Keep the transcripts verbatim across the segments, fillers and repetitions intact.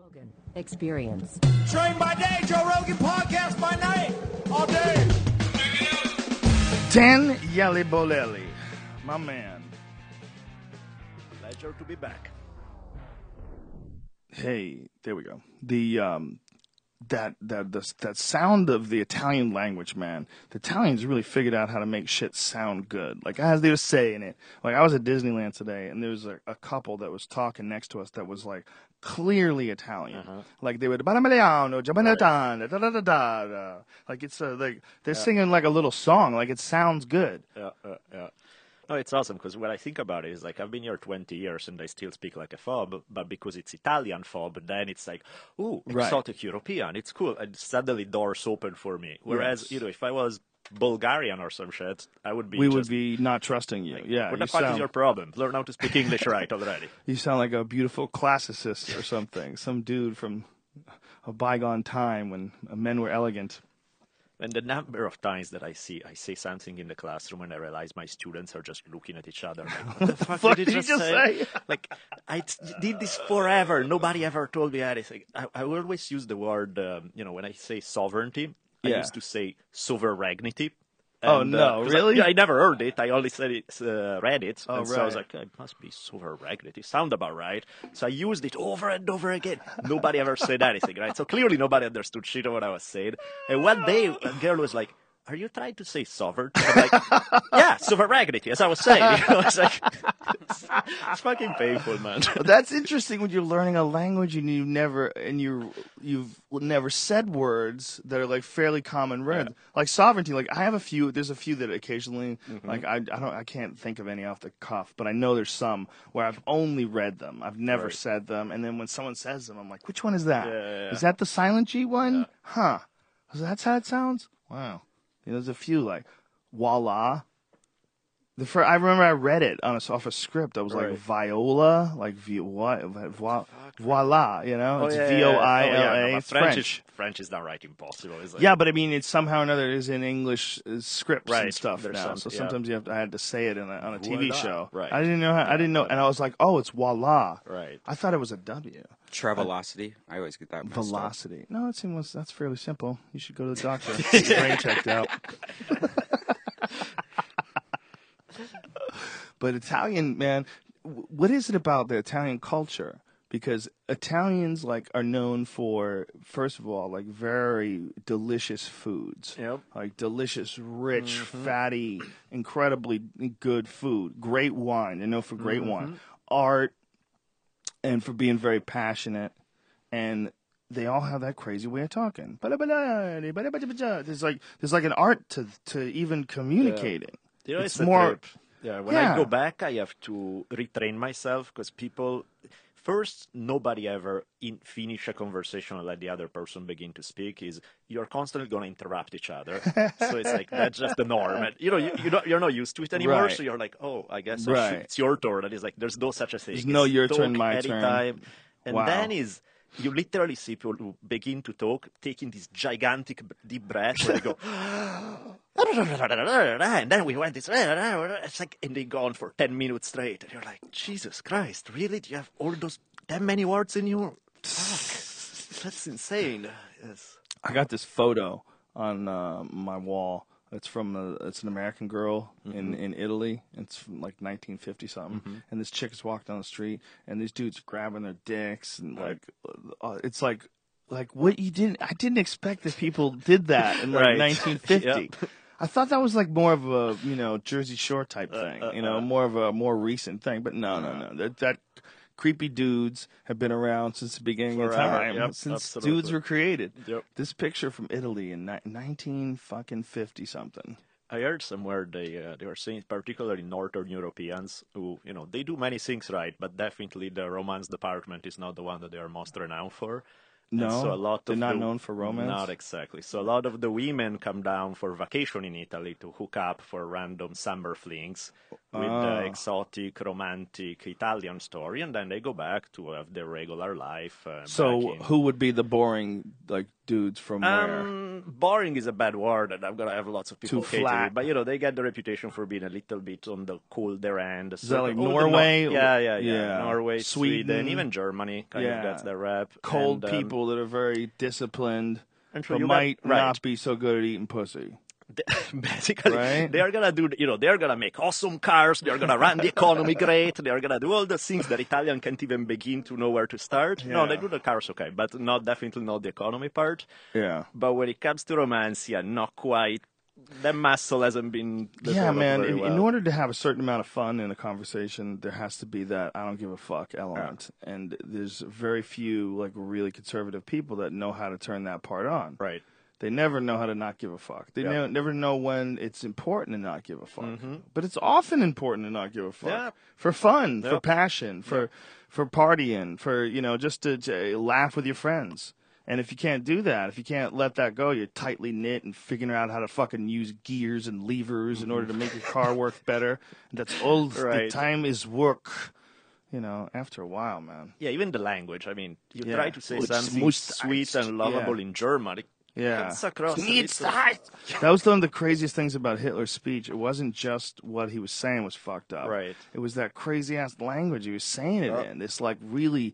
Rogan Experience. Train by day, Joe Rogan podcast by night, all day. Dan Yalibolelli, my man. Pleasure to be back. Hey, there we go. The um, that that the, that sound of the Italian language, man. The Italians really figured out how to make shit sound good. Like as they were saying it. Like I was at Disneyland today, and there was a, a couple that was talking next to us that was like clearly Italian. Uh-huh. Like they would Banameliano, Jabanatan, da da da da da. Like it's a, like they're yeah. singing like a little song. Like it sounds good. Yeah, yeah, yeah. No, it's awesome because when I think about it, is like I've been here twenty years and I still speak like a fob, but because it's Italian fob, then it's like, ooh, exotic right. European, it's cool. And suddenly doors open for me. Whereas, yes. you know, if I was Bulgarian or some shit, I would be We just, would be not trusting you. Like, yeah. What the fuck sound... is your problem? Learn how to speak English right already. You sound like a beautiful classicist or something. Some dude from a bygone time when men were elegant. And the number of times that I see, I say something in the classroom and I realize my students are just looking at each other like, what the fuck, fuck did, did you you just just say? say? Like, I t- did this forever. Nobody ever told me anything. I, I always use the word, um, you know, when I say sovereignty, I yeah. used to say sovereignty. Oh, and, no, uh, really? I, I never heard it. I only said it, uh, read it. Oh, and so right. I was like, it must be sovereignty. Sound about right. So I used it over and over again. Nobody ever said anything, right? So clearly nobody understood shit of what I was saying. And one day, a girl was like, are you trying to say sovereignty? I'm like, yeah, sovereignty, as I was saying. You know, it's like, it's, it's fucking painful, man. That's interesting when you're learning a language and you never and you you've never said words that are like fairly common words, yeah. like sovereignty. Like I have a few. There's a few that occasionally, mm-hmm. like I I don't I can't think of any off the cuff, but I know there's some where I've only read them. I've never right. said them, and then when someone says them, I'm like, which one is that? Yeah, yeah, yeah. Is that the silent G one? Yeah. Huh? So that's how it sounds. Wow. You know, there's a few like voila. The first, I remember I read it on a, off a script. I was right. like viola, like vi, what, voila, voila. You know, oh, it's yeah, V O I L A. Oh, yeah. No, it's French. French. Is, French is downright impossible. It's like, yeah, but I mean, it's somehow or another is in English uh, scripts right. and stuff There's now. Some, so yeah. sometimes you have to, I had to say it in a, on a T V voila. show. Right. I didn't know. How, yeah, I didn't know, yeah. and I was like, oh, it's voila. Right. I thought it was a W. Travelocity. I always get that messed Velocity. Up. No, it seems that's fairly simple. You should go to the doctor. Get your brain checked out. But Italian, man, what is it about the Italian culture? Because Italians like are known for, first of all, like very delicious foods, yep. like delicious, rich, mm-hmm. fatty, incredibly good food, great wine. They're known for great mm-hmm. wine, art, and for being very passionate. And they all have that crazy way of talking. There's like there's like an art to to even communicating. Yeah. You know, it's, it's more. Trip. Yeah, when yeah. I go back, I have to retrain myself because people, first, nobody ever in, finish a conversation and let the other person begin to speak. Is you're constantly going to interrupt each other. So it's like that's just the norm. And, you know, you, you don't, you're not used to it anymore. Right. So you're like, oh, I guess right. I should, it's your turn. And it's like there's no such a thing. There's no it's your talk turn, my anytime. turn. And wow. then is. You literally see people who begin to talk, taking this gigantic deep breath where they go, and then we went this way, it's like, and they go on for ten minutes straight. And you're like, Jesus Christ, really? Do you have all those, that many words in you? Fuck, that's insane. Yes. I got this photo on uh, my wall. It's from a, it's an American girl mm-hmm. in, in Italy. It's from like nineteen fifty something, mm-hmm. and this chick is walking down the street, and these dudes are grabbing their dicks, and like, uh, it's like, like what you didn't, I didn't expect that people did that in like right. nineteen fifty. Yep. I thought that was like more of a you know Jersey Shore type thing, uh, uh, you know, uh, more of a more recent thing. But no, no, no, that that. Creepy dudes have been around since the beginning Forever. of time, Yep, since absolutely. dudes were created. Yep. This picture from Italy in ni- nineteen fucking fifty something. I heard somewhere they uh, they were saying, particularly Northern Europeans, who you know they do many things right, but definitely the romance department is not the one that they are most renowned for. No, and so a lot they're of not the, known for romance? Not exactly. So a lot of the women come down for vacation in Italy to hook up for random summer flings with oh. the exotic, romantic Italian story, and then they go back to have their regular life. Uh, so back in... who would be the boring like dudes from um, where? mm, boring is a bad word, and I'm gonna have lots of people Too hate flat. it. But you know, they get the reputation for being a little bit on the colder end. Is that like Oh, the Norway? Nor- yeah, yeah, yeah, Yeah. Norway, Sweden. Sweden, even Germany kind Yeah. of gets their rep. Cold And, um, people that are very disciplined, And so but you got- might right. not be so good at eating pussy. Basically, Right? they're gonna do, you know, they're gonna make awesome cars. They're gonna run the economy great. They're gonna do all the things that Italian can't even begin to know where to start. No, Yeah. they do the cars okay, but not definitely not the economy part. Yeah. But when it comes to romance, yeah, not quite. That muscle hasn't been. Yeah, developed man. very In, well. in order to have a certain amount of fun in a conversation, there has to be that I don't give a fuck element. And there's very few like really conservative people that know how to turn that part on. Right. They never know how to not give a fuck. They Yeah. ne- never know when it's important to not give a fuck. But it's often important to not give a fuck. Yeah. For fun, for Yeah. passion, for for partying, for you know just to, to laugh with your friends. And if you can't do that, if you can't let that go, you're tightly knit and figuring out how to fucking use gears and levers in order to make your car work better. That's all the Right. time is work. You know, after a while, man. Yeah, even the language. I mean, you Yeah. try to say It's something most- sweet and lovable yeah. in German. It Yeah. comes across a Needs little- That was one of the craziest things about Hitler's speech. It wasn't just what he was saying was fucked up. Right. It was that crazy ass language he was saying it Yep. in. This like really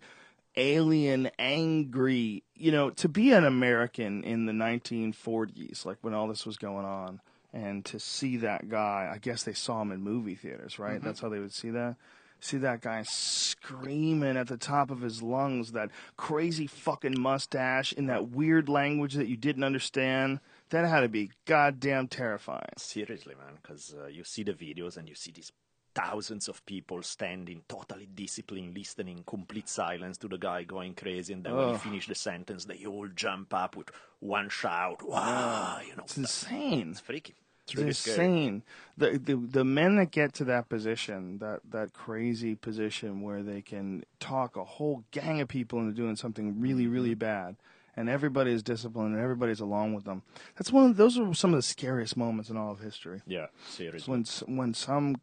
alien, angry. You know, to be an American in the nineteen forties, like when all this was going on, and to see that guy, I guess they saw him in movie theaters, right? That's how they would see that. See that guy screaming at the top of his lungs, that crazy fucking mustache in that weird language that you didn't understand. That had to be goddamn terrifying. Seriously, man, because uh, you see the videos and you see these thousands of people standing, totally disciplined, listening, complete silence to the guy going crazy, and then when you Ugh. finish the sentence, they all jump up with one shout. Wow, you know, It's insane. it's freaky. It's It's really scary. insane. The, the the men that get to that position, that, that crazy position where they can talk a whole gang of people into doing something really, really bad, and everybody is disciplined and everybody's along with them. That's one of those are some of the scariest moments in all of history. Yeah, It's seriously. when s- when some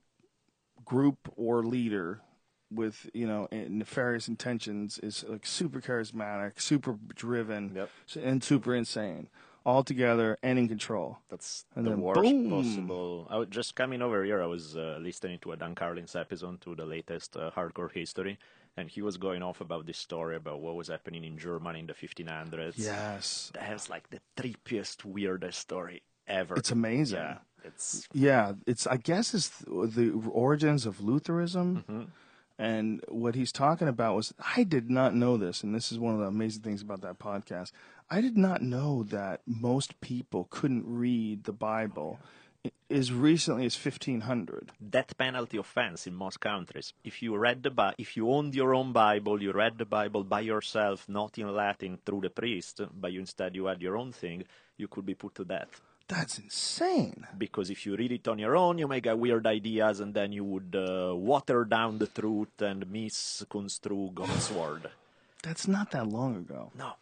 group or leader with you know nefarious intentions is like super charismatic, super driven, Yep. and super insane, all together and in control. That's And the then worst boom. possible. I was just coming over here. I was uh, listening to a Dan Carlin's episode, to the latest uh, Hardcore History, and he was going off about this story about what was happening in Germany in the fifteen hundreds. Yes, That's like the trippiest, weirdest story ever. it's amazing. Yeah, it's Yeah, it's I guess it's th- the origins of Lutheranism, Mm-hmm. and what he's talking about was I did not know this, and this is one of the amazing things about that podcast. I did not know that most people couldn't read the Bible i- as recently as fifteen hundred. death penalty offense in most countries. If you read the Bi- if you owned your own Bible, you read the Bible by yourself, not in Latin through the priest, but you instead you had your own thing, you could be put to death. That's insane. Because if you read it on your own, you may get weird ideas, and then you would uh, water down the truth and misconstrue God's word. That's not that long ago. No.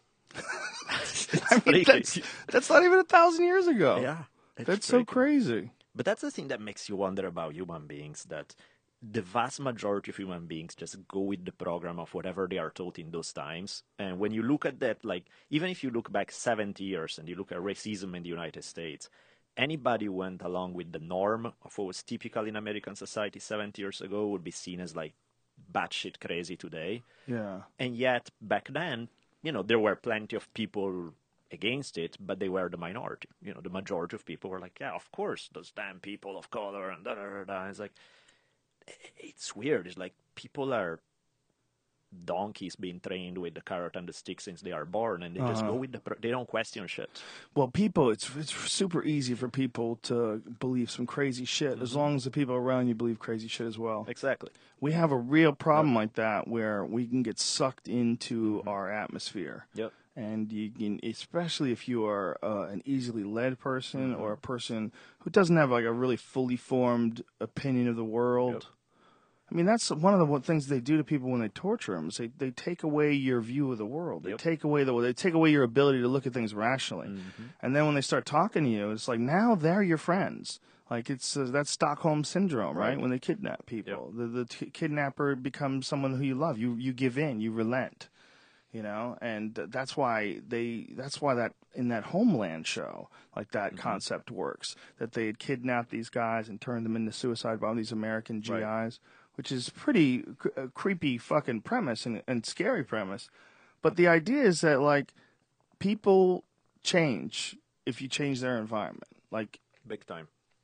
I mean, that's, that's not even a thousand years ago. yeah. it's That's so freaky. crazy. But that's the thing that makes you wonder about human beings, that the vast majority of human beings just go with the program of whatever they are taught in those times. And when you look at that, like, even if you look back seventy years and you look at racism in the United States, anybody who went along with the norm of what was typical in American society seventy years ago would be seen as, like, batshit crazy today. Yeah. And yet, back then, you know, there were plenty of people against it, but they were the minority. You know, the majority of people were like, yeah, of course, those damn people of color and da da da da. It's like, it's weird. It's like people are donkeys being trained with the carrot and the stick since they are born, and they just Uh-huh. go with the. Pro- they don't question shit. Well, people, it's it's super easy for people to believe some crazy shit as long as the people around you believe crazy shit as well. Exactly. We have a real problem like that where we can get sucked into our atmosphere. Yep. And you can, especially if you are uh, an easily led person or a person who doesn't have like a really fully formed opinion of the world. Yep. I mean, that's one of the one things they do to people when they torture them. Is they they take away your view of the world. They Yep. take away the they take away your ability to look at things rationally. Mm-hmm. And then when they start talking to you, it's like now they're your friends. Like it's uh, that's Stockholm syndrome, right? Right. When they kidnap people, the the t- kidnapper becomes someone who you love. You you give in, you relent. you know, and th- that's why they that's why that in that Homeland show, like that Mm-hmm. concept works, that they had kidnapped these guys and turned them into suicide bombers, these American G Is, Right. which is pretty cr- a creepy fucking premise and, and scary premise. But the idea is that like people change if you change their environment. Like Big time.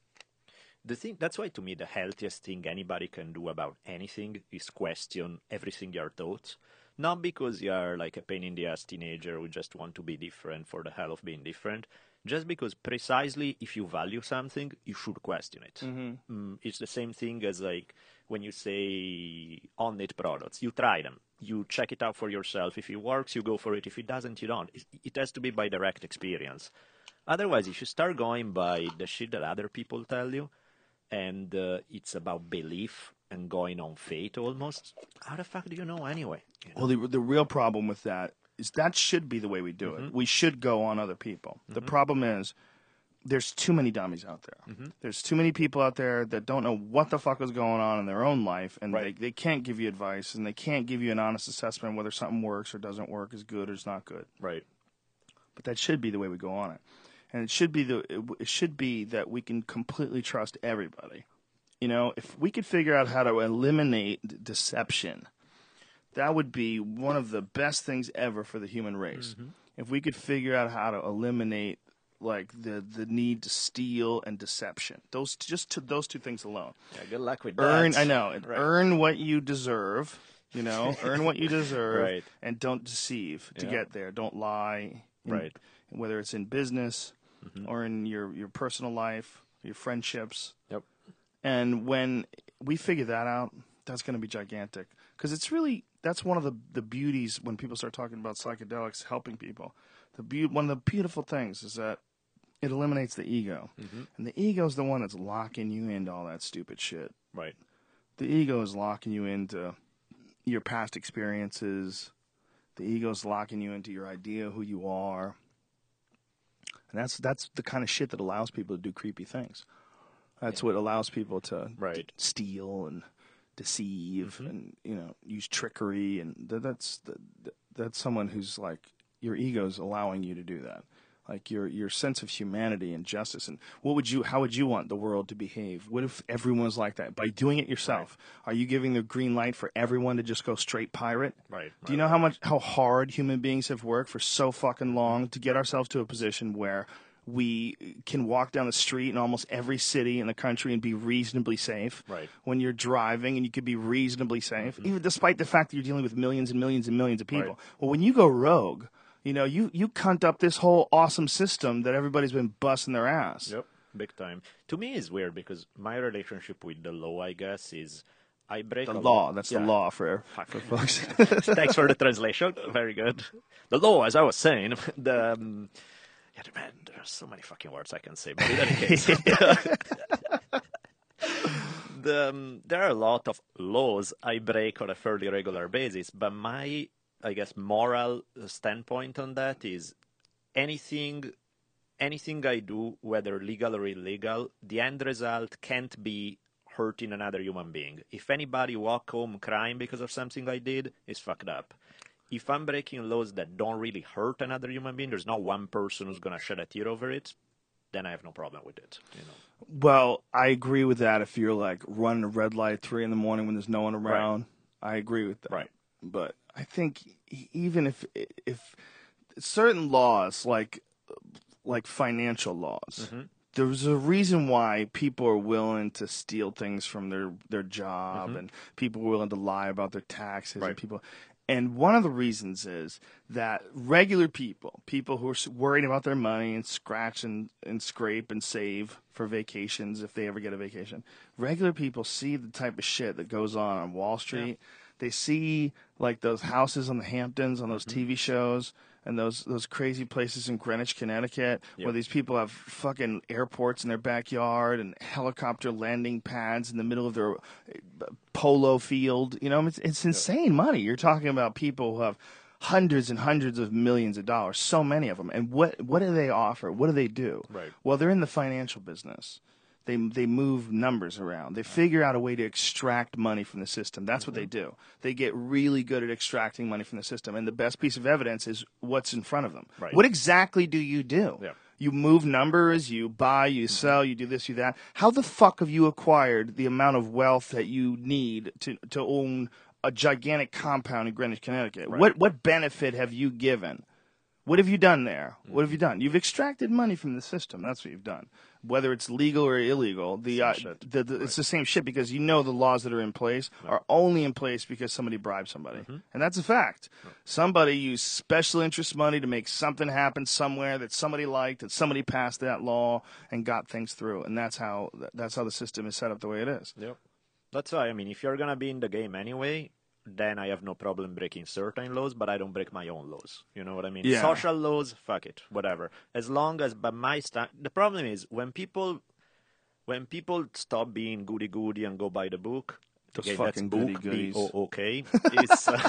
The thing that's why to me the healthiest thing anybody can do about anything is question everything you're taught. Not because you're like a pain in the ass teenager who just want to be different for the hell of being different. Just because precisely if you value something, you should question it. Mm, it's the same thing as like when you say on-net products. You try them. You check it out for yourself. If it works, you go for it. If it doesn't, you don't. It, it has to be by direct experience. Otherwise, if you start going by the shit that other people tell you, and uh, it's about belief and going on faith almost, how the fuck do you know anyway? You know? Well, the, the real problem with that is that should be the way we do it. We should go on other people. The problem is there's too many dummies out there. There's too many people out there that don't know what the fuck is going on in their own life, and Right. they, they can't give you advice, and they can't give you an honest assessment of whether something works or doesn't work, is good or is not good. Right. But that should be the way we go on it. And it should be the it, it should be that we can completely trust everybody. You know, if we could figure out how to eliminate d- deception, that would be one of the best things ever for the human race. If we could figure out how to eliminate like the the need to steal and deception, those just to, those two things alone. Yeah, good luck with Earn, that. I know, and Right. earn what you deserve. You know, earn what you deserve, Right. and don't deceive to Yeah. get there. Don't lie. in- Right. Whether it's in business or in your, your personal life, your friendships. Yep. And when we figure that out, that's going to be gigantic. Because it's really, that's one of the, the beauties when people start talking about psychedelics helping people. The be- One of the beautiful things is that it eliminates the ego. And the ego is the one that's locking you into all that stupid shit. Right. The ego is locking you into your past experiences. The ego is locking you into your idea of who you are. And that's that's the kind of shit that allows people to do creepy things. That's what allows people to Right. d- steal and deceive and, you know, use trickery. And th- that's th- th- that's someone who's like, your ego's allowing you to do that. Like your your sense of humanity and justice, and what would you, how would you want the world to behave? What if everyone was like that? By doing it yourself, are you giving the green light for everyone to just go straight pirate? Right, Do you right, know how much how hard human beings have worked for so fucking long to get ourselves to a position where we can walk down the street in almost every city in the country and be reasonably safe? Right. When you're driving and you could be reasonably safe, even despite the fact that you're dealing with millions and millions and millions of people. Right. Well, when you go rogue, you know, you, you cunt up this whole awesome system that everybody's been busting their ass. Yep. Big time. To me, it's weird because my relationship with the law, I guess, is I break The a law, that's Yeah. the law for, for folks. Thanks for the translation. Very good. The law, as I was saying, the um, yeah, man, there are so many fucking words I can say. But in any case, the, um, there are a lot of laws I break on a fairly regular basis. But my, I guess, moral standpoint on that is anything, anything I do, whether legal or illegal, the end result can't be hurting another human being. If anybody walk home crying because of something I did, it's fucked up. If I'm breaking laws that don't really hurt another human being, there's not one person who's going to shed a tear over it, then I have no problem with it. You know. Well, I agree with that if you're like running a red light at three in the morning when there's no one around. I agree with that. Right. But I think e- even if if certain laws like like financial laws, Mm-hmm. there's a reason why people are willing to steal things from their their job, and people are willing to lie about their taxes, and Mm-hmm. Right. people. And one of the reasons is that regular people, people who are s- worried about their money and scratch and, and scrape and save for vacations if they ever get a vacation, regular people see the type of shit that goes on on Wall Street. They see like those houses on the Hamptons on those T V shows and those those crazy places in Greenwich, Connecticut, where Yep. these people have fucking airports in their backyard and helicopter landing pads in the middle of their uh, polo field. You know, it's, it's insane money. You're talking about people who have hundreds and hundreds of millions of dollars, so many of them. And what what do they offer? What do they do? Right. Well, they're in the financial business. They they move numbers around. They figure out a way to extract money from the system. That's Mm-hmm. what they do. They get really good at extracting money from the system. And the best piece of evidence is what's in front of them. Right. What exactly do you do? Yeah. You move numbers, you buy, you sell, you do this, you that. How the fuck have you acquired the amount of wealth that you need to to own a gigantic compound in Greenwich, Connecticut? Right. What what benefit have you given? What have you done there? What have you done? You've extracted money from the system. That's what you've done. Whether it's legal or illegal, the, uh, shit. the, the it's the same shit because you know the laws that are in place are only in place because somebody bribed somebody, and that's a fact. Somebody used special interest money to make something happen somewhere that somebody liked, that somebody passed that law and got things through, and that's how that's how the system is set up the way it is. Yep. That's why, I mean, if you're going to be in the game anyway, then I have no problem breaking certain laws, but I don't break my own laws. You know what I mean? Yeah. Social laws, fuck it, whatever. As long as, but my sta- the problem is when people, when people stop being goody goody and go by the book. Those Okay, fucking that's goody book, goodies. B O O K. It's, uh,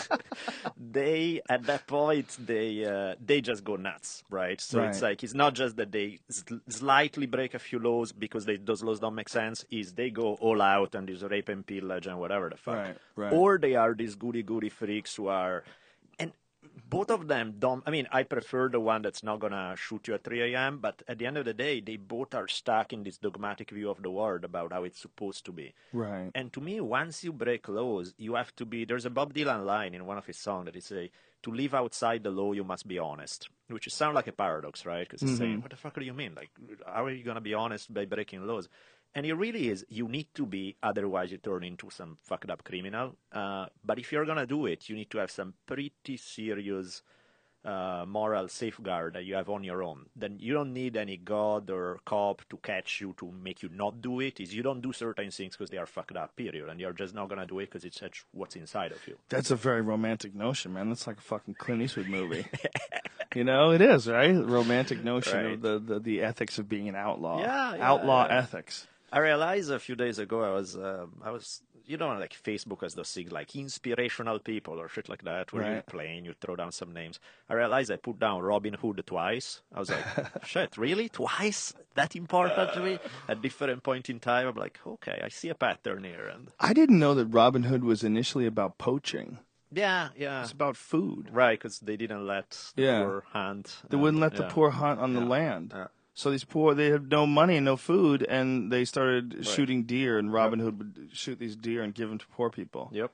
they at that point they uh, they just go nuts, right? So it's Right. like it's not just that they sl- slightly break a few laws because they, those laws don't make sense. Is they go all out and there's rape and pillage and whatever the fuck. Right, right. Or they are these goody goody freaks who are, and both of them don't. I mean, I prefer the one that's not gonna shoot you at three a.m. But at the end of the day, they both are stuck in this dogmatic view of the world about how it's supposed to be. Right. And to me, once you break laws, you have to be. There's a Bob Dylan line in one of his songs that he say, "To live outside the law, you must be honest," which sounds like a paradox, right? Because he's saying, "What the fuck do you mean? Like, how are you gonna be honest by breaking laws?" And it really is. You need to be, otherwise you turn into some fucked up criminal. Uh, but if you're gonna do it, you need to have some pretty serious uh, moral safeguard that you have on your own. Then you don't need any god or cop to catch you to make you not do it. Is you don't do certain things because they are fucked up, period, and you're just not gonna do it because it's such what's inside of you. That's a very romantic notion, man. That's like a fucking Clint Eastwood movie. You know, it is, right? Romantic notion Right. of the, the, the ethics of being an outlaw. Yeah, yeah, Outlaw yeah. ethics. I realized a few days ago I was um I was you know like Facebook has those things like inspirational people or shit like that where you're Right. playing, you throw down some names. I realized I put down Robin Hood twice. I was like, shit, really? Twice? That important to me? At different point in time, I'm like, okay, I see a pattern here. And I didn't know that Robin Hood was initially about poaching. yeah, yeah. It's about food. Right, because they didn't let the Yeah. poor hunt. They and- wouldn't let the yeah. poor hunt on the Yeah. land. Yeah. So these poor, they had no money and no food, and they started shooting deer, and Robin Hood would shoot these deer and give them to poor people. Yep.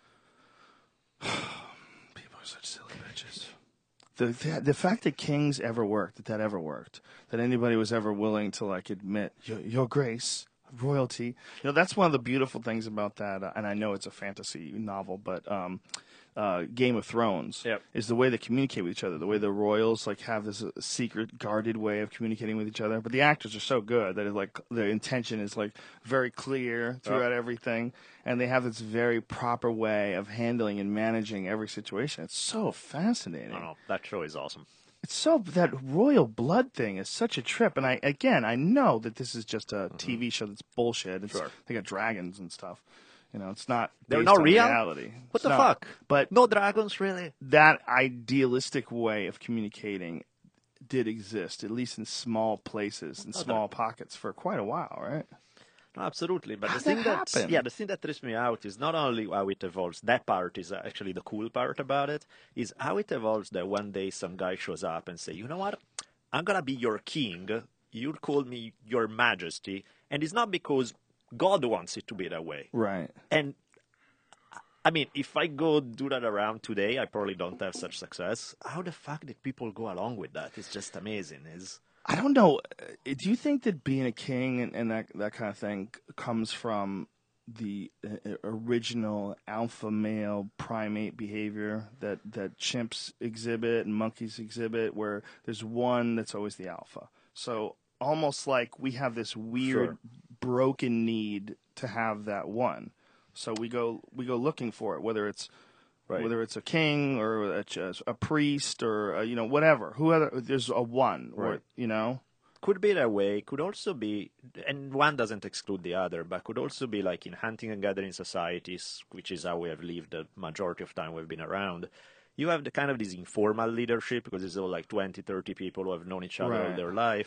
People are such silly bitches. The, the the fact that kings ever worked, that that ever worked, that anybody was ever willing to like admit your, your grace, royalty. You know, that's one of the beautiful things about that. Uh, and I know it's a fantasy novel, but um, uh, Game of Thrones Yep. is the way they communicate with each other. The way the royals like have this uh, secret, guarded way of communicating with each other. But the actors are so good that it, like their intention is like very clear throughout everything, and they have this very proper way of handling and managing every situation. It's so fascinating. I don't know. That show is awesome. It's so that royal blood thing is such a trip, and I again I know that this is just a T V show that's bullshit. It's, Sure. They got dragons and stuff. You know, it's not. They're based not on real? Reality. What It's the not. fuck? But No dragons, really? that idealistic way of communicating did exist, at least in small places, in small pockets, for quite a while, right? No, absolutely. But How'd the thing that that happen? yeah, the thing that trips me out is not only how it evolves. That part is actually the cool part about it. Is how it evolves. That one day some guy shows up and say, "You know what? I'm gonna be your king. You'll call me your Majesty." And it's not because God wants it to be that way. Right. And I mean, if I go do that around today, I probably don't have such success. How the fuck did people go along with that? It's just amazing. Is I don't know. Uh, Do you think that being a king and, and that that kind of thing comes from the uh, original alpha male primate behavior that, that chimps exhibit and monkeys exhibit, where there's one that's always the alpha? So almost like we have this weird, Sure. broken need to have that one. So we go we go looking for it, whether it's Right. whether it's a king or a, a priest or a, you know whatever. Whoever there's a one, or Right. you know. could be that way, could also be, and one doesn't exclude the other, but could also be like in hunting and gathering societies, which is how we have lived the majority of time we've been around. You have the kind of this informal leadership because it's all like twenty, thirty people who have known each other all Right. their life.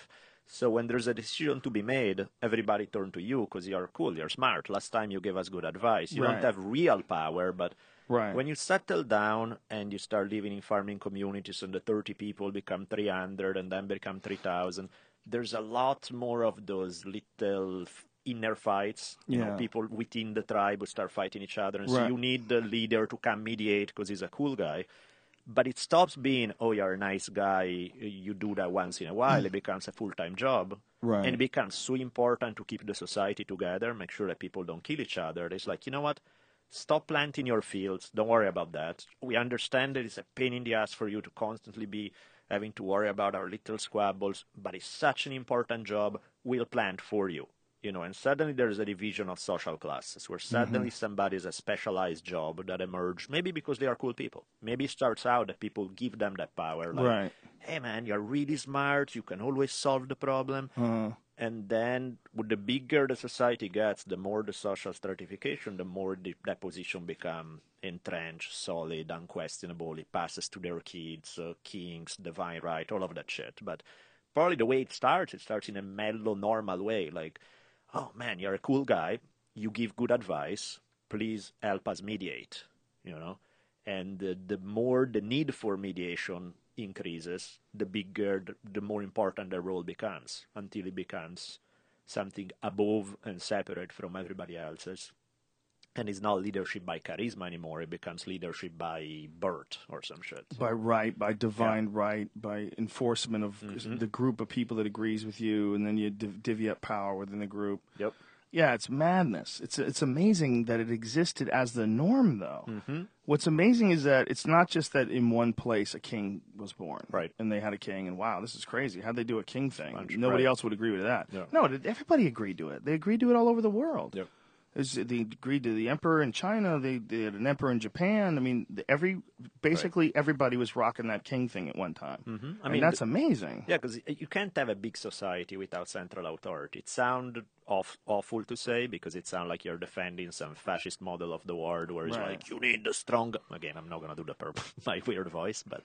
So when there's a decision to be made, everybody turn to you because you're cool, you're smart. Last time you gave us good advice. You Right. don't have real power, but Right. when you settle down and you start living in farming communities and the thirty people become three hundred and then become three thousand, there's a lot more of those little f- inner fights. You Yeah. know, people within the tribe who start fighting each other. And so Right. you need the leader to come mediate because he's a cool guy. But it stops being, oh, you're a nice guy, you do that once in a while. It becomes a full-time job. Right. And it becomes so important to keep the society together, make sure that people don't kill each other. It's like, you know what? Stop planting your fields. Don't worry about that. We understand that it's a pain in the ass for you to constantly be having to worry about our little squabbles, but it's such an important job. We'll plant for you. You know, and suddenly there's a division of social classes where suddenly Mm-hmm. somebody has a specialized job that emerged, maybe because they are cool people. Maybe it starts out that people give them that power. Like, Right. hey, man, you're really smart. You can always solve the problem. Uh, And then with the bigger the society gets, the more the social stratification, the more the, that position become entrenched, solid, unquestionable. It passes to their kids, uh, kings, divine right, all of that shit. But probably the way it starts, it starts in a mellow, normal way. Like, oh, man, you're a cool guy. You give good advice. Please help us mediate, you know? And uh, the more the need for mediation increases, the bigger, the, the more important the role becomes, until it becomes something above and separate from everybody else's. And it's not leadership by charisma anymore. It becomes leadership by birth or some shit. by right, by divine right, by enforcement of Mm-hmm. the group of people that agrees with you, and then you div- divvy up power within the group. Yep. Yeah, it's madness. It's it's amazing that it existed as the norm, though. Mm-hmm. What's amazing is that it's not just that in one place a king was born, Right. And they had a king, and wow, this is crazy. How'd they do a king thing? Bunch- Nobody right. else would agree with that. Yeah. No, it- everybody agreed to it. They agreed to it all over the world. Yep. There's- They agreed to the emperor in China. They, they had an emperor in Japan. I mean, the- every basically everybody was rocking that king thing at one time. Mm-hmm. I I mean, mean, that's the- amazing. Yeah, because you can't have a big society without central authority. It sounds off, awful to say because it sounds like you're defending some fascist model of the world where it's Right. like, you need the strong... Again, I'm not going to do the purple, my weird voice, but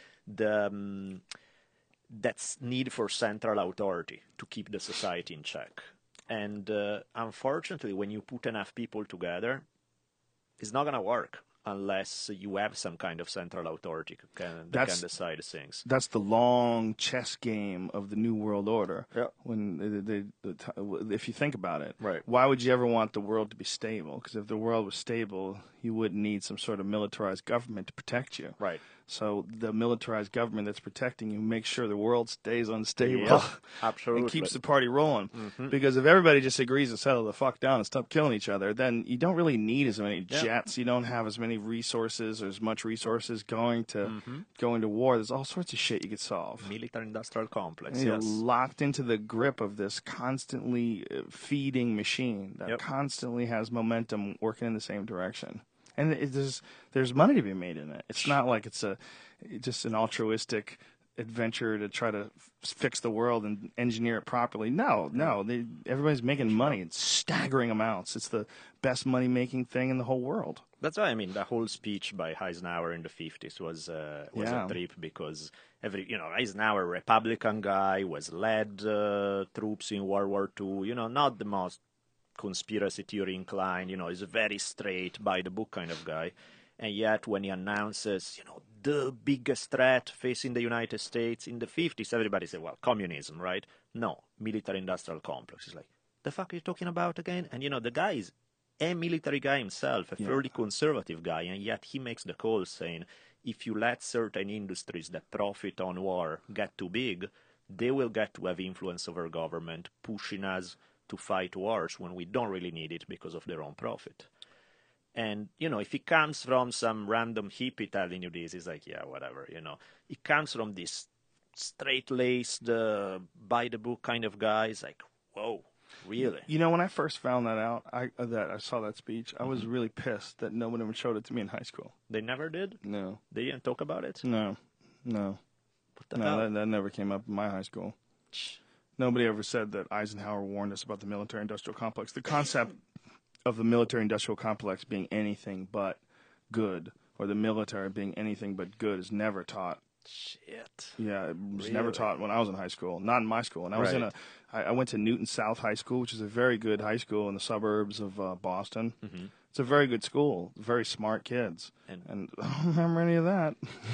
the um, that's need for central authority to keep the society in check. And uh, unfortunately, when you put enough people together, it's not going to work unless you have some kind of central authority who can, that That's- can decide things. That's the long chess game of the New World Order. Yeah. When they, they, the, t- if you think about it, Right. why would you ever want the world to be stable? Because if the world was stable, you wouldn't need some sort of militarized government to protect you. Right. So the militarized government that's protecting you makes sure the world stays unstable. Yeah, absolutely. And keeps the party rolling. Because if everybody just agrees to settle the fuck down and stop killing each other, then you don't really need as many Yeah. jets. You don't have as many resources or as much resources going to going to war. There's all sorts of shit you could solve. Military-industrial complex, And you're yes. locked into the grip of this constantly uh, feeding machine that Yep. constantly has momentum working in the same direction. And it, there's there's money to be made in it. It's not like it's a just an altruistic adventure to try to f- fix the world and engineer it properly. No, no, they, everybody's making money in staggering amounts. It's the best money making thing in the whole world. That's why I mean the whole speech by Eisenhower in the fifties was uh, was Yeah. a trip because every you know Eisenhower, Republican guy, was led uh, troops in World War Two. You know, not the most conspiracy theory inclined. You know, he's a very straight by the book kind of guy, and yet when he announces, you know, the biggest threat facing the United States in the fifties, everybody said, well, communism, right? No, military-industrial complex. It's like, the fuck are you talking about again? And you know, the guy is a military guy himself, a Yeah. fairly conservative guy, and yet he makes the call saying, if you let certain industries that profit on war get too big, they will get to have influence over government, pushing us to fight wars when we don't really need it because of their own profit. And, you know, if it comes from some random hippie telling you this, it's like, yeah, whatever, you know. It comes from this straight-laced, uh, by-the-book kind of guy. It's like, whoa, really? You know, when I first found that out, I uh, that I saw that speech, I was really pissed that no one ever showed it to me in high school. They never did? No, They didn't talk about it? no, no, What the no. hell? That, that never came up in my high school. Nobody ever said that Eisenhower warned us about the military-industrial complex. The concept of the military-industrial complex being anything but good, or the military being anything but good, is never taught Shit. Yeah, it was Really? never taught when I was in high school. Not in my school. And I was in Right. a, I, I went to Newton South High School, which is a very good high school in the suburbs of uh, Boston. Mm-hmm. It's a very good school, very smart kids. And- And, I don't remember any of that.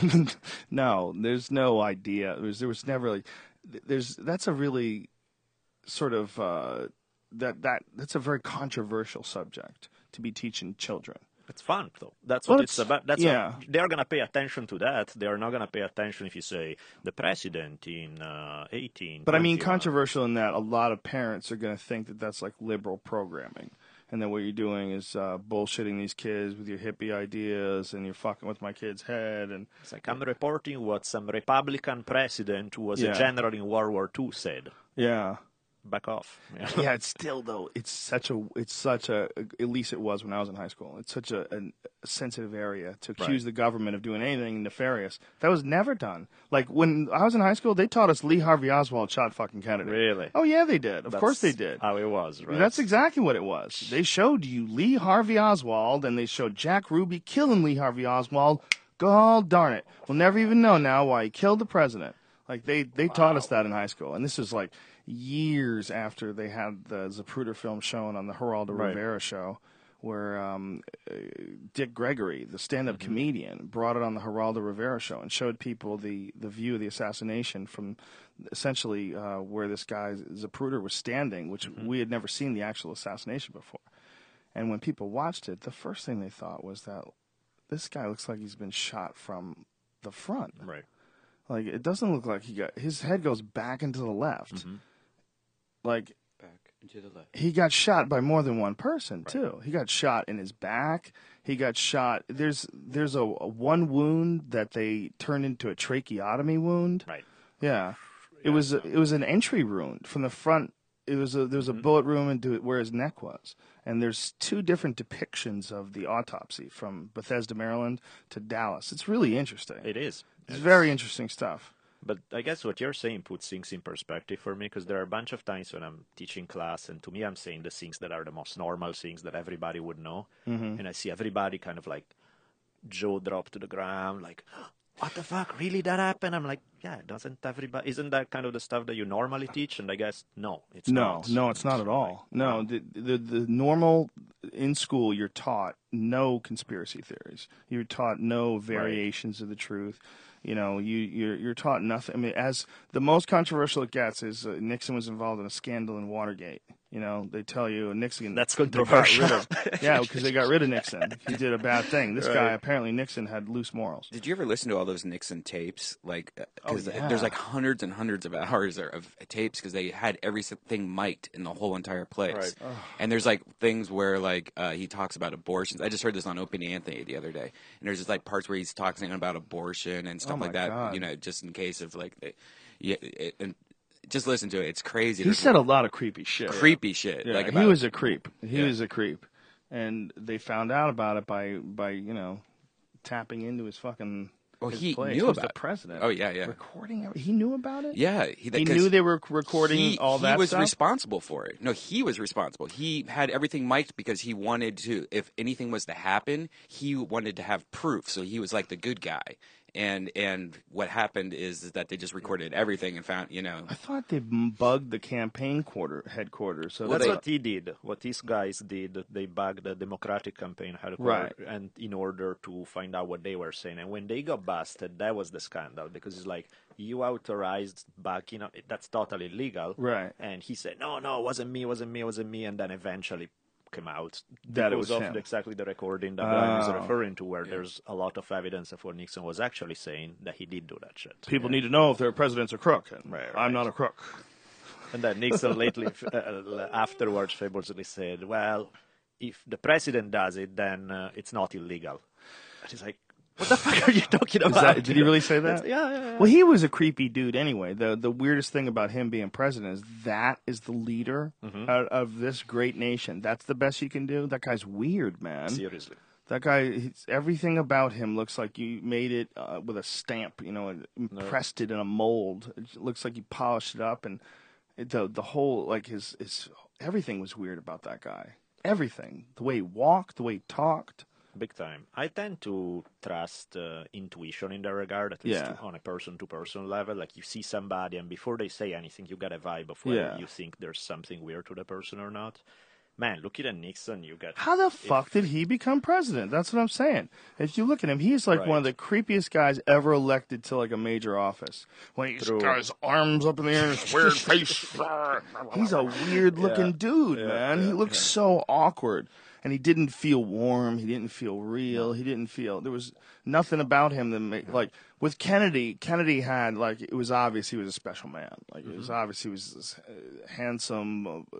No, there's no idea. There was, there was never like, there's, that's a really sort of, uh, that, that, that's a very controversial subject to be teaching children. It's fun, though. That's Well, what it's, it's- about. That's yeah. what, they're going to pay attention to that. They're not going to pay attention if you say the president in uh, eighteen. But I mean, twenty-one. controversial in that a lot of parents are going to think that that's like liberal programming. And then what you're doing is uh, bullshitting these kids with your hippie ideas, and you're fucking with my kid's head. And It's like I'm reporting what some Republican president who was Yeah. a general in World War Two said. yeah, Back off. Yeah. yeah. It's still though. It's such a. It's such a. At least it was when I was in high school. It's such a, a sensitive area to accuse Right. the government of doing anything nefarious. That was never done. Like when I was in high school, they taught us Lee Harvey Oswald shot fucking Kennedy. Really? Oh yeah, they did. Of That's course they did. How it was, right? That's exactly what it was. They showed you Lee Harvey Oswald, and they showed Jack Ruby killing Lee Harvey Oswald. God darn it. We'll never even know now why he killed the president. Like, they, they taught us that in high school. And this is, like, years after they had the Zapruder film shown on the Geraldo Right. Rivera show, where um, uh, Dick Gregory, the stand-up Mm-hmm. comedian, brought it on the Geraldo Rivera show and showed people the, the view of the assassination from essentially uh, where this guy Zapruder was standing, which Mm-hmm. we had never seen the actual assassination before. And when people watched it, the first thing they thought was that this guy looks like he's been shot from the front. Right. Like, it doesn't look like he got, his head goes back into the left. Mm-hmm. Like, Back into the left. he got shot by more than one person too. He got shot in his back. He got shot. There's there's a, a one wound that they turned into a tracheotomy wound. Right. Yeah, it was a, it was an entry wound from the front. It was a there was a bullet wound into where his neck was. And there's two different depictions of the autopsy from Bethesda, Maryland to Dallas. It's really interesting. It is. It's very interesting stuff. But I guess what you're saying puts things in perspective for me, because there are a bunch of times when I'm teaching class, and to me, I'm saying the things that are the most normal things that everybody would know. Mm-hmm. And I see everybody kind of like jaw drop to the ground, like, what the fuck, really that happened? I'm like, yeah, doesn't everybody, isn't that kind of the stuff that you normally teach? And I guess, no, it's No, not. no, it's not at all. No, the, the the normal in school you're taught no conspiracy theories. You're taught no variations of the truth. You know, you you're you're taught nothing. I mean, as the most controversial it gets is uh, Nixon was involved in a scandal in Watergate. You know, they tell you Nixon. That's they got controversial. rid of- yeah, because they got rid of Nixon. He did a bad thing. This guy Right. apparently Nixon had loose morals. Did you ever listen to all those Nixon tapes? Like, because Oh, yeah. there's like hundreds and hundreds of hours of tapes because they had everything mic'd in the whole entire place. Right. And there's like things where like uh, he talks about abortions. I just heard this on Opie and Anthony the other day, and there's just like parts where he's talking about abortion and stuff Oh, my like that. God. You know, just in case of like, they, yeah, it, and just listen to it. It's crazy. He There's said a lot of creepy shit. creepy shit. Yeah, like he about, was a creep. He Yeah. was a creep, and they found out about it by by you know tapping into his fucking. Well, his he place. knew He was about the it. president. Oh, yeah, yeah. Recording. every- He knew about it. Yeah, he, He 'cause knew they were recording he, all that He was stuff? responsible for it. No, he was responsible. He had everything mic'd because he wanted to. If anything was to happen, he wanted to have proof. So he was like the good guy. And and what happened is, is that they just recorded everything and found, you know. I thought they bugged the campaign quarter headquarters. So That's they, what he did. What these guys did, they bugged the Democratic campaign headquarters, Right. and in order to find out what they were saying. And when they got busted, that was the scandal, because it's like, you authorized backing up. That's totally illegal. Right. And he said, no, no, it wasn't me, it wasn't me, it wasn't me. And then eventually came out That it because was of him. exactly the recording that Brian is Oh. referring to, where there's a lot of evidence of what Nixon was actually saying, that he did do that shit. people need to know if their president's a crook. And Right, I'm right. not a crook. And then Nixon lately, uh, afterwards, famously said, well, if the president does it, then uh, it's not illegal. And he's like, what the fuck are you talking Is about? that, did he really say that? That's- yeah, yeah, yeah. Well, he was a creepy dude anyway. The the weirdest thing about him being president is that is the leader Mm-hmm. of, of this great nation. That's the best you can do. That guy's weird, man. Seriously. That guy, he's, everything about him looks like you made it uh, with a stamp, you know, and impressed it in a mold. It looks like you polished it up, and it, the the whole like his his everything was weird about that guy. Everything, the way he walked, the way he talked. Big time. I tend to trust uh, intuition in that regard, at least Yeah. on a person-to-person level. Like, you see somebody, and before they say anything, you get a vibe of whether Yeah. you think there's something weird to the person or not. Man, looking at Nixon, you get... How the fuck did he become president? That's what I'm saying. If you look at him, he's like one of the Right. creepiest guys ever elected to like a major office. When he's True. got his arms up in the air, and his weird face. He's a weird looking Yeah. dude, Yeah, man. He yeah, looks so awkward. And he didn't feel warm. He didn't feel real. He didn't feel, there was nothing about him that made, like, with Kennedy, Kennedy had, like, it was obvious he was a special man. Like, it was obvious he was this uh, handsome uh,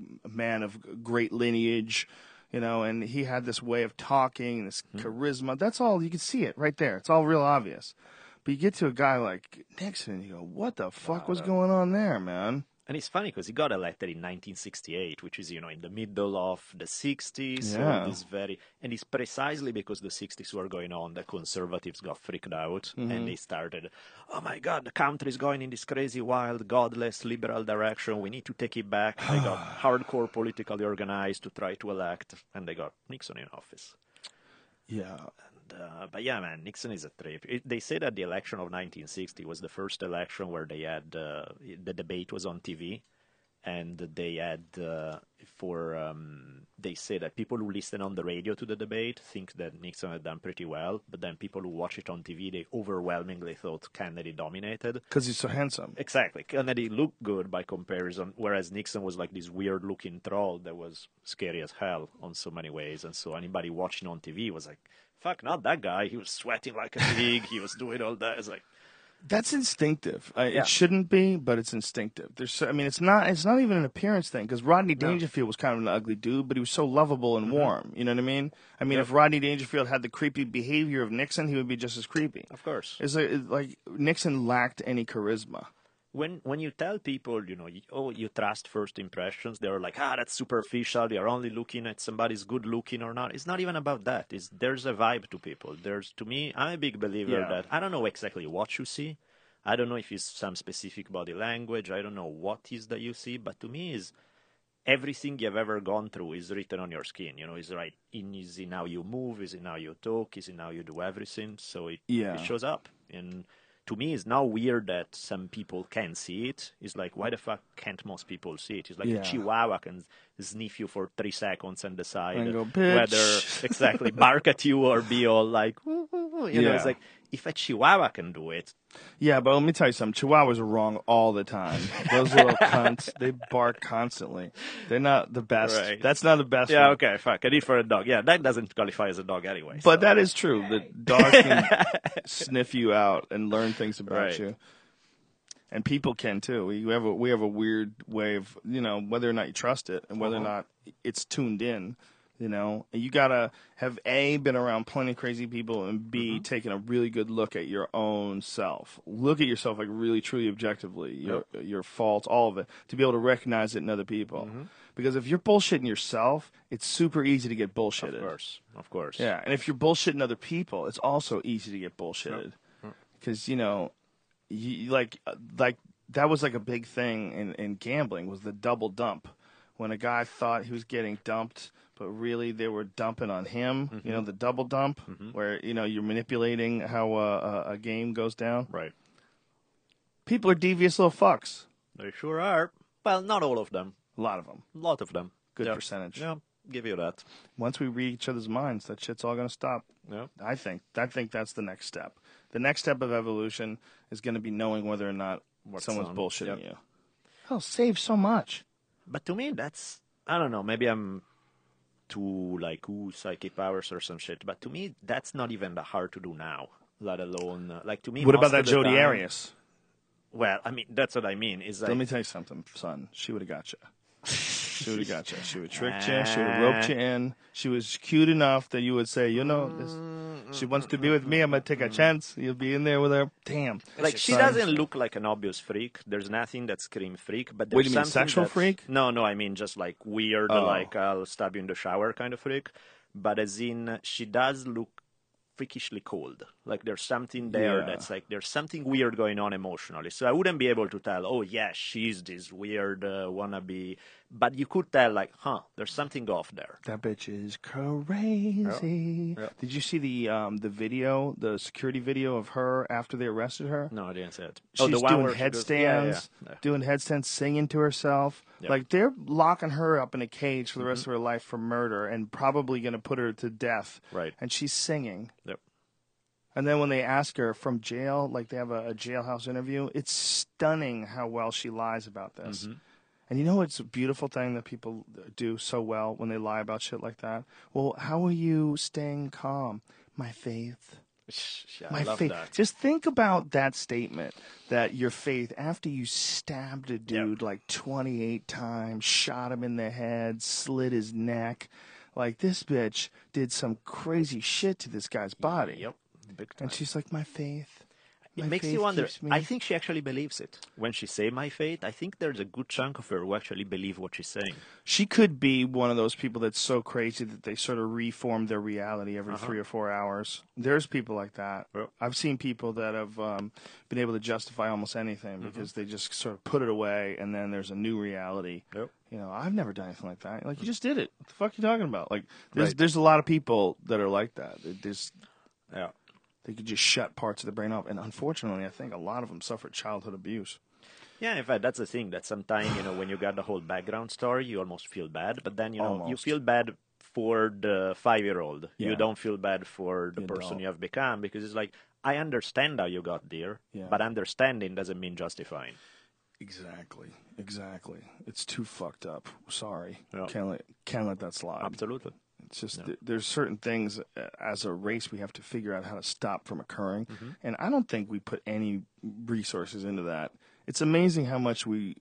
man of great lineage, you know, and he had this way of talking, this charisma. That's all, you can see it right there. It's all real obvious. But you get to a guy like Nixon, and you go, what the fuck was going on there, man? And it's funny because he got elected in nineteen sixty-eight, which is, you know, in the middle of the sixties. Yeah. So this very, and it's precisely because the sixties were going on that conservatives got freaked out Mm-hmm. and they started, oh my God, the country's going in this crazy, wild, godless, liberal direction. We need to take it back. They got hardcore politically organized to try to elect, and they got Nixon in office. Yeah. Uh, but yeah, man, Nixon is a trip. It, they say that the election of nineteen sixty was the first election where they had uh, the debate was on T V, and they had uh, for um, they say that people who listen on the radio to the debate think that Nixon had done pretty well, but then people who watch it on T V, they overwhelmingly thought Kennedy dominated. Because he's so handsome. Exactly, Kennedy looked good by comparison, whereas Nixon was like this weird-looking troll that was scary as hell on so many ways, and so anybody watching on T V was like, fuck, not that guy. He was sweating like a pig. He was doing all that. It's like, That's instinctive. Uh, Yeah. It shouldn't be, but it's instinctive. There's, so- I mean, it's not. It's not even an appearance thing because Rodney Dangerfield was kind of an ugly dude, but he was so lovable and warm. You know what I mean? I mean, if Rodney Dangerfield had the creepy behavior of Nixon, he would be just as creepy. of course. It's like, it's like Nixon lacked any charisma. When when you tell people, you know, you, oh, you trust first impressions, they're like, ah, that's superficial. You're only looking at somebody's good looking or not. It's not even about that. It's, there's a vibe to people. There's, to me, I'm a big believer Yeah. that I don't know exactly what you see. I don't know if it's some specific body language. I don't know what is that you see. But to me, is everything you've ever gone through is written on your skin. You know, is right in is in how you move, is in how you talk, is in how you do everything. So it, Yeah. it shows up. And to me, it's now weird that some people can see it. It's like, why the fuck can't most people see it? It's like Yeah. a chihuahua can sniff you for three seconds and decide And go, "Bitch." whether exactly bark at you or be all like, "Woo, woo, woo." You know, Yeah. it's like, if a chihuahua can do it, Yeah, but let me tell you something. Chihuahuas are wrong all the time. Those little cunts, they bark constantly. They're not the best. Right. That's not the best. yeah, one. okay, fuck. I need for a dog. Yeah, that doesn't qualify as a dog anyway. But so. that is true. The dog can sniff you out and learn things about Right. you. And people can too. We have a we have a weird way of, you know, whether or not you trust it and whether or not it's tuned in, you know. And you gotta have A, been around plenty of crazy people, and B, taken a really good look at your own self. Look at yourself like really truly objectively, your your faults, all of it, to be able to recognize it in other people. Because if you're bullshitting yourself, it's super easy to get bullshitted. Of course, of course. Yeah, and if you're bullshitting other people, it's also easy to get bullshitted. Because you know, you, you like uh, like that was like a big thing in, in gambling was the double dump. When a guy thought he was getting dumped, but really they were dumping on him. You know, the double dump, where you know you're manipulating how uh, a, a game goes down. Right. People are devious little fucks. They sure are. Well, not all of them. A lot of them. A lot of them. Good Yeah. percentage. Yeah, give you that. Once we read each other's minds, that shit's all gonna stop. Yeah. I think. I think that's the next step. The next step of evolution is going to be knowing whether or not What's someone's on. bullshitting Yep. you. That'll save so much. But to me, that's, I don't know, maybe I'm too like, ooh, psychic powers or some shit. But to me, that's not even that hard to do now, let alone, uh, like to me, What most about that of the Jodi time- Arias? Well, I mean, that's what I mean. Is like, Let me tell you something, son. She would have got you. She would have got you. She would have tricked you. She would have roped you in. She was cute enough that you would say, you know, this, she wants to be with me. I'm going to take a chance. You'll be in there with her. Damn. like she Son. doesn't look like an obvious freak. There's nothing that screams freak. But there's What do you mean, something sexual that's- freak? No, no, I mean just like weird, Oh. like I'll stab you in the shower kind of freak. But as in, she does look freakishly cold. Like there's something there Yeah. that's like there's something weird going on emotionally. So I wouldn't be able to tell, oh yeah, she's this weird uh, wannabe, but you could tell like, huh, there's something off there. That bitch is crazy. Yeah. Yeah. Did you see the um the video, the security video of her after they arrested her? No, I didn't say it. She's oh, the one doing where she goes- headstands, yeah, yeah, yeah. doing headstands, singing to herself. Yep. Like they're locking her up in a cage for the rest Mm-hmm. of her life for murder and probably going to put her to death. Right. And she's singing. Yep. And then when they ask her from jail, like they have a, a jailhouse interview, it's stunning how well she lies about this. Mm-hmm. And you know what's a beautiful thing that people do so well when they lie about shit like that? Well, how are you staying calm? My faith. Yeah, My I love faith. that. Just think about that statement that your faith, after you stabbed a dude like twenty-eight times, shot him in the head, slit his neck, like this bitch did some crazy shit to this guy's body. Yep. Big time. And she's like, my faith. It my makes faith you wonder. keeps me. I think she actually believes it. When she say my faith, I think there's a good chunk of her who actually believe what she's saying. She could be one of those people that's so crazy that they sort of reform their reality every Uh-huh. three or four hours. There's people like that. Yep. I've seen people that have um, been able to justify almost anything Mm-hmm. because they just sort of put it away and then there's a new reality. Yep. You know, I've never done anything like that. Like, you just did it. What the fuck are you talking about? Like, there's Right. there's a lot of people that are like that. They just Yeah. they could just shut parts of the brain off. And unfortunately, I think a lot of them suffered childhood abuse. Yeah, in fact, that's the thing. That sometimes, you know, when you got the whole background story, you almost feel bad. But then, you know, you Almost. feel bad for the five-year-old. Yeah. You don't feel bad for the You person don't. you have become because it's like, I understand how you got there, Yeah. but understanding doesn't mean justifying. Exactly. Exactly. It's too fucked up. Sorry. Yeah. Can't let can't let that slide. Absolutely. It's just th- there's certain things uh, as a race we have to figure out how to stop from occurring, Mm-hmm. and I don't think we put any resources into that. It's amazing how much we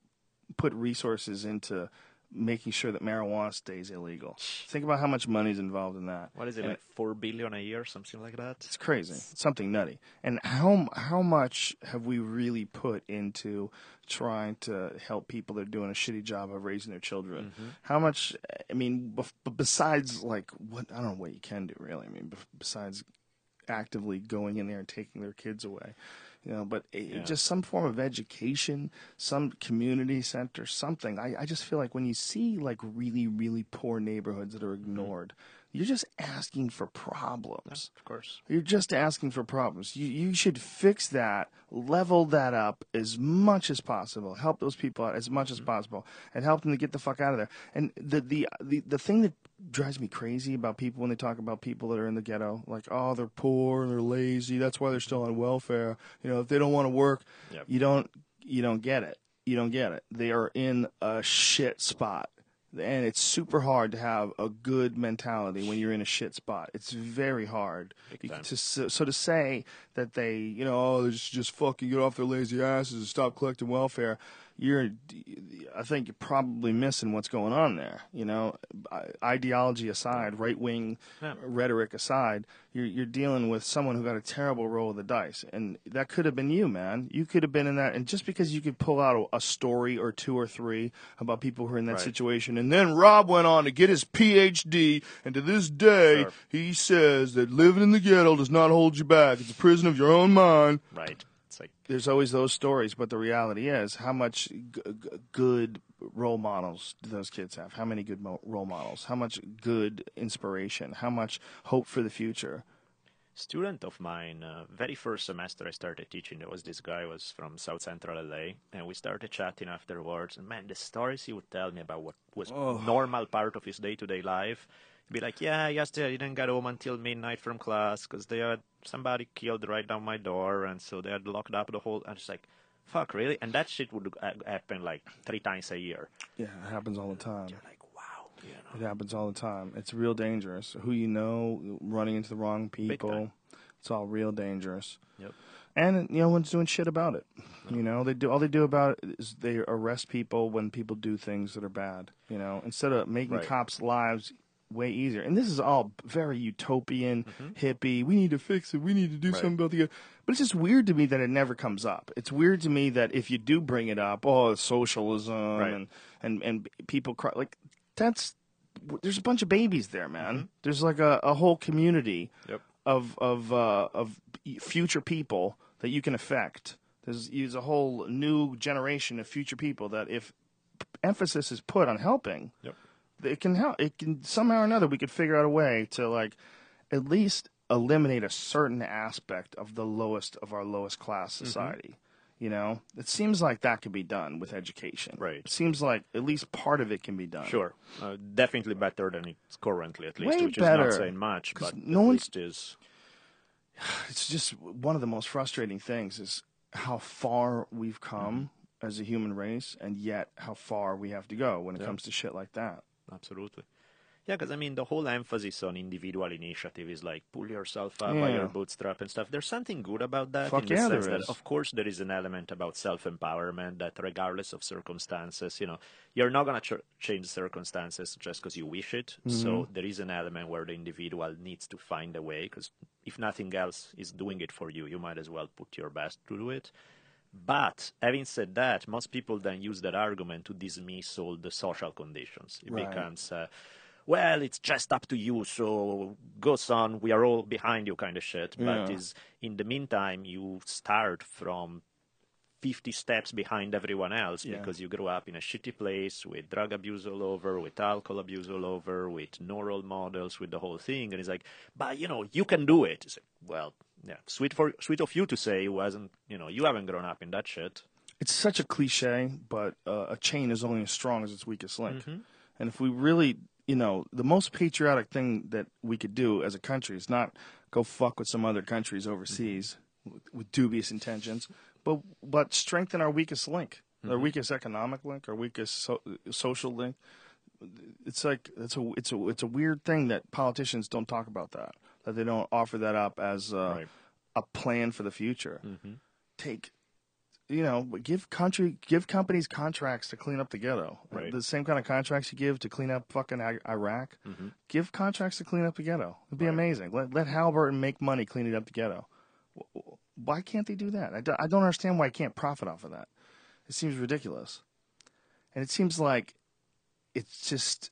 put resources into making sure that marijuana stays illegal. Think about how much money's involved in that. What is it, And like four billion a year, something like that? It's crazy. It's something nutty. And how how much have we really put into trying to help people that are doing a shitty job of raising their children? Mm-hmm. How much? I mean, bef- besides like what I don't know what you can do really. I mean, bef- besides actively going in there and taking their kids away. You know, but it, Yeah. just some form of education, some community center, something. I, I just feel like when you see like really, really poor neighborhoods that are ignored, you're just asking for problems. Of course. You're just asking for problems. You you should fix that, level that up as much as possible, help those people out as much as possible, and help them to get the fuck out of there. And the the the, the thing that drives me crazy about people when they talk about people that are in the ghetto, like, oh, they're poor and they're lazy, that's why they're still on welfare. You know, if they don't want to work, Yep. you don't you don't get it. You don't get it. They are in a shit spot. And it's super hard to have a good mentality when you're in a shit spot. It's very hard. You- time. to, so, so to say that they, you know, oh, they just, just fucking get off their lazy asses and stop collecting welfare, you're, I think you're probably missing what's going on there. You know, I- ideology aside, right wing Yeah. rhetoric aside, you're you're dealing with someone who got a terrible roll of the dice, and that could have been you, man. You could have been in that, and just because you could pull out a, a story or two or three about people who are in that Right. situation, and then Rob went on to get his P H D, and to this day Sure. he says that living in the ghetto does not hold you back. It's a prison of your own mind. Right. It's like, There's always those stories, but the reality is, how much g- g- good role models do those kids have? How many good mo- role models? How much good inspiration? How much hope for the future? student of mine, uh, very first semester I started teaching, there was this guy was from South Central L A, and we started chatting afterwards. And man, the stories he would tell me about what was normal part of his day-to-day life. He'd be like, yeah, yesterday I didn't get home until midnight from class because they had somebody killed right down my door, and so they had locked up the whole. I was like, fuck, really? And that shit would uh, happen like three times a year. Yeah, it happens all the time. You're like, wow, you know. It happens all the time. It's real dangerous. Who you know, running into the wrong people. time. It's all real dangerous. Yep. And no one's doing shit about it. You know, they do all they do about it is they arrest people when people do things that are bad. You know, instead of making Right. cops' lives way easier. And this is all very utopian, hippie. We need to fix it. We need to do Right. something about the. But it's just weird to me that it never comes up. It's weird to me that if you do bring it up, oh, it's socialism Right. and and and people cry like that's. There's a bunch of babies there, man. There's like a, a whole community Yep. of of uh, of future people that you can affect. There's, there's a whole new generation of future people that if emphasis is put on helping, Yep. it can help. It can somehow or another we could figure out a way to like at least eliminate a certain aspect of the lowest of our lowest class society. Mm-hmm. You know, it seems like that could be done with education. Right. It seems like at least part of it can be done. Sure. Uh, definitely better than it's currently, at least, Way which better, is not saying much, but no at one's- least is. It's just one of the most frustrating things is how far we've come mm-hmm. as a human race, and yet how far we have to go when it yeah. comes to shit like that. Absolutely. Yeah, because, I mean, the whole emphasis on individual initiative is like pull yourself up Yeah. by your bootstrap and stuff. There's something good about that Fuck in the yeah, sense there that, is. of course, there is an element about self-empowerment that regardless of circumstances, you know, you're not going to ch- change circumstances just because you wish it. Mm-hmm. So there is an element where the individual needs to find a way, because if nothing else is doing it for you, you might as well put your best to do it. But having said that, most people then use that argument to dismiss all the social conditions. It Right. becomes... Uh, well, it's just up to you, so go son, we are all behind you kind of shit. But Yeah. is in the meantime, you start from fifty steps behind everyone else Yeah. because you grew up in a shitty place with drug abuse all over, with alcohol abuse all over, with no role models, with the whole thing. And it's like, but, you know, you can do it. It's like, well, yeah, sweet, for, sweet of you to say you wasn't, you know, you haven't grown up in that shit. It's such a cliche, but uh, a chain is only as strong as its weakest link. Mm-hmm. And if we really, you know, the most patriotic thing that we could do as a country is not go fuck with some other countries overseas mm-hmm. with, with dubious intentions, but but strengthen our weakest link, mm-hmm. our weakest economic link, our weakest so, social link. It's like it's a it's a it's a weird thing that politicians don't talk about that, that they don't offer that up as a, Right. a plan for the future. Mm-hmm. Take. You know, give country, give companies contracts to clean up the ghetto. Right. The same kind of contracts you give to clean up fucking I- Iraq. Mm-hmm. Give contracts to clean up the ghetto. It'd be Right. amazing. Let let Halliburton make money cleaning up the ghetto. Why can't they do that? I don't, I don't understand why I can't profit off of that. It seems ridiculous. And it seems like it's just,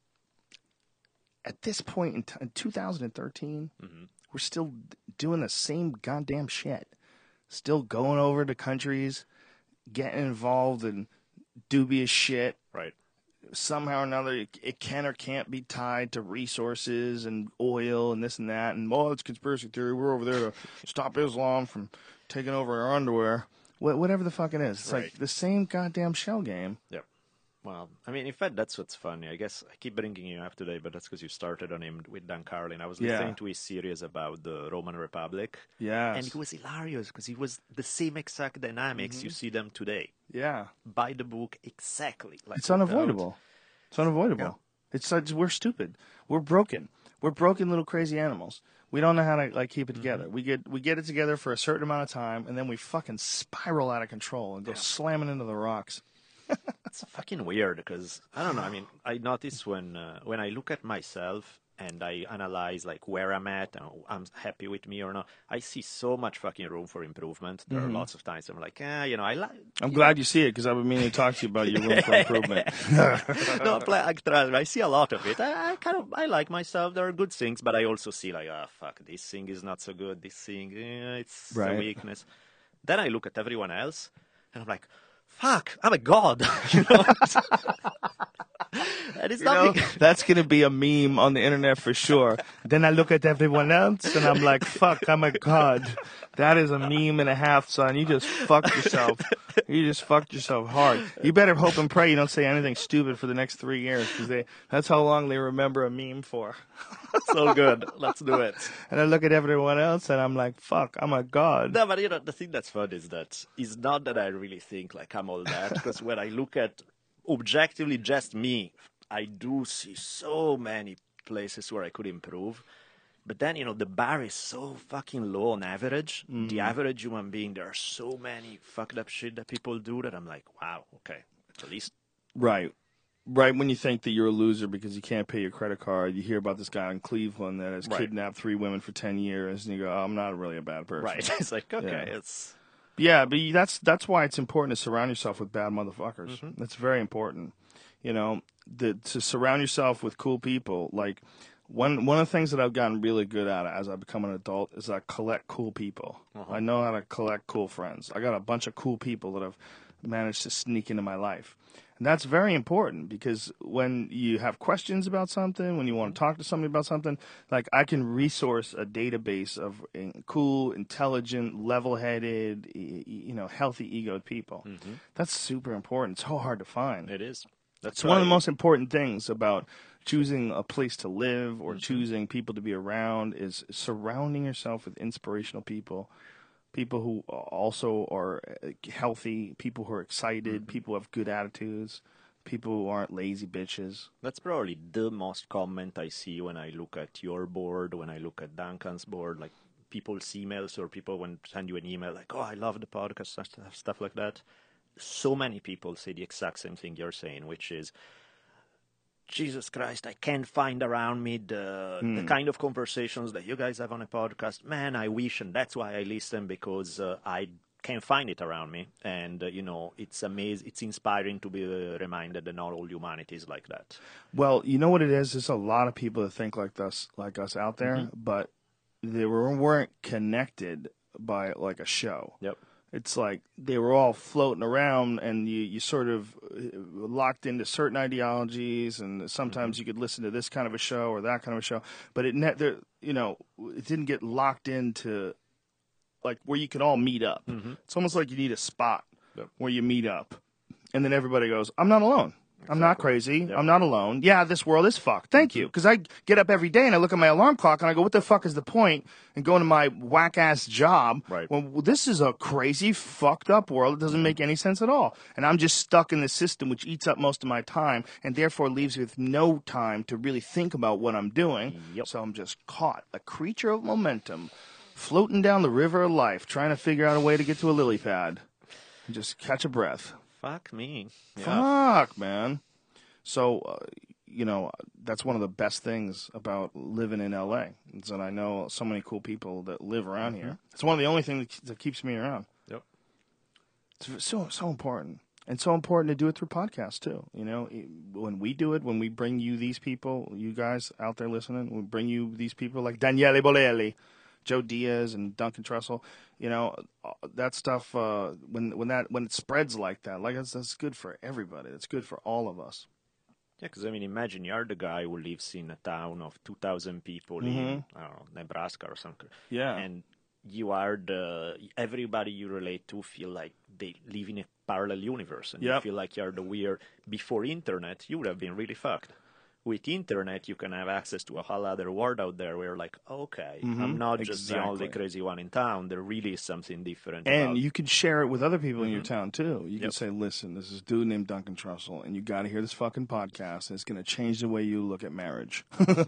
at this point in, t- in two thousand thirteen, Mm-hmm. we're still doing the same goddamn shit. Still going over to countries, getting involved in dubious shit. Right. Somehow or another, it, it can or can't be tied to resources and oil and this and that. And, oh, it's conspiracy theory. We're over there to stop Islam from taking over our underwear. Wh- whatever the fuck it is. It's Right. like the same goddamn shell game. Yep. Well, I mean, in fact, that's what's funny. I guess I keep bringing you up today, but that's because you started on him with Dan Carlin. I was Yeah. listening to his series about the Roman Republic. Yes. And it was hilarious because it was the same exact dynamics. Mm-hmm. You see them today. Yeah. By the book, exactly. Like It's without- unavoidable. It's unavoidable. Yeah. It's like we're stupid. We're broken. We're broken little crazy animals. We don't know how to like keep it together. Mm-hmm. We get we get it together for a certain amount of time, and then we fucking spiral out of control and go Yeah. slamming into the rocks. It's fucking weird because I don't know. I mean, I notice when uh, when I look at myself and I analyze like where I'm at and I'm happy with me or not, I see so much fucking room for improvement. There are lots of times I'm like, ah, you know, I like. I'm glad you see it because I've been meaning to talk to you about your room for improvement. No, play, I, trust- I see a lot of it. I, I kind of I like myself. There are good things, but I also see like, ah, fuck, this thing is not so good. This thing, eh, it's Right. a weakness. Then I look at everyone else, and I'm like, fuck, I'm a god. You know? And it's You not know, because- that's going to be a meme on the internet for sure. Then I look at everyone else and I'm like, fuck, I'm a god. That is a meme and a half, son. You just fucked yourself. You just fucked yourself hard. You better hope and pray you don't say anything stupid for the next three years because that's how long they remember a meme for. so good. Let's do it. And I look at everyone else and I'm like, fuck, I'm a god. No, but you know, the thing that's fun is that it's not that I really think like I'm all that, because when I look at objectively just me, I do see so many places where I could improve. But then, you know, the bar is so fucking low on average. Mm-hmm. The average human being, there are so many fucked up shit that people do that I'm like, wow, okay, at least. Right. Right when you think that you're a loser because you can't pay your credit card, you hear about this guy in Cleveland that has Right. kidnapped three women for ten years, and you go, oh, I'm not really a bad person. Right. It's like, okay, Yeah. it's. Yeah, but you- that's that's why it's important to surround yourself with bad motherfuckers. Mm-hmm. That's very important. You know, the, to surround yourself with cool people. Like One one of the things that I've gotten really good at as I become an adult is I collect cool people. Uh-huh. I know how to collect cool friends. I got a bunch of cool people that I've managed to sneak into my life. And that's very important because when you have questions about something, when you want to talk to somebody about something, like I can resource a database of in- cool, intelligent, level-headed, y- you know, healthy egoed people. Mm-hmm. That's super important. It's so hard to find. It is. That's It's one of the why- most important things about choosing a place to live or choosing people to be around is surrounding yourself with inspirational people, people who also are healthy, people who are excited, people who have good attitudes, people who aren't lazy bitches. That's probably the most comment I see when I look at your board, when I look at Duncan's board, like people's emails or people when send you an email like, oh, I love the podcast, stuff, stuff like that. So many people say the exact same thing you're saying, which is, Jesus Christ, I can't find around me the Mm. the kind of conversations that you guys have on a podcast. Man, I wish, and that's why I listen, because uh, I can't find it around me. And, uh, you know, it's amazing, it's inspiring to be uh, reminded that not all humanity is like that. Well, you know what it is? There's a lot of people that think like us, like us out there, Mm-hmm. but they were, weren't connected by like a show. Yep. It's like they were all floating around, and you, you sort of uh, locked into certain ideologies, and sometimes you could listen to this kind of a show or that kind of a show, but it ne- there, you know, it didn't get locked into like where you can all meet up. It's almost like you need a spot Yep. where you meet up, and then everybody goes, "I'm not alone. I'm not crazy. I'm not alone. Yeah, this world is fucked. Thank you." Because I get up every day and I look at my alarm clock and I go, what the fuck is the point in going to my whack-ass job Right. when well, this is a crazy, fucked up world. It doesn't make any sense at all. And I'm just stuck in the system which eats up most of my time and therefore leaves me with no time to really think about what I'm doing. Yep. So I'm just caught, a creature of momentum, floating down the river of life, trying to figure out a way to get to a lily pad and just catch a breath. Fuck me. Yeah. Fuck, man. So, uh, you know, that's one of the best things about living in L A is that I know so many cool people that live around here. It's one of the only things that, that keeps me around. Yep. It's so so important, and so important to do it through podcasts too. You know, when we do it, when we bring you these people, you guys out there listening, we bring you these people like Daniele Bolelli, Joe Diaz, and Duncan Trussell. You know, that stuff. Uh, when when that when it spreads like that, like that's, that's good for everybody. It's good for all of us. Yeah, because I mean, imagine you're the guy who lives in a town of two thousand people in, I don't know, Nebraska or something. Yeah. And you are the, everybody you relate to feel like they live in a parallel universe. And you Yep. feel like you're the weird. Before internet, you would have been really fucked. With internet, you can have access to a whole other world out there where you're like, okay, I'm not just the only Exactly. crazy one in town. There really is something different. And about you can share it with other people in your town too. You can Yep. say, "Listen, this is a dude named Duncan Trussell, and you got to hear this fucking podcast. And it's going to change the way you look at marriage,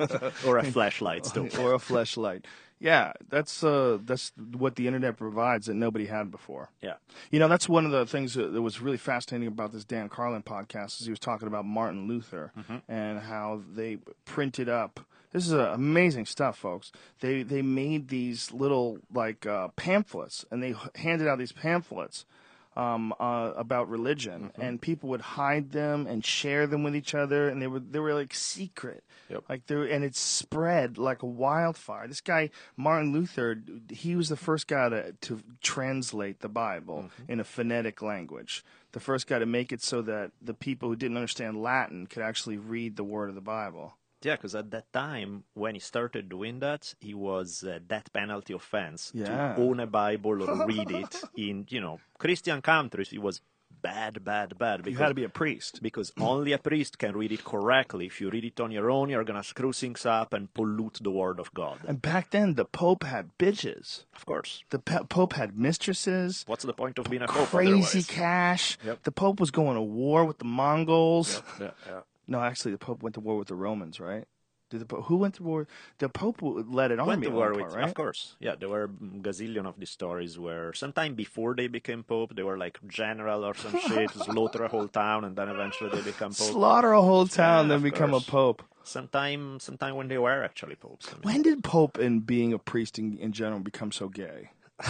or a flashlight still. or a fleshlight." Yeah, that's uh, that's what the internet provides that nobody had before. Yeah. You know, that's one of the things that, that was really fascinating about this Dan Carlin podcast is he was talking about Martin Luther and how they printed up. This is uh, amazing stuff, folks. They they made these little like uh, pamphlets, and they h- handed out these pamphlets um, uh, about religion, and people would hide them and share them with each other, and they were they were like secret. Yep. Like there, and it spread like a wildfire. This guy Martin Luther, he was the first guy to to translate the Bible in a phonetic language. The first guy to make it so that the people who didn't understand Latin could actually read the word of the Bible. Yeah, because at that time, when he started doing that, he was a death penalty offense Yeah. to own a Bible or read it. In, you know, Christian countries, it was bad, bad, bad. Because, You had to be a priest. because only a priest can read it correctly. If you read it on your own, you're going to screw things up and pollute the word of God. And back then, the Pope had bitches. Of course. The pe- Pope had mistresses. What's the point of being a pope Crazy otherwise? cash. Yep. The Pope was going to war with the Mongols. Yeah, yeah. No, actually, the Pope went to war with the Romans, right? Did the Pope, who went to war? The Pope led an Went army to at war one with, point, right? of course. Yeah, there were a gazillion of these stories where sometime before they became pope, they were like general or some shit, slaughter a whole town, and then eventually they become pope. Slaughter a whole town, Yeah, then of become course. a Pope. Sometime, sometime when they were actually popes. I mean, When did Pope and being a priest in, in general become so gay?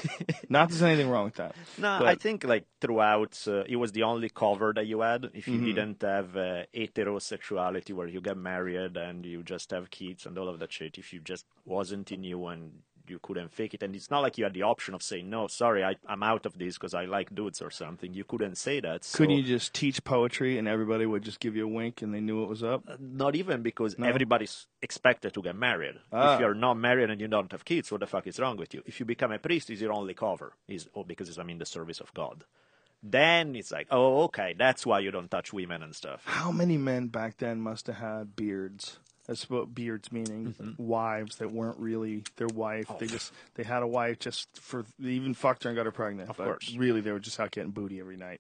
Not that there's anything wrong with that. No, but I think like throughout, uh, it was the only cover that you had. If you Mm-hmm. didn't have uh, heterosexuality where you get married and you just have kids and all of that shit, if you just wasn't in you and you couldn't fake it, and it's not like you had the option of saying, no, sorry, I, I'm out of this because I like dudes or something. You couldn't say that. So, couldn't you just teach poetry and everybody would just give you a wink and they knew what was up? not even, because No? everybody's expected to get married. Ah. If you're not married and you don't have kids, what the fuck is wrong with you? If you become a priest, it's your only cover, is oh, because it's, I'm in the service of God. Then it's like, oh, okay, that's why you don't touch women and stuff. How many men back then must have had beards? That's what beards meaning. Mm-hmm. Wives that weren't really their wife. Oh. They just they had a wife just for they even fucked her and got her pregnant. Of but course. really they were just out getting booty every night.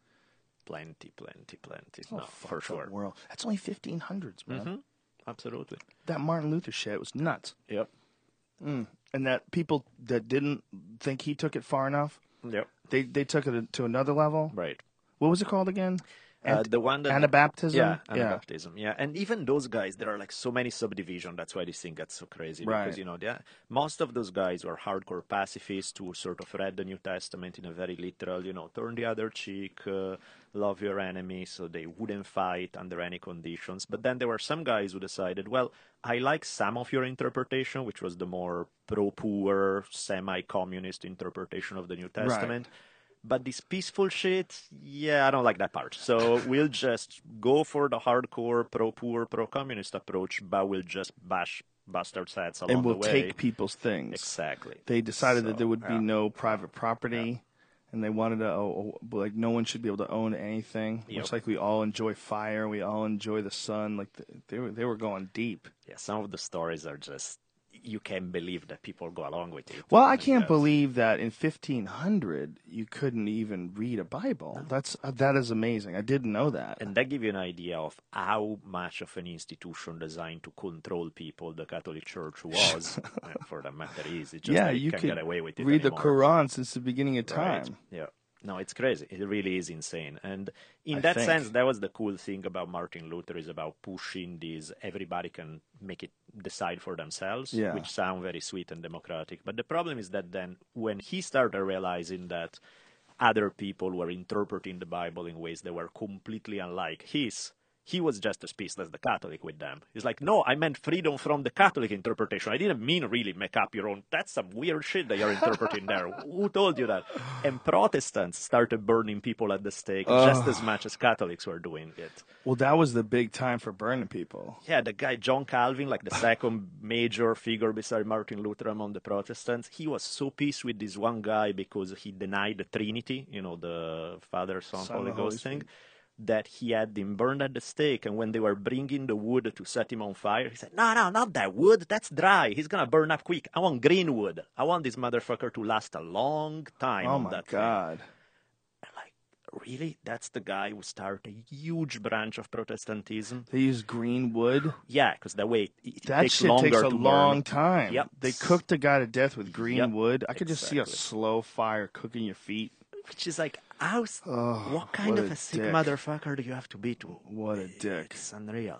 Plenty, plenty, plenty. Oh, no, for fucked up sure. World. That's only fifteen hundreds, man. Mhm. Absolutely. That Martin Luther shit was nuts. Yep. And that people that didn't think he took it far enough, Yep. they they took it to another level. Right. What was it called again? Uh, Ant- the one that Anabaptism? Yeah, Yeah. Anabaptism. Yeah, and even those guys, there are like so many subdivisions. That's why this thing gets so crazy. Right. Because you know, yeah, most of those guys were hardcore pacifists who sort of read the New Testament in a very literal, you know, turn the other cheek, uh, love your enemy, so they wouldn't fight under any conditions. But then there were some guys who decided, well, I like some of your interpretation, which was the more pro-poor, semi-communist interpretation of the New Testament. But this peaceful shit, yeah, I don't like that part. So we'll just go for the hardcore pro-poor, pro-communist approach, but we'll just bash bastards' heads along And we'll the way. take people's things. Exactly. They decided that So, there would be yeah. no private property, and they wanted to, oh, oh, like, no one should be able to own anything. Yep. Much like we all enjoy fire, we all enjoy the sun. Like th- they were, they were going deep. Yeah, some of the stories are just, you can't believe that people go along with it. Well, I can't Yes. believe that in fifteen hundred you couldn't even read a Bible. That's uh, that is amazing. I didn't know that. And that gives you an idea of how much of an institution designed to control people the Catholic Church was. And for that matter is. It's just yeah, that you can't could get away with it read the anymore. Quran since the beginning of time. Right. Yeah. No, it's crazy. It really is insane. And in I that think. sense, that was the cool thing about Martin Luther, is about pushing these, everybody can make it decide for themselves, Yeah. which sound very sweet and democratic. But the problem is that then when he started realizing that other people were interpreting the Bible in ways that were completely unlike his, he was just as pissed as the Catholic with them. He's like, no, I meant freedom from the Catholic interpretation. I didn't mean really make up your own. That's some weird shit that you're interpreting there. Who told you that? And Protestants started burning people at the stake just as much as Catholics were doing it. Well, that was the big time for burning people. Yeah, the guy John Calvin, like the second major figure beside Martin Luther among the Protestants, he was so pissed with this one guy because he denied the Trinity, you know, the Father, Son, Son, Holy the Holy Ghost thing, Spirit. that he had him burned at the stake. And when they were bringing the wood to set him on fire, he said, no, no, not that wood. That's dry. He's going to burn up quick. I want green wood. I want this motherfucker to last a long time Oh on my that thing. God. And like, really? That's the guy who started a huge branch of Protestantism? They use green wood. Yeah, because that way it, it That takes shit longer takes a to long burn. time. Yep. They cooked a guy to death with green Yep. wood. I could just see a Exactly. slow fire cooking your feet. Which is like, how, s- Oh, what kind what of a a sick dick. motherfucker do you have to be to? What a dick. It's unreal.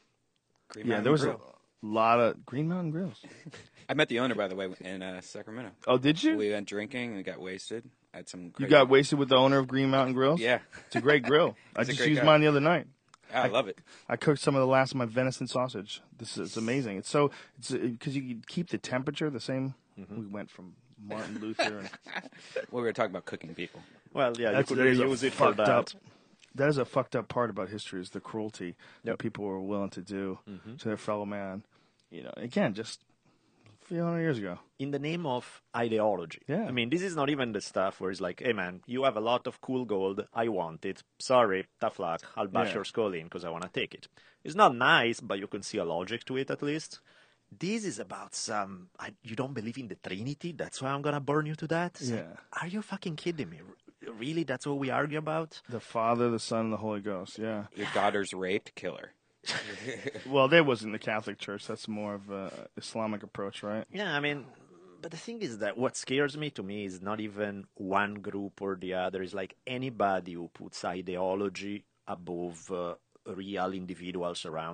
Green Yeah, Mountain there was Grill. a lot of Green Mountain Grills. I met the owner, by the way, in uh, Sacramento. Oh, did you? We went drinking and got wasted. I had some. You Great... got wasted with the owner of Green Mountain Grills? Yeah, It's a great grill. I He's a just great used guy. mine the other night. I love it. I cooked some of the last of my venison sausage. This is it's amazing. It's so it's because you can keep the temperature the same. Mm-hmm. We went from Martin Luther. And, Well, we were talking about cooking people. Well, yeah, That's- you that could is a use it for fucked that. up- that is a fucked up part about history is the cruelty that Yep. people were willing to do Mm-hmm. to their fellow man. You know, again, just a few hundred years ago. In the name of ideology. Yeah. I mean, this is not even the stuff where it's like, hey, man, you have a lot of cool gold. I want it. Sorry, tough luck. I'll bash Yeah. your skull in because I want to take it. It's not nice, but you can see a logic to it at least. This is about some, I, you don't believe in the Trinity? That's why I'm going to burn you to death? It's like, Yeah. are you fucking kidding me? R- Really? That's what we argue about? The Father, the Son, and the Holy Ghost. Yeah. Your daughter's raped, kill her. Well, that wasn't the Catholic Church. That's more of a Islamic approach, right? Yeah, I mean, but the thing is that what scares me to me is not even one group or the other. It's like anybody who puts ideology above uh, real individuals around them.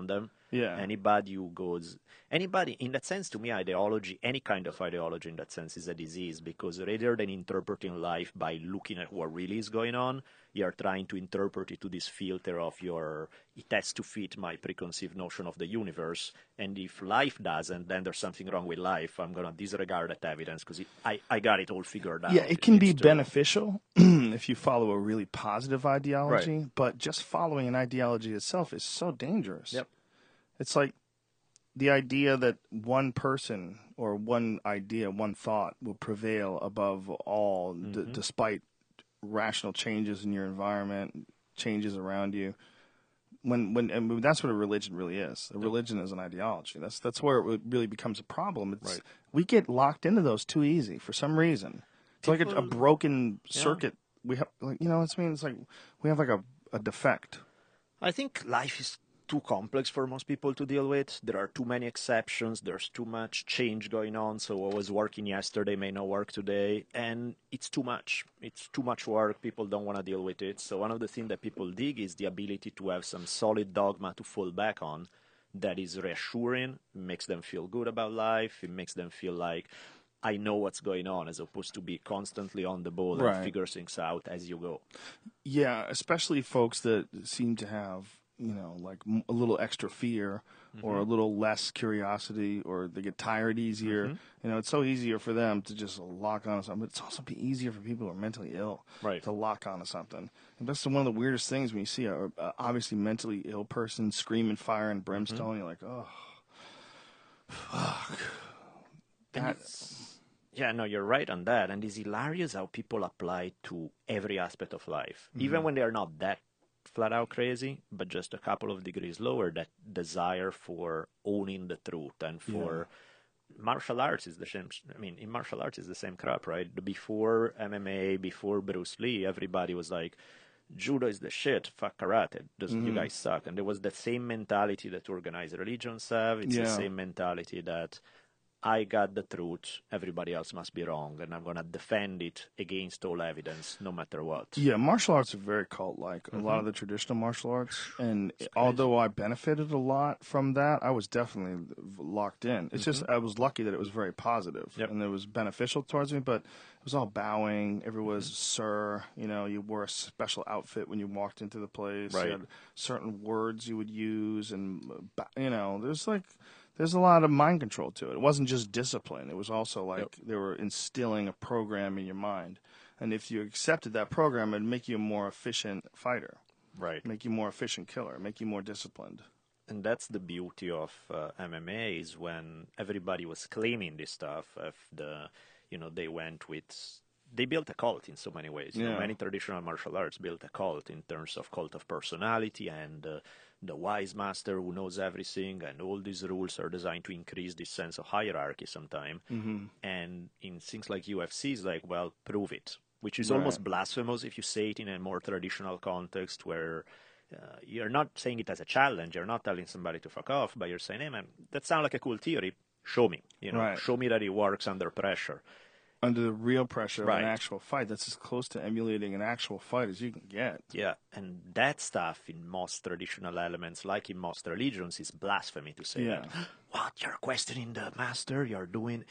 Yeah. Anybody who goes, anybody, in that sense, to me, ideology, any kind of ideology in that sense is a disease, because rather than interpreting life by looking at what really is going on, you're trying to interpret it to this filter of your, it has to fit my preconceived notion of the universe. And if life doesn't, then there's something wrong with life. I'm going to disregard that evidence because I, I got it all figured out. Yeah, it can be It's true. beneficial if you follow a really positive ideology, Right. but just following an ideology itself is so dangerous. Yep. It's like the idea that one person or one idea, one thought will prevail above all, Mm-hmm. d- despite rational changes in your environment, changes around you. When when and that's what a religion really is. A religion is an ideology. That's that's where it really becomes a problem. It's Right. we get locked into those too easy for some reason. It's like a, a People- broken circuit. We have like you know what I mean. It's like we have like a, a defect. I think life is too complex for most people to deal with. There are too many exceptions. There's too much change going on. So what was working yesterday may not work today. And it's too much. It's too much work. People don't want to deal with it. So one of the things that people dig is the ability to have some solid dogma to fall back on that is reassuring, makes them feel good about life. It makes them feel like, I know what's going on, as opposed to be constantly on the ball Right. and figure things out as you go. Yeah, especially folks that seem to have, you know, like m- a little extra fear or a little less curiosity, or they get tired easier. You know, it's so easier for them to just lock onto something, but it's also be easier for people who are mentally ill Right. to lock onto something. And that's one of the weirdest things when you see a, a obviously mentally ill person screaming fire and brimstone. You're like, oh, fuck. That, Yeah, no, you're right on that. And it's hilarious how people apply to every aspect of life, even when they are not that flat out crazy, but just a couple of degrees lower, that desire for owning the truth and for martial arts is the same. I mean, in martial arts is the same crap, right? Before M M A, before Bruce Lee, everybody was like, judo is the shit, fuck karate, Does, you guys suck. And there was the same mentality that organized religions have. It's the Yeah. same mentality that I got the truth, everybody else must be wrong, and I'm going to defend it against all evidence, no matter what. Yeah, martial arts are very cult-like. A lot of the traditional martial arts, and although I benefited a lot from that, I was definitely locked in. It's just I was lucky that it was very positive Yep. and it was beneficial towards me. But it was all bowing. Everyone was sir. You know, you wore a special outfit when you walked into the place. Right. You had certain words you would use, and you know, there's like. There's a lot of mind control to it. It wasn't just discipline. It was also like Yep. they were instilling a program in your mind. And if you accepted that program, it'd make you a more efficient fighter, Right. make you more efficient killer, make you more disciplined. And that's the beauty of uh, M M A, is when everybody was claiming this stuff, of the, you know, they went with, they built a cult in so many ways. You know, Yeah. many traditional martial arts built a cult in terms of cult of personality and uh, the wise master who knows everything, and all these rules are designed to increase this sense of hierarchy sometime. Mm-hmm. And in things like U F C, it's like, well, prove it, which is Right. almost blasphemous if you say it in a more traditional context where uh, you're not saying it as a challenge. You're not telling somebody to fuck off, but you're saying, hey, man, that sounds like a cool theory. Show me, you know, Right. show me that it works under pressure. Under the real pressure of Right. an actual fight, that's as close to emulating an actual fight as you can get. Yeah, and that stuff in most traditional elements, like in most religions, is blasphemy to say Yeah. that. What? You're questioning the master? You're doing...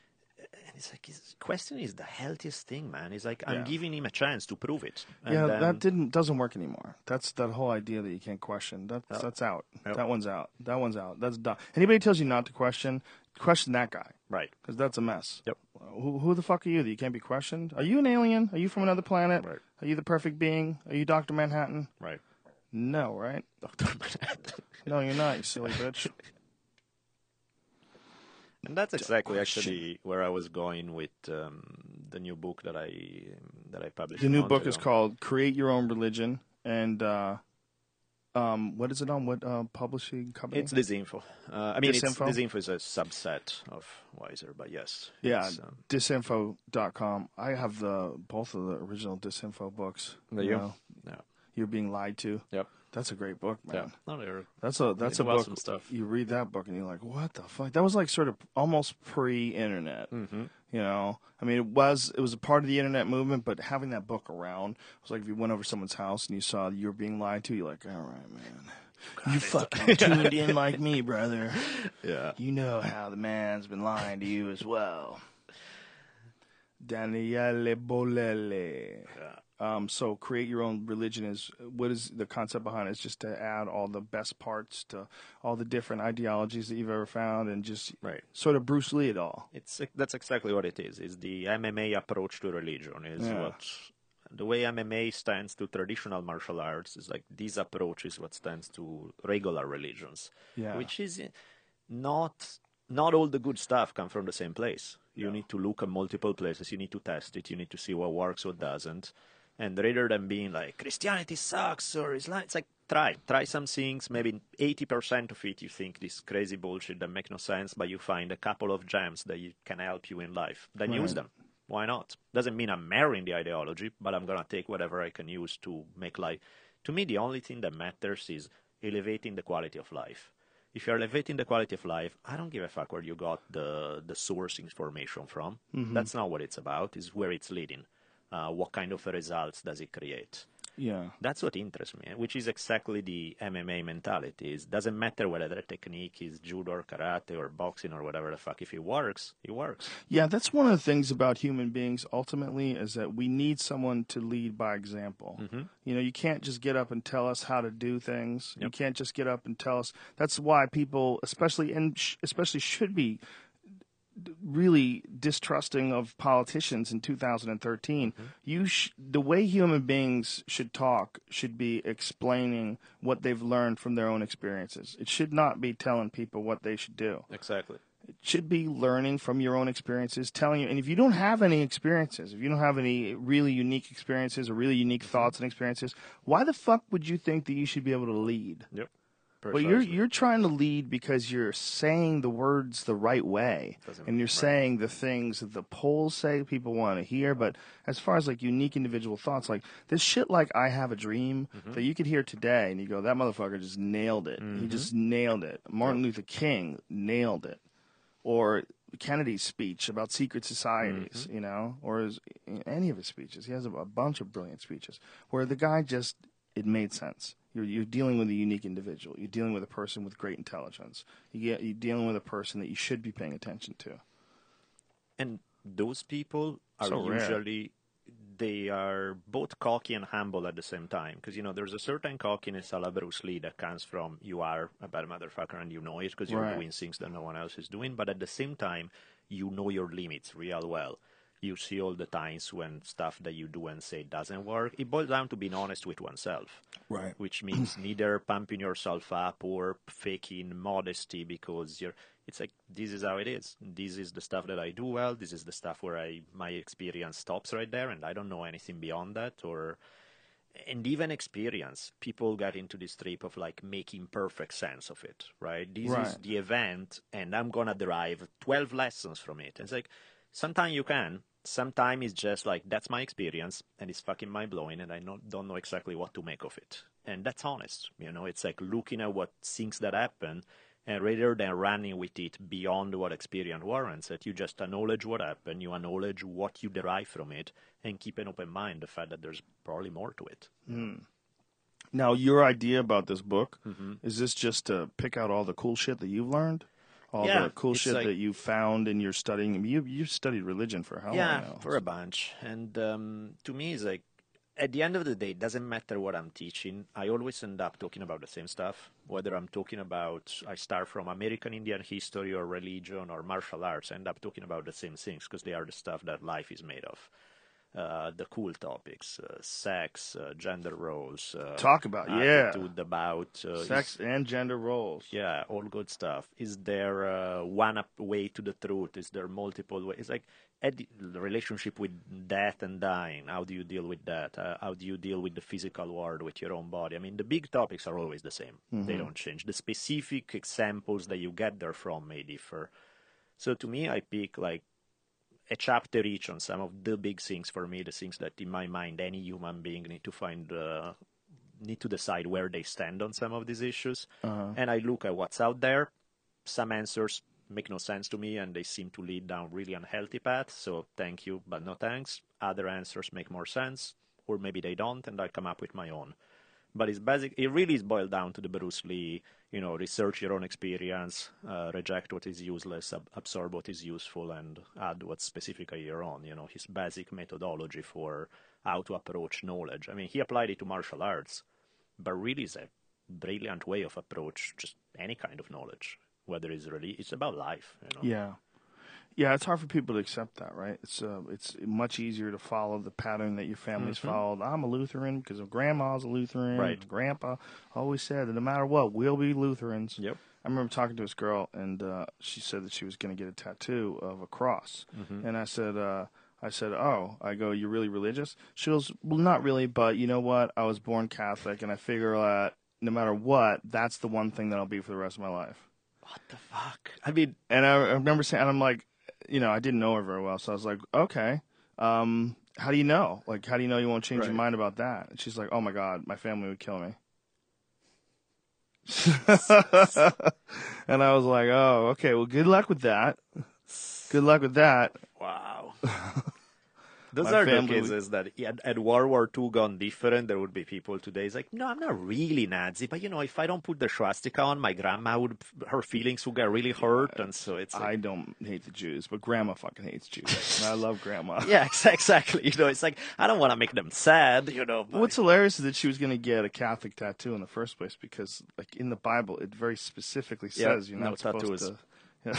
And it's like, it's, questioning is the healthiest thing, man. It's like, I'm Yeah. giving him a chance to prove it. And yeah, then- that didn't doesn't work anymore. That's that whole idea that you can't question. That's Yep. that's out. Yep. That one's out. That one's out. That's done. Anybody tells you not to question, question that guy. Right. Because that's a mess. Yep. Who, who the fuck are you that you can't be questioned? Are you an alien? Are you from another planet? Right. Are you the perfect being? Are you Doctor Manhattan? Right. No, right? Doctor Manhattan. No, you're not, you silly bitch. And that's exactly actually where I was going with um, the new book that I that I published. The a new month book ago. is called Create Your Own Religion. And uh, um, what is it on? What uh, publishing company? It's Disinfo. Uh, I mean, Disinfo? It's, Disinfo is a subset of Wiser, but yes. Yeah, it's, um, disinfo dot com. I have the both of the original Disinfo books. There you go. know. yeah. You're Being Lied To. Yep. That's a great book, man. Yeah. No, they're That's a that's a Really book. awesome stuff. You read that book and you're like, what the fuck? That was like sort of almost pre-internet. Mm-hmm. You know, I mean, it was it was a part of the internet movement, but having that book around was like if you went over someone's house and you saw you were being lied to, you're like, all right, man. You fucking tuned in like me, brother. Yeah. You know how the man's been lying to you as well. Daniele Bolele. Yeah. Um, so create your own religion is, what is the concept behind it? It's just to add all the best parts to all the different ideologies that you've ever found and just Right. sort of Bruce Lee it all. It's that's exactly what it is. It's the M M A approach to religion. Is Yeah. what the way M M A stands to traditional martial arts is like this approach is what stands to regular religions. Yeah. Which is not not all the good stuff come from the same place. You Yeah. need to look at multiple places. You need to test it. You need to see what works, what doesn't. And rather than being like Christianity sucks or Islam, it's like try try some things. Maybe eighty percent of it you think this crazy bullshit that make no sense, but you find a couple of gems that you can help you in life. Then Right. use them. Why not? Doesn't mean I'm marrying the ideology, but I'm gonna take whatever I can use to make life. To me, the only thing that matters is elevating the quality of life. If you're elevating the quality of life, I don't give a fuck where you got the the source information from. Mm-hmm. That's not what it's about. It's where it's leading. Uh, what kind of results does it create? Yeah. That's what interests me, which is exactly the M M A mentality. It doesn't matter whether the technique is judo or karate or boxing or whatever the fuck. If it works, it works. Yeah, that's one of the things about human beings ultimately is that we need someone to lead by example. Mm-hmm. You know, you can't just get up and tell us how to do things. You Yep. can't just get up and tell us. That's why people, especially and sh- especially should be really distrusting of politicians in two thousand thirteen. Mm-hmm. You sh- the way human beings should talk should be explaining what they've learned from their own experiences. It should not be telling people what they should do. Exactly. It should be learning from your own experiences, telling you. And if you don't have any experiences, if you don't have any really unique experiences or really unique thoughts and experiences, why the fuck would you think that you should be able to lead? Yep. Well, you're Precisely. you're trying to lead because you're saying the words the right way, Doesn't- and you're right. saying the things that the polls say people want to hear. But as far as like unique individual thoughts, like this shit, like I Have a Dream, Mm-hmm. that you could hear today, and you go, that motherfucker just nailed it. He just nailed it. Martin Luther King nailed it, or Kennedy's speech about secret societies, Mm-hmm. you know, or his, any of his speeches. He has a, a bunch of brilliant speeches where the guy just it made sense. You're, you're dealing with a unique individual. You're dealing with a person with great intelligence. You get, you're dealing with a person that you should be paying attention to. And those people are So rare. usually they are both cocky and humble at the same time. Because, you know, there's a certain cockiness a la Bruce Lee that comes from you are a bad motherfucker and you know it because you're Right. doing things that no one else is doing. But at the same time, you know your limits real well. You see all the times when stuff that you do and say doesn't work. It boils down to being honest with oneself. Right. Which means neither pumping yourself up or faking modesty because you're it's like this is how it is. This is the stuff that I do well. This is the stuff where I my experience stops right there and I don't know anything beyond that or and even experience. People get into this trip of like making perfect sense of it, right? This is Right. the event and I'm gonna derive twelve lessons from it. And it's like sometimes you can. Sometimes it's just like, that's my experience, and it's fucking mind-blowing, and I not, don't know exactly what to make of it. And that's honest, you know? It's like looking at what things that happen, and rather than running with it beyond what experience warrants, that you just acknowledge what happened, you acknowledge what you derive from it, and keep an open mind, the fact that there's probably more to it. Now, your idea about this book, Mm-hmm. is this just to pick out all the cool shit that you've learned? All Yeah, the cool it's shit like- that you found in your studying? I mean, you, you've studied religion for how long Yeah, now? for a bunch. And um, to me, it's like, at the end of the day, it doesn't matter what I'm teaching. I always end up talking about the same stuff. Whether I'm talking about, I start from American Indian history or religion or martial arts, I end up talking about the same things because they are the stuff that life is made of. Uh, the cool topics, uh, sex, uh, gender roles. Uh, Talk about- yeah. attitude about uh, Sex is- and gender roles. yeah, all good stuff. Is there uh, one up way to the truth? Is there multiple ways? It's like ed- the relationship with death and dying. How do you deal with that? Uh, how do you deal with the physical world, with your own body? I mean, the big topics are always the same. They don't change. The specific examples that you get there from may differ. So to me, I pick like a chapter each on some of the big things for me, the things that in my mind any human being need to find uh, need to decide where they stand on some of these issues. And I look at what's out there. Some answers make no sense to me and they seem to lead down really unhealthy paths. So thank you, but no thanks. Other answers make more sense, or maybe they don't, and I come up with my own. But it's basic. It really is boiled down to the Bruce Lee, you know, research your own experience, uh, reject what is useless, ab- absorb what is useful, and add what's specifically your own. You know, his basic methodology for how to approach knowledge. I mean, he applied it to martial arts, but really is a brilliant way of approach just any kind of knowledge, whether it's really, it's about life, you know. Yeah. Yeah, it's hard for people to accept that, right? It's uh, it's much easier to follow the pattern that your family's Mm-hmm. followed. I'm a Lutheran because of grandma's a Lutheran. Right. Grandpa always said that no matter what, we'll be Lutherans. Yep. I remember talking to this girl, and uh, she said that she was going to get a tattoo of a cross. Mm-hmm. And I said, uh, I said, oh, I go, you're really religious? She goes, well, not really, but you know what? I was born Catholic, and I figure that no matter what, that's the one thing that I'll be for the rest of my life. What the fuck? I mean, And I, I remember saying, and I'm like, you know, I didn't know her very well, so I was like, okay, um, how do you know? Like, how do you know you won't change your Right. mind about that? And she's like, oh my God, my family would kill me. And I was like, oh, okay, well, good luck with that. Good luck with that. wow. Those My are the family would- cases that had, had World War Two gone different, there would be people today. It's like, no, I'm not really Nazi, but you know, if I don't put the swastika on, my grandma would, her feelings would get really hurt, and so it's. Like, I don't hate the Jews, but Grandma fucking hates Jews. And I love Grandma. yeah, ex- exactly. You know, it's like I don't want to make them sad. You know. But, What's hilarious is that she was going to get a Catholic tattoo in the first place because, like, in the Bible, it very specifically Yeah, says you're not no supposed tattoos. to. Yeah.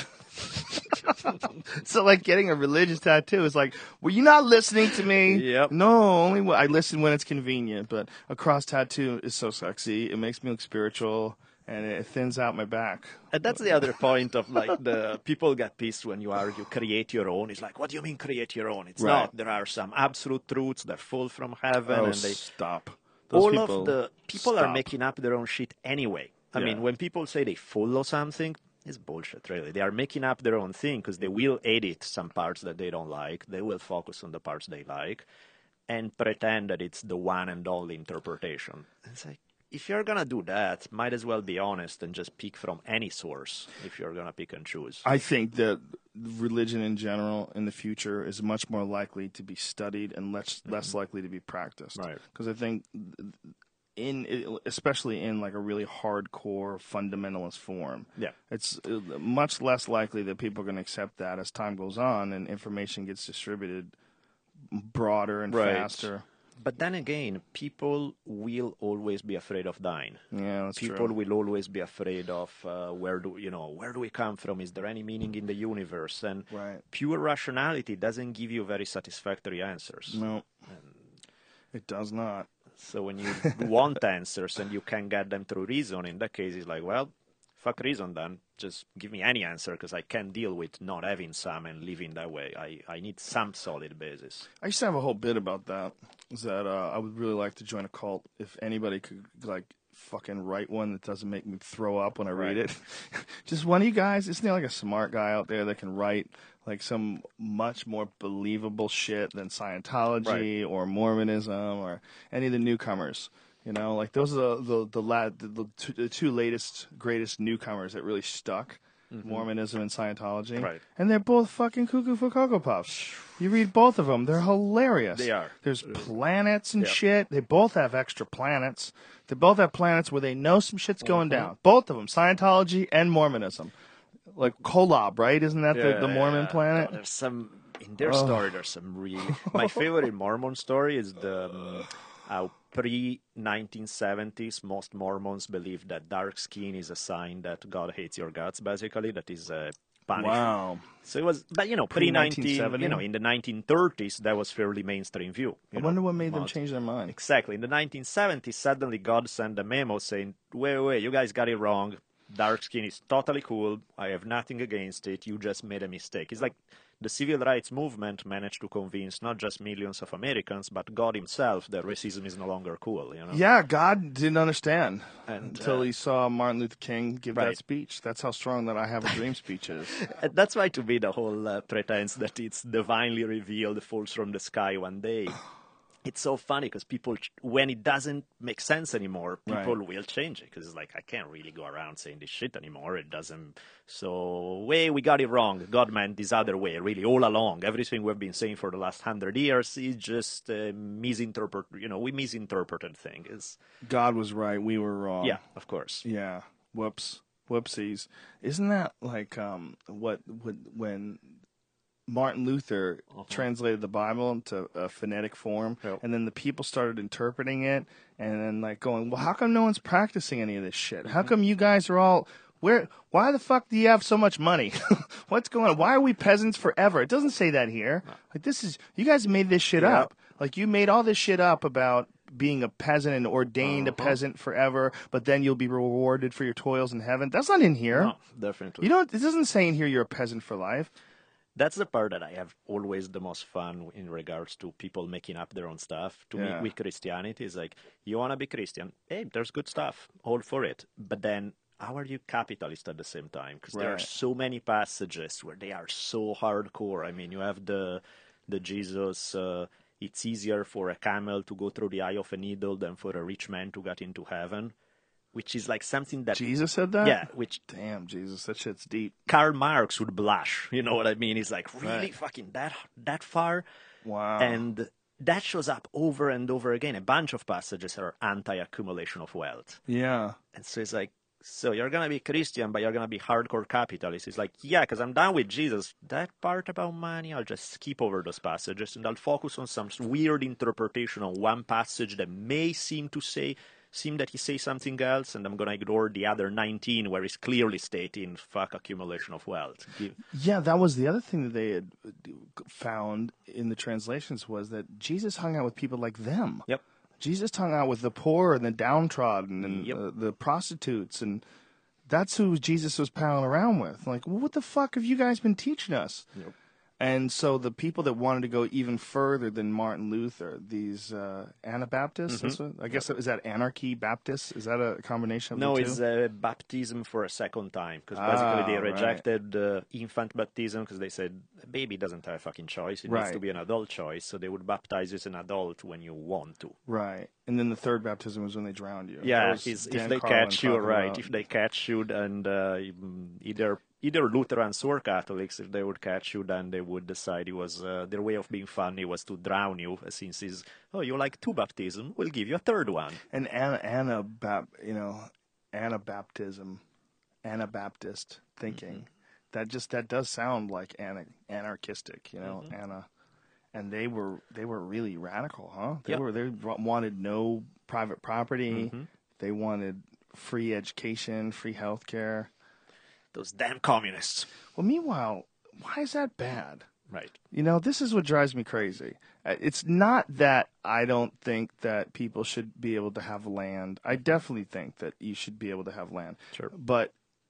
So, like, getting a religious tattoo is like, were you not listening to me? Yep. No, only when, I listen when it's convenient. But a cross tattoo is so sexy. It makes me look spiritual, and it thins out my back. And that's the other point of like the people get pissed when you argue create your own. It's like, what do you mean create your own? It's Right. not. There are some absolute truths that fall from heaven, Oh, and they stop. Those all people, of the people are stop. making up their own shit anyway. I Yeah. mean, when people say they follow something, it's bullshit, really. They are making up their own thing because they will edit some parts that they don't like. They will focus on the parts they like and pretend that it's the one and only interpretation. It's like, if you're going to do that, might as well be honest and just pick from any source if you're going to pick and choose. I think that religion in general in the future is much more likely to be studied and less less likely to be practiced. Right. Because I think in especially in like a really hardcore fundamentalist form, Yeah. it's uh, much less likely that people are going to accept that as time goes on and information gets distributed broader and Right. faster. But then again, people will always be afraid of dying. Yeah, that's People true. will always be afraid of uh, where do you know where do we come from? Is there any meaning in the universe? And Right. pure rationality doesn't give you very satisfactory answers. No, it does not. So when you want answers and you can get them through reason, in that case, it's like, well, fuck reason then. Just give me any answer because I can't deal with not having some and living that way. I, I need some solid basis. I used to have a whole bit about that. Is that uh, I would really like to join a cult if anybody could like fucking write one that doesn't make me throw up when I read Right. it. Just one of you guys. Isn't there like a smart guy out there that can write like some much more believable shit than Scientology or Mormonism or any of the newcomers? You know, like those are the the the, la- the, the, two, the two latest greatest newcomers that really stuck. Mormonism and Scientology. Right. And they're both fucking cuckoo for Cocoa Puffs. You read both of them, they're hilarious. They are. There's planets and Yep. shit. They both have extra planets. They both have planets where they know some shit's going Mm-hmm. down. Both of them, Scientology and Mormonism. Like Kolob, right? Isn't that the, the Mormon yeah. planet? There's some in their story. There's some really. My favorite Mormon story is the um, how pre nineteen seventies most Mormons believe that dark skin is a sign that God hates your guts. Basically, that is a punishment. Wow. So it was, but you know, pre nineteen, Pre-nineteen seventy? you know, in the nineteen thirties, that was fairly mainstream view. I you know, wonder what made them about- change their mind. Exactly. In the nineteen seventies, suddenly God sent a memo saying, wait, wait, wait, you guys got it wrong. Dark skin is totally cool. I have nothing against it. You just made a mistake. It's like the civil rights movement managed to convince not just millions of Americans, but God himself that racism is no longer cool, you know? Yeah, God didn't understand And, until uh, he saw Martin Luther King give that Right. speech. That's how strong that I Have a Dream speech is. And that's why, to me, the whole uh, pretense that it's divinely revealed falls from the sky one day. it's so funny because people, when it doesn't make sense anymore, people Right. will change it because it's like, I can't really go around saying this shit anymore. It doesn't. So, way we got it wrong. God meant this other way, really, all along. Everything we've been saying for the last hundred years is just uh, misinterpret. You know, we misinterpreted things. God was right. We were wrong. Yeah, of course. Yeah. Whoops. Whoopsies. Isn't that like um what what when Martin Luther translated the Bible into a phonetic form, Yep. and then the people started interpreting it, and then like going, well, how come no one's practicing any of this shit? How come you guys are all where? Why the fuck do you have so much money? What's going on? Why are we peasants forever? It doesn't say that here. Like this is you guys made this shit Yeah. up. Like you made all this shit up about being a peasant and ordained Uh-huh. a peasant forever, but then you'll be rewarded for your toils in heaven. That's not in here. No, definitely. You don't. It doesn't say in here you're a peasant for life. That's the part that I have always the most fun in regards to people making up their own stuff. To Yeah. me, with Christianity, is like, you want to be Christian? Hey, there's good stuff. All for it. But then, how are you capitalist at the same time? Because there are Right. so many passages where they are so hardcore. I mean, you have the the Jesus, uh, it's easier for a camel to go through the eye of a needle than for a rich man to get into heaven, which is like something that... Jesus said that. Yeah, which Damn, Jesus, that shit's deep. Karl Marx would blush. You know what I mean? He's like, really Right. fucking that that far? Wow. And that shows up over and over again. A bunch of passages are anti-accumulation of wealth. Yeah. And so it's like, so you're going to be Christian, but you're going to be hardcore capitalist. It's like, yeah, because I'm done with Jesus. That part about money, I'll just skip over those passages and I'll focus on some weird interpretation on one passage that may seem to say, seem that he says something else, and I'm going to ignore the other nineteen where he's clearly stating, fuck accumulation of wealth. Give- Yeah, that was the other thing that they had found in the translations was that Jesus hung out with people like them. Yep. Jesus hung out with the poor and the downtrodden and Yep. uh, the prostitutes, and that's who Jesus was palling around with. Like, well, what the fuck have you guys been teaching us? Yep. And so the people that wanted to go even further than Martin Luther, these uh, Anabaptists, that's what, I guess, is that anarchy Baptists? Is that a combination of No, the two? it's uh, baptism for a second time, because Ah, basically they right. rejected uh, infant baptism because they said a baby doesn't have a fucking choice. It needs Right. to be an adult choice, so they would baptize you as an adult when you want to. Right. And then the third baptism was when they drowned you. That Yeah, was is, Dan if they Carlin catch you, talking right, about- if they catch you, and uh, either either Lutherans or Catholics, if they would catch you, then they would decide it was uh, their way of being funny was to drown you, since it's, oh, you like two baptism, we'll give you a third one. And Anna, Anabap, you know, Anabaptism, Anabaptist thinking. Mm-hmm. That just that does sound like ana, anarchistic, you know, Mm-hmm. Anna. And they were they were really radical, huh? They Yep. were they wanted no private property. Mm-hmm. They wanted free education, free health care. Those damn communists. Well, meanwhile, why is that bad? Right. You know, this is what drives me crazy. Uh, It's not that I don't think that people should be able to have land. I definitely think that you should be able to have land. Sure. But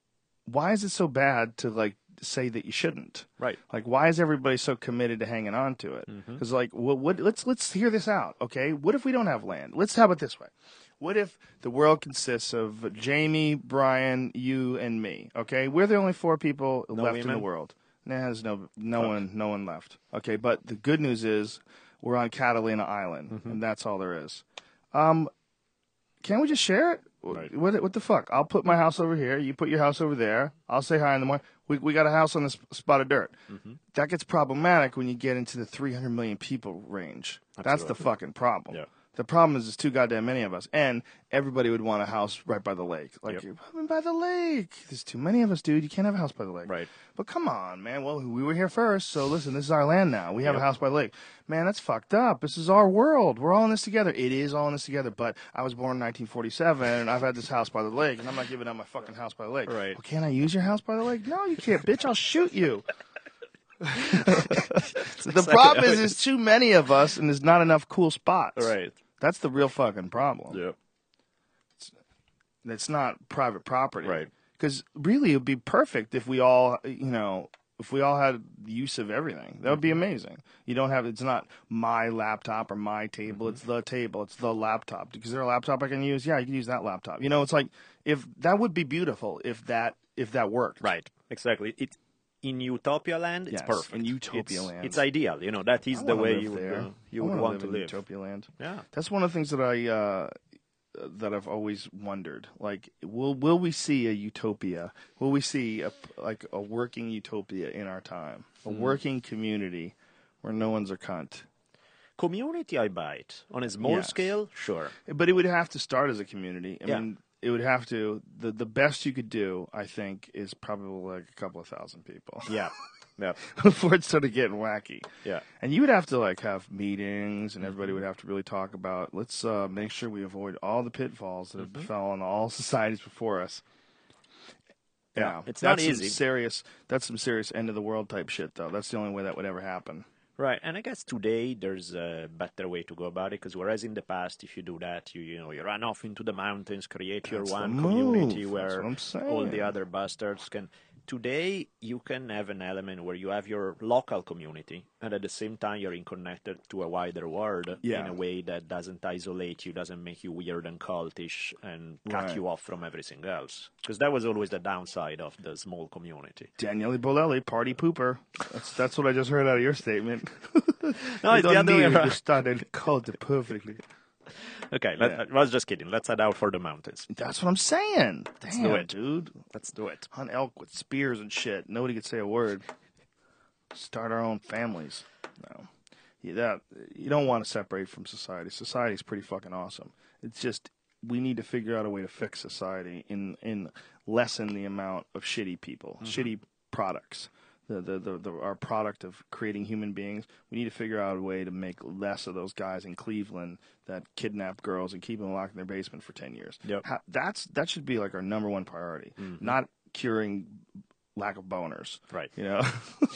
why is it so bad to like say that you shouldn't? Right. Like, why is everybody so committed to hanging on to it? Because, like, what, what? Let's let's hear this out, okay? What if we don't have land? Let's have it this way. What if the world consists of Jamie, Brian, you, and me? Okay, we're the only four people No left in the women? world. Nah, there's no no one no one left. Okay, but the good news is we're on Catalina Island, Mm-hmm. and that's all there is. Um, can't we just share it? Right. What what the fuck? I'll put my house over here. You put your house over there. I'll say hi in the morning. We we got a house on this spot of dirt. Mm-hmm. That gets problematic when you get into the three hundred million people range. That's the Absolutely. fucking problem. Yeah. The problem is there's too goddamn many of us, and everybody would want a house right by the lake. Like, Yep. you're living by the lake. There's too many of us, dude. You can't have a house by the lake. Right. But come on, man. Well, we were here first, so listen, this is our land now. We have Yep. a house by the lake. Man, that's fucked up. This is our world. We're all in this together. It is all in this together, but I was born in nineteen forty-seven, and I've had this house by the lake, and I'm not giving up my fucking house by the lake. Right. Well, can't I use your house by the lake? No, you can't, bitch. I'll shoot you. The problem is there's too many of us, and there's not enough cool spots. Right. That's the real fucking problem. Yeah. It's not private property. Right. Because really, it would be perfect if we all, you know, if we all had use of everything. That would be amazing. You don't have, it's not my laptop or my table. It's the table. It's the laptop. Is there a laptop I can use? Yeah, you can use that laptop. You know, it's like, if that would be beautiful if that, if that worked. Right. Exactly. It in Utopia land, it's Yes, perfect. in Utopia it's, land. It's ideal. You know, that is I the wanna way live you would, there. uh, you I would wanna want live to in live. Utopia land. Yeah. That's one of the things that I uh, that I've always wondered. Like, will will we see a utopia? Will we see a like a working utopia in our time? A Hmm. working community where no one's a cunt. Community, I buy it. On a small Yes. scale, sure. But it would have to start as a community. I Yeah. mean, it would have to. The the best you could do, I think, is probably like a couple of thousand people. Yeah. Yeah. Before it started getting wacky. Yeah. And you would have to like have meetings, and everybody would have to really talk about. Let's uh, make sure we avoid all the pitfalls that have befallen all societies before us. Yeah, Yeah, it's that's not some easy. Serious. That's some serious end of the world type shit, though. That's the only way that would ever happen. Right, and I guess today there's a better way to go about it, because whereas in the past, if you do that, you you know you run off into the mountains, create your That's the one move. community That's where what I'm saying. all the other bastards can. Today, you can have an element where you have your local community, and at the same time, you're connected to a wider world Yeah. in a way that doesn't isolate you, doesn't make you weird and cultish, and cut Right. you off from everything else. Because that was always the downside of the small community. Daniele Bolelli, party pooper. That's that's what I just heard out of your statement. No, You it's the don't other way need around. to start a cult perfectly. Okay, let, Yeah. I was just kidding. Let's head out for the mountains. That's what I'm saying. Damn, do it. dude. Let's do it. Hunt elk with spears and shit. Nobody could say a word. Start our own families. No, you, that you don't want to separate from society. Society's pretty fucking awesome. It's just we need to figure out a way to fix society in in lessen the amount of shitty people, shitty products. The, the, the, the our product of creating human beings. We need to figure out a way to make less of those guys in Cleveland that kidnap girls and keep them locked in their basement for ten years. Yep. Ha- that's that should be like our number one priority. Not curing lack of boners. Right. You know.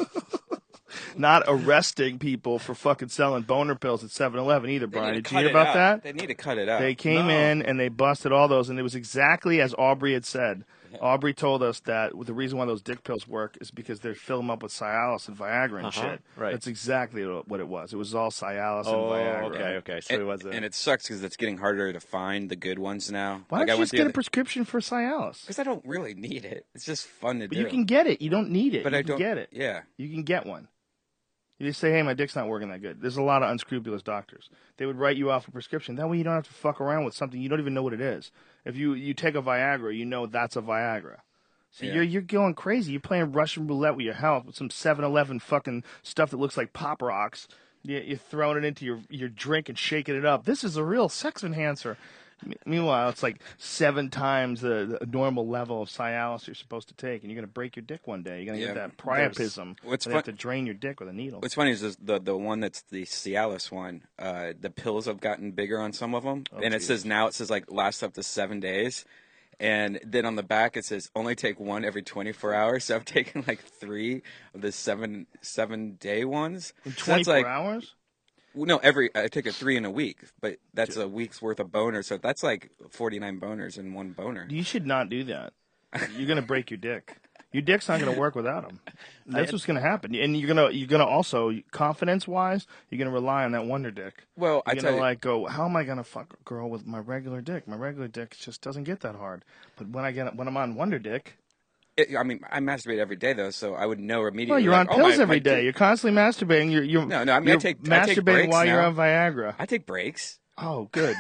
Not arresting people for fucking selling boner pills at seven eleven either, They Brian. need Did to you cut hear it about out. that? They need to cut it out. They came No. in and they busted all those, and it was exactly as Aubrey had said. Aubrey told us that the reason why those dick pills work is because they fill them up with Cialis and Viagra and Uh-huh, shit. right. That's exactly what it was. It was all Cialis Oh, and Viagra. okay, okay. So and, it was a, and it sucks because it's getting harder to find the good ones now. Why like don't I you went just the get a other- prescription for Cialis? Because I don't really need it. It's just fun to But do. you can get it. You don't need it. But you I can don't get it. Yeah. You can get one. You just say, hey, my dick's not working that good. There's a lot of unscrupulous doctors. They would write you off a prescription. That way you don't have to fuck around with something you don't even know what it is. If you, you take a Viagra, you know that's a Viagra. So Yeah. you're you're going crazy. You're playing Russian roulette with your health with some seven eleven fucking stuff that looks like Pop Rocks. You- You're throwing it into your, your drink and shaking it up. This is a real sex enhancer. M- Meanwhile, it's like seven times the, the normal level of Cialis you're supposed to take, and you're going to break your dick one day. You're going to Yeah. get that priapism. What's They have fun- to drain your dick with a needle. What's funny is this, the the one that's the Cialis one. Uh, the pills have gotten bigger on some of them, Oh, and it says now it says like lasts up to seven days, and then on the back it says only take one every twenty-four hours. So I've taken like three of the seven seven day ones. In So that's twenty-four like hours? well, no, every I take a three in a week, but that's a week's worth of boners. So that's like forty-nine boners in one boner. You should not do that. You're going to break your dick. Your dick's not going to work without them. That's what's going to happen. And you're going to you're going to also confidence wise, you're going to rely on that wonder dick. Well, I You're tell going to you, like go, how am I going to fuck a girl with my regular dick? My regular dick just doesn't get that hard. But when I get when I'm on wonder dick, it, I mean, I masturbate every day though, so I would know immediately. well, you're like, on oh, pills my- every my day. dick- You're constantly masturbating. You're, you're No, no, I mean, I you're take- I take masturbating breaks while you're now. on Viagra. I take breaks. Oh, good.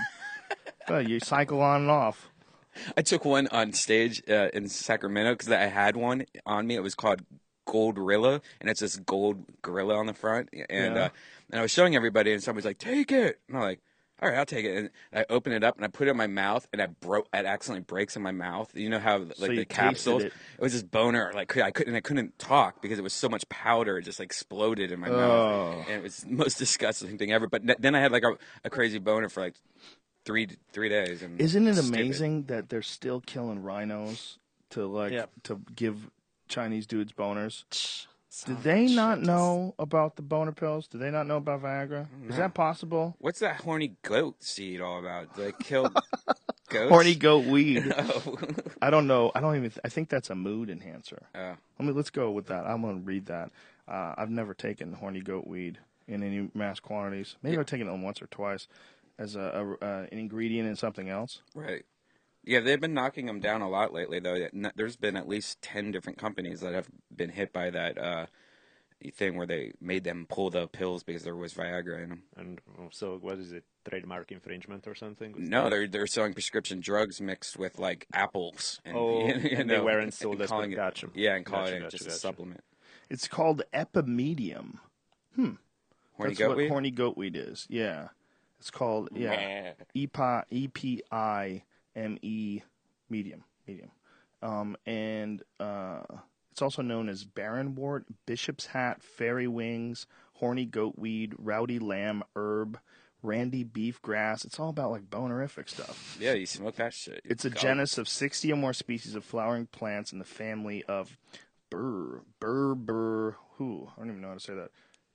Well, you cycle on and off. I took one on stage uh, in Sacramento because I had one on me. It was called Gold Gorilla, and it's this gold gorilla on the front. And Yeah. uh, and I was showing everybody, and somebody's like, "Take it," and I'm like, "All right, I'll take it." And I open it up, and I put it in my mouth, and I broke. It accidentally breaks in my mouth. You know how like you the tasted capsules. it. It was this boner. Like I couldn't. I couldn't talk because it was so much powder. It just like exploded in my Oh. mouth, and it was the most disgusting thing ever. But then I had like a, a crazy boner for like three three days. And Isn't it stupid. amazing that they're still killing rhinos to like Yeah. to give Chinese dudes boners? Do Some they shit not is- know about the boner pills? Do they not know about Viagra? Is that possible? What's that horny goat seed all about? Do they kill goats? Horny goat weed. Oh. I don't know. I don't even. I think that's a mood enhancer. Oh. Let me. Let's go with that. I'm gonna read that. Uh, I've never taken horny goat weed in any mass quantities. Maybe I've taken it once or twice as a, a uh, an ingredient in something else. Right. Yeah, they've been knocking them down a lot lately, though. There's been at least ten different companies that have been hit by that uh, thing where they made them pull the pills because there was Viagra in them. And so, what is it? Trademark infringement or something? No, they're they're selling prescription drugs mixed with like apples. And, Oh, you and know, they weren't sold and as calling well. it, Gotcha. yeah, and calling Gotcha, it gotcha, just gotcha. a supplement. It's called Epimedium. Horny That's goat what weed? horny goatweed is. Yeah, it's called yeah E P I E P I M E medium medium, um, and uh, it's also known as barrenwort, bishop's hat, fairy wings, horny goatweed, rowdy lamb herb, randy beef grass. It's all about like bonerific stuff. Yeah, you smoke that shit. It's a Go. genus of sixty or more species of flowering plants in the family of Bur Berber. Who I don't even know how to say that.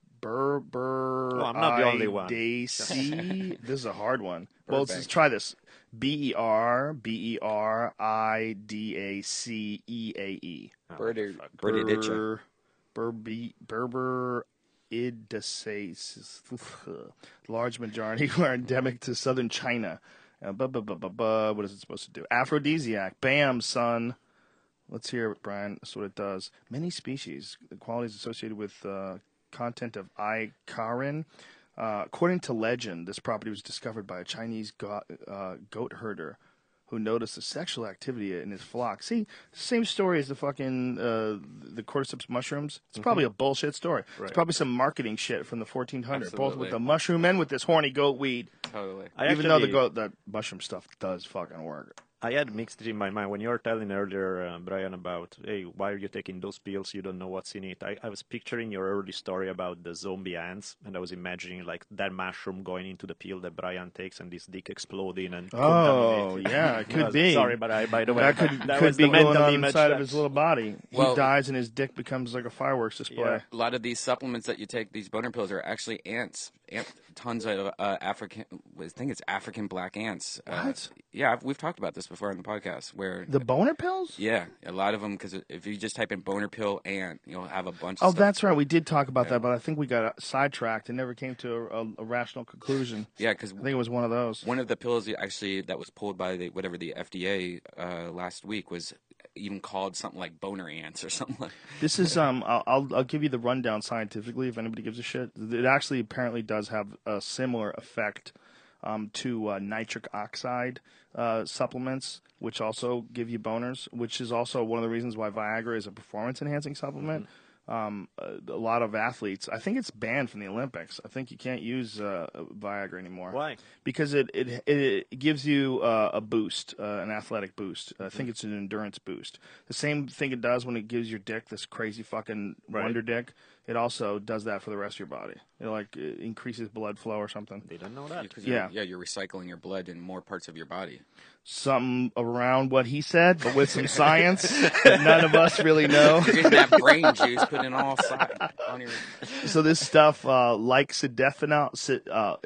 Berber. Oh, I'm not the only one. This is a hard one. Well, let's, let's Burbank. try this. B E R B E R I D A C E A E. Birder, Birdiditcha. Ber- Berbe- Berber idaceae. Large majority who are endemic to southern China. Uh, bu- bu- bu- bu- bu- what is it supposed to do? Aphrodisiac. Bam, son. Let's hear it, Brian. That's what it does. Many species. The qualities associated with uh, content of icarin. Uh, according to legend, this property was discovered by a Chinese go- uh, goat herder who noticed the sexual activity in his flock. See, same story as the fucking uh, the cordyceps mushrooms. It's probably a bullshit story. Right. It's probably some marketing shit from the fourteen hundreds, both Absolutely. with the mushroom and with this horny goat weed. Totally. I Even though the actually- goat, that mushroom stuff does fucking work. I had mixed in my mind when you were telling earlier, uh, Brian, about, hey, why are you taking those pills? You don't know what's in it. I, I was picturing your early story about the zombie ants, and I was imagining like that mushroom going into the pill that Brian takes and this dick exploding and Oh, contaminating. yeah, it could Uh, be. Sorry, but I, by the way, That could, that could was be the mental going on image inside that- of his little body. Well- he dies and his dick becomes like a fireworks display. Yeah. A lot of these supplements that you take, these boner pills, are actually ants. Ant, tons of uh, African, I think it's African black ants. Uh, What? yeah, I've, we've talked about this before on the podcast. Where The boner pills? yeah, a lot of them, because if you just type in boner pill ant, you'll have a bunch. Oh, of stuff. that's right. We did talk about that, but I think we got sidetracked and never came to a, a, a rational conclusion. Yeah, because I think it was one of those. one of the pills actually that was pulled by the whatever the F D A uh, last week was even called something like boner ants or something like. This is um. I'll, I'll I'll give you the rundown scientifically if anybody gives a shit. It actually apparently does have a similar effect um, to uh, nitric oxide uh, supplements, which also give you boners. Which is also one of the reasons why Viagra is a performance enhancing supplement. Um, a, a lot of athletes, I think it's banned from the Olympics. I think you can't use uh, Viagra anymore. Why? Because it it, it gives you uh, a boost, uh, an athletic boost. I think it's an endurance boost. The same thing it does when it gives your dick this crazy fucking Right. wonder dick. It also does that for the rest of your body. It like it increases blood flow or something. Didn't know that. 'Cause you're- Yeah. yeah, you're recycling your blood in more parts of your body. Something around what he said, but with some science that none of us really know. You're getting that brain juice put in all side on your. So this stuff, uh, like sildenafil, si- uh,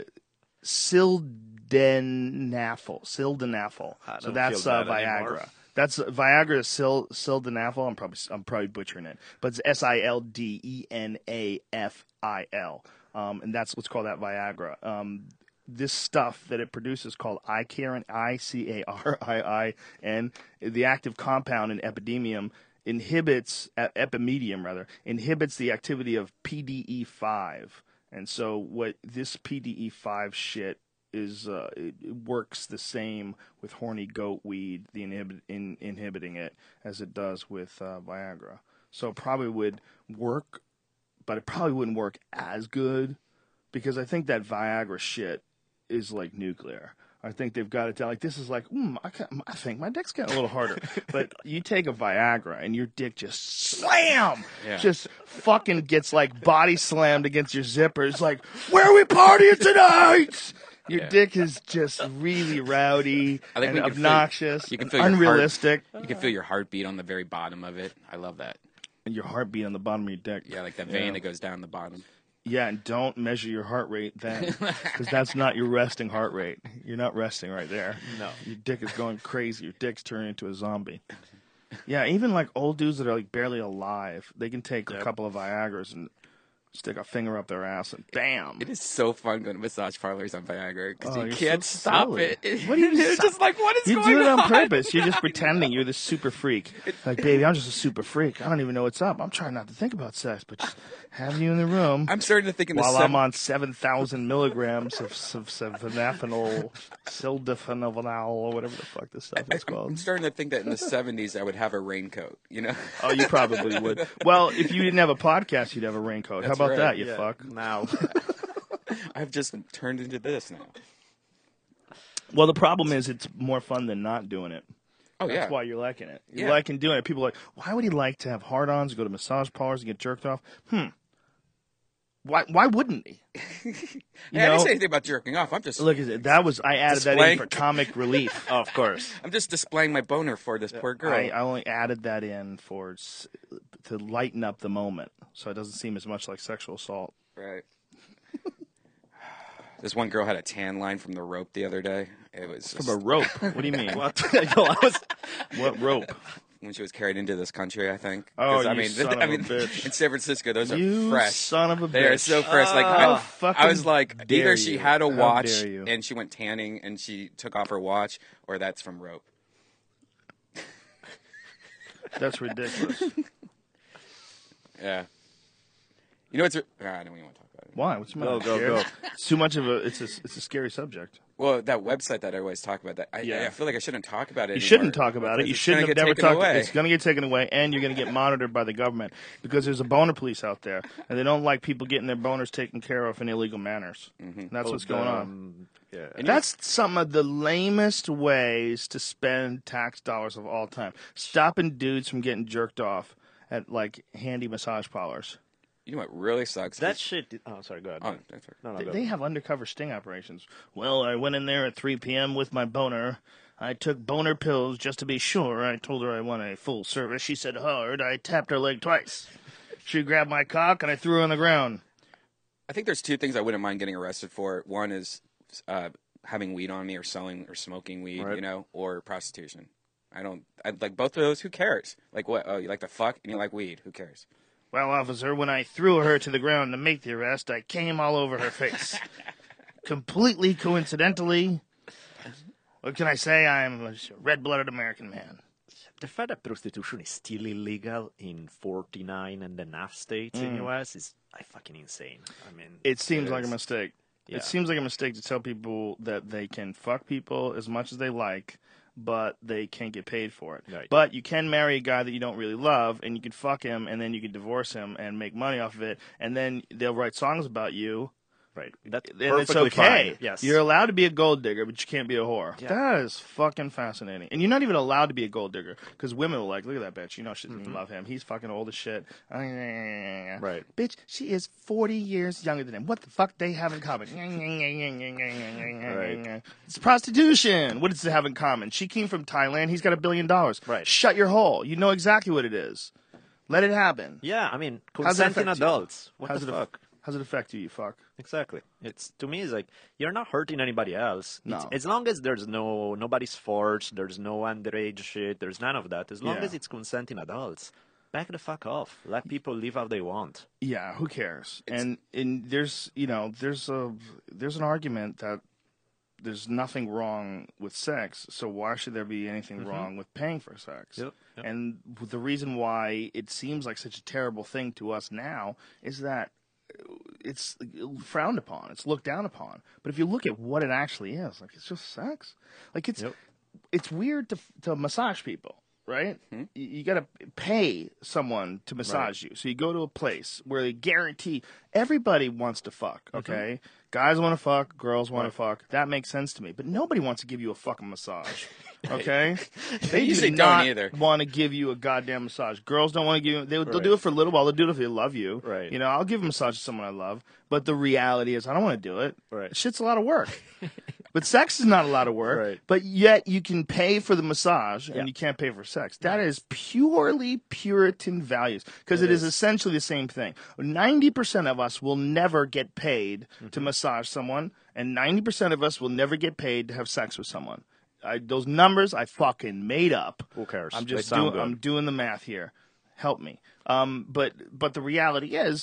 sildenafil, sildenafil. I So don't that's feel uh, bad anymore. Viagra. That's Viagra is sil, sildenafil. I'm probably I'm probably butchering it, but it's S I L D E N A F I L, um, and that's let's call that Viagra. Um, this stuff that it produces called icarin, I C A R I I N, the active compound in epidemium inhibits, uh, epimedium rather, inhibits the activity of P D E five. And so what this P D E five shit is, uh, it, it works the same with horny goat weed, the inhibit, in, inhibiting it, as it does with uh, Viagra. So it probably would work, but it probably wouldn't work as good because I think that Viagra shit is like nuclear. I think they've got it down. Like, this is like, mm, I, ca- I think my dick's getting a little harder. But you take a Viagra and your dick just slam, Yeah. just fucking gets like body slammed against your zipper. It's like, where are we partying tonight? Your Yeah. dick is just really rowdy I think and we can feel- obnoxious, you can and feel your heart- unrealistic. You can feel your heartbeat on the very bottom of it. I love that. And your heartbeat on the bottom of your dick. Yeah, like that vein that goes down the bottom. Yeah, and don't measure your heart rate then, because that's not your resting heart rate. You're not resting right there. No. Your dick is going crazy. Your dick's turning into a zombie. Yeah, even like old dudes that are like barely alive, they can take a Yep. couple of Viagras and Stick a finger up their ass and bam. It is so fun going to massage parlors on Viagra because Oh, you you're can't so stop silly. it. What are you It's just like, what is You going do it on on? purpose. You're just pretending you're the super freak. Like, baby, I'm just a super freak. I don't even know what's up. I'm trying not to think about sex, but just have you in the room I'm starting to think in the while sev- I'm on seven thousand milligrams of, of, of sildenafil, sildenafil, or whatever the fuck this stuff is I'm called. starting to think that in the seventies I would have a raincoat. You know? Oh, you probably would. Well, if you didn't have a podcast, you'd have a raincoat. How That's about right. that, you Yeah, fuck? Now, I've just turned into this now. Well, the problem is it's more fun than not doing it. Oh That's yeah. why you're liking it. You're Yeah. liking doing it. People are like, why would he like to have hard-ons, go to massage parlors, and get jerked off? Hmm. Why? Why wouldn't he? You Hey, I know, didn't say anything about jerking off. I'm just look at it. That was I added that in Displaying- for comic relief. of course. I'm just displaying my boner for this poor girl. I, I only added that in for s- to lighten up the moment, so it doesn't seem as much like sexual assault. Right. This one girl had a tan line from the rope the other day. It was From just, a rope. What do you mean? What? Yo, I was, What rope? when she was carried into this country, I think. Oh, 'Cause, I you mean, son I of a mean, bitch. in San Francisco, those You are fresh. son of a They are bitch. so fresh. Like How I, fucking I was like, dare either she you. had a How watch dare you. and she went tanning and she took off her watch, or that's from rope. That's ridiculous. Yeah. You know what's? Ah, I don't even want to talk about it. Why? What's the matter? Go, go, Scared? go. It's too much of a. It's a. It's a scary subject. Well, that website that I always talk about, that I, Yeah. I feel like I shouldn't talk about it. You anymore shouldn't talk about it. because You it's shouldn't gonna have get never taken talked. away. It's going to get taken away, and you're going to get monitored by the government because there's a boner police out there, and they don't like people getting their boners taken care of in illegal manners. Mm-hmm. And that's oh, what's going on. um, Yeah. And That's some of the lamest ways to spend tax dollars of all time. Stopping dudes from getting jerked off at like handy massage parlors. You know what really sucks? that is- shit. Oh, sorry. Go ahead. Oh, that's right. no, no, They, go they ahead. have undercover sting operations. Well, I went in there at three p.m. with my boner. I took boner pills just to be sure. I told her I want a full service. She said hard. I tapped her leg twice. She grabbed my cock and I threw her on the ground. I think there's two things I wouldn't mind getting arrested for. One is uh, having weed on me, or selling or smoking weed, Right. you know, or prostitution. I don't. I like both of those. Who cares? Like what? Oh, you like to fuck and you like weed. Who cares? Well, officer, when I threw her to the ground to make the arrest, I came all over her face. Completely coincidentally. What can I say? I'm a red-blooded American man. The fact that prostitution is still illegal in forty-nine and enough states in U S is I fucking insane. I mean, It seems it like a is. mistake. Yeah. It seems like a mistake to tell people that they can fuck people as much as they like, but they can't get paid for it. Right. But you can marry a guy that you don't really love, and you can fuck him, and then you can divorce him and make money off of it, and then they'll write songs about you. Right. That's And it's perfectly okay. fine. Yes. You're allowed to be a gold digger, but you can't be a whore. Yeah. That is fucking fascinating. And you're not even allowed to be a gold digger because women will like, look at that bitch. You know she doesn't even love him. He's fucking old as shit. Right. Bitch, she is forty years younger than him. What the fuck they have in common? Right. It's prostitution. What does it have in common? She came from Thailand. He's got a billion dollars. Right. Shut your hole. You know exactly what it is. Let it happen. Yeah, I mean, How's it consenting affect you? adults. What How's the it aff- fuck? How's it affect you, you fuck? Exactly. It's to me, it's like you're not hurting anybody else. It's, No. as long as there's no nobody's forced, there's no underage shit, there's none of that. As long Yeah. as it's consenting adults, back the fuck off. Let people live how they want. Yeah, who cares? And and there's you know there's a there's an argument that there's nothing wrong with sex, so why should there be anything wrong with paying for sex? Yep, yep. And the reason why it seems like such a terrible thing to us now is that it's frowned upon, it's looked down upon. But if you look at what it actually is, like it's just sex. Like it's Yep. it's weird to to massage people. Right? You, you got to pay someone to massage you. So you go to a place where they guarantee everybody wants to fuck, okay? Guys want to fuck, girls want to fuck. That makes sense to me. But nobody wants to give you a fucking massage, okay? They usually do don't not either. want to give you a goddamn massage. Girls don't want to give you. They, They'll do it for a little while. They'll do it if they love you. Right. You know, I'll give a massage to someone I love. But the reality is, I don't want to do it. Right. Shit's a lot of work. But sex is not a lot of work. Right. But yet you can pay for the massage and Yeah. you can't pay for sex. That is purely Puritan values because it is. essentially the same thing. ninety percent of us will never get paid to massage someone, and ninety percent of us will never get paid to have sex with someone. I, those numbers I fucking made up. Who cares? I'm They just sound doing. good. I'm doing the math here. Help me. Um, but but the reality is,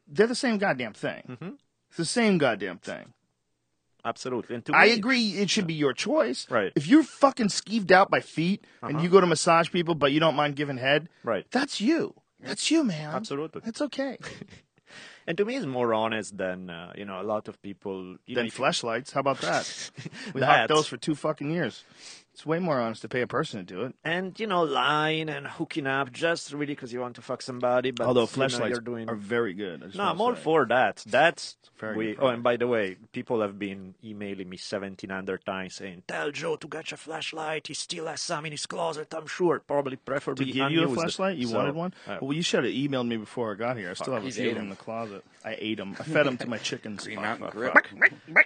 they're the same goddamn thing. Mm-hmm. It's the same goddamn thing. Absolutely. And to I me, agree. It should be your choice. Right. If you're fucking skeeved out by feet and Uh-huh. you go to massage people, but you don't mind giving head, Right. that's you. That's you, man. Absolutely. It's okay. And to me, it's more honest than, uh, you know, a lot of people. You Then know, if you- fleshlights. How about that? We That. hocked those for two fucking years. It's way more honest to pay a person to do it. And, you know, lying and hooking up just really because you want to fuck somebody. But, Although you know, fleshlights you're doing... are very good. I just No, wanna I'm all say. for that. That's very we. good Oh, product. and by the way, people have been emailing me seventeen hundred times saying, "Tell Joe to get your flashlight. He still has some in his closet. I'm sure. Probably To preferably give you a unused." flashlight? You So, wanted one? uh, Well, you should have emailed me before I got here. I still have a he's few ate of them in them. the closet. I ate them. I fed them to my chickens. Green Mountain Fuck, Grill. fuck.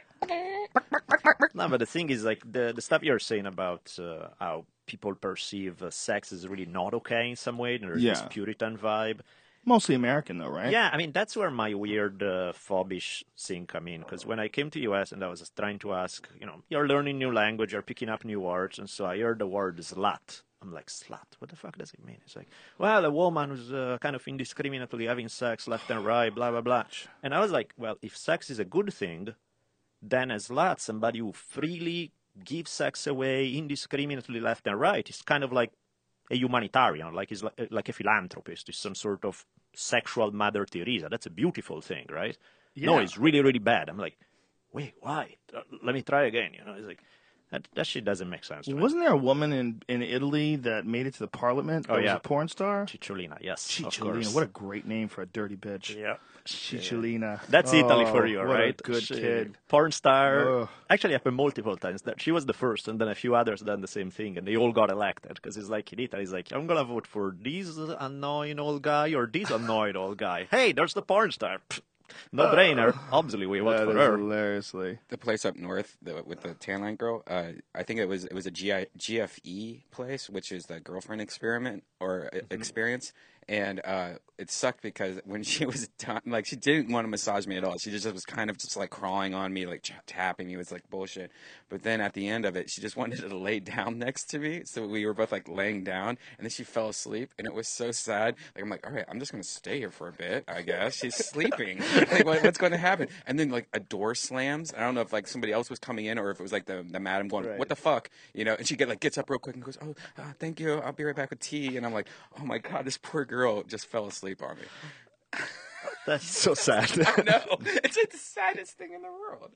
No, but the thing is, like the the stuff you're saying about uh, how people perceive uh, sex is really not okay in some way. There's this Yeah. Puritan vibe. Mostly American, though, right? Yeah, I mean that's where my weird uh, phobish thing come in. Because when I came to U S and I was trying to ask, you know, you're learning new language, you're picking up new words, and so I heard the word slut. I'm like, slut? What the fuck does it mean? It's like, well, a woman who's uh, kind of indiscriminately having sex left and right, blah blah blah. And I was like, well, if sex is a good thing, then a slut, somebody who freely gives sex away indiscriminately left and right, is kind of like a humanitarian, like he's like, like a philanthropist, is some sort of sexual Mother Teresa. That's a beautiful thing, right? No, Yeah. it's really, really bad. I'm like, wait, why? Uh, let me try again. You know, it's like that. That shit doesn't make sense. To me. Wasn't there a woman in, in Italy that made it to the parliament? Oh, that yeah. was a porn star? Cicciolina, yes, of Cicciolina. course. What a great name for a dirty bitch. yeah. Cicciolina. That's Italy for Oh, you, what right? a good She- kid. Porn star. Ugh. Actually, happened multiple times. That she was the first, and then a few others done the same thing, and they all got elected. Because it's like in Italy, it's like I'm gonna vote for this annoying old guy or this annoyed old guy. Hey, there's the porn star. Pfft, no brainer. Obviously, we vote That for is her. hilariously. The place up north the, with the tan line girl, uh, I think it was it was a G I, G F E place, which is the girlfriend experiment or uh, experience, and uh, it sucked because when she was done, like she didn't want to massage me at all. She just was kind of just like crawling on me, like ch- tapping me. It was like bullshit. But then at the end of it, she just wanted to lay down next to me, so we were both like laying down, and then she fell asleep, and it was so sad. Like I'm like, all right, I'm just gonna stay here for a bit, I guess. She's sleeping. Like what, what's going to happen? And then like a door slams. I don't know if like somebody else was coming in or if it was like the the madam going, Right. what the fuck, you know? And she get like gets up real quick and goes, oh, uh, thank you, I'll be right back with tea. And I'm like, oh my god, this poor girl just fell asleep on me. That's so sad. I know, it's like the saddest thing in the world.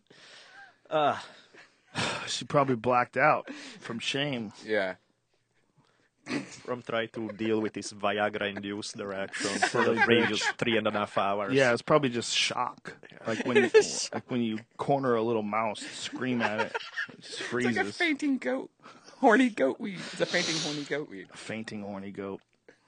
uh, She probably blacked out from shame. Yeah. from trying to deal with this Viagra-induced erection for the previous three and a half hours. Yeah, it's probably just shock. Like when you, like when you corner a little mouse, scream at it, it just It's freezes. like a fainting goat, horny goat weed. It's a fainting horny goat weed. Fainting horny goat.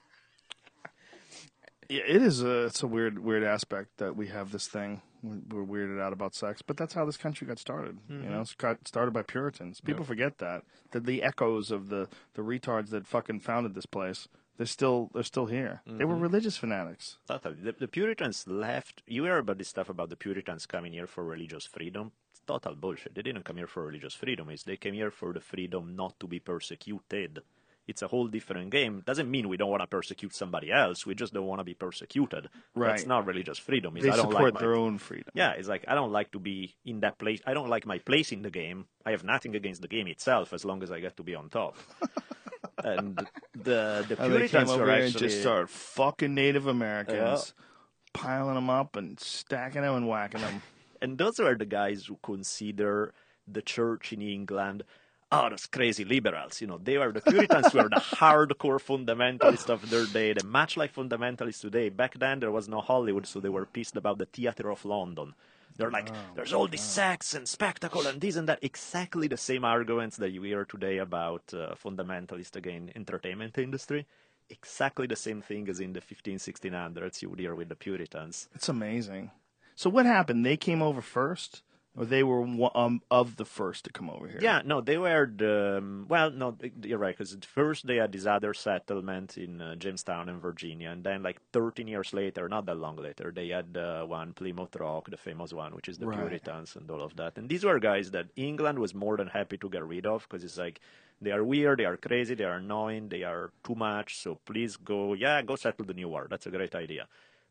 Yeah, it is a it's a weird weird aspect that we have this thing. We're we're weirded out about sex, but that's how this country got started. You know, it's got started by Puritans. People forget that that the echoes of the, the retards that fucking founded this place. They're still they're still here. They were religious fanatics. Totally. The, the Puritans left. You hear about this stuff about the Puritans coming here for religious freedom. It's total bullshit. They didn't come here for religious freedom. It's they came here for the freedom not to be persecuted. It's a whole different game. Doesn't mean we don't want to persecute somebody else. We just don't want to be persecuted. Right. That's not religious freedom. It's They I don't support like their my, own freedom. Yeah, it's like I don't like to be in that place. I don't like my place in the game. I have nothing against the game itself as long as I get to be on top. And the the And they came Puritans over were here actually and just started fucking Native Americans, piling them up and stacking them and whacking them. and those were the guys who consider the church in England, oh, those crazy liberals. You know, they were the Puritans were the hardcore fundamentalists of their day. They much like fundamentalists today. Back then, there was no Hollywood, so they were pissed about the theater of London. They're like, there's all this sex and spectacle and this and that. Exactly the same arguments that you hear today about uh, fundamentalist, again, entertainment industry. Exactly the same thing as in the fifteen, sixteen hundreds you would hear with the Puritans. It's amazing. So what happened? They came over first, or they were one, um, of the first to come over here? Yeah, no, they were the, um, well, no, you're right, because first they had this other settlement in uh, Jamestown in Virginia, and then like thirteen years later, not that long later, they had uh, one, Plymouth Rock, the famous one, which is the Right. Puritans and all of that. And these were guys that England was more than happy to get rid of, because it's like, they are weird, they are crazy, they are annoying, they are too much, so please go, yeah, go settle the New World. That's a great idea.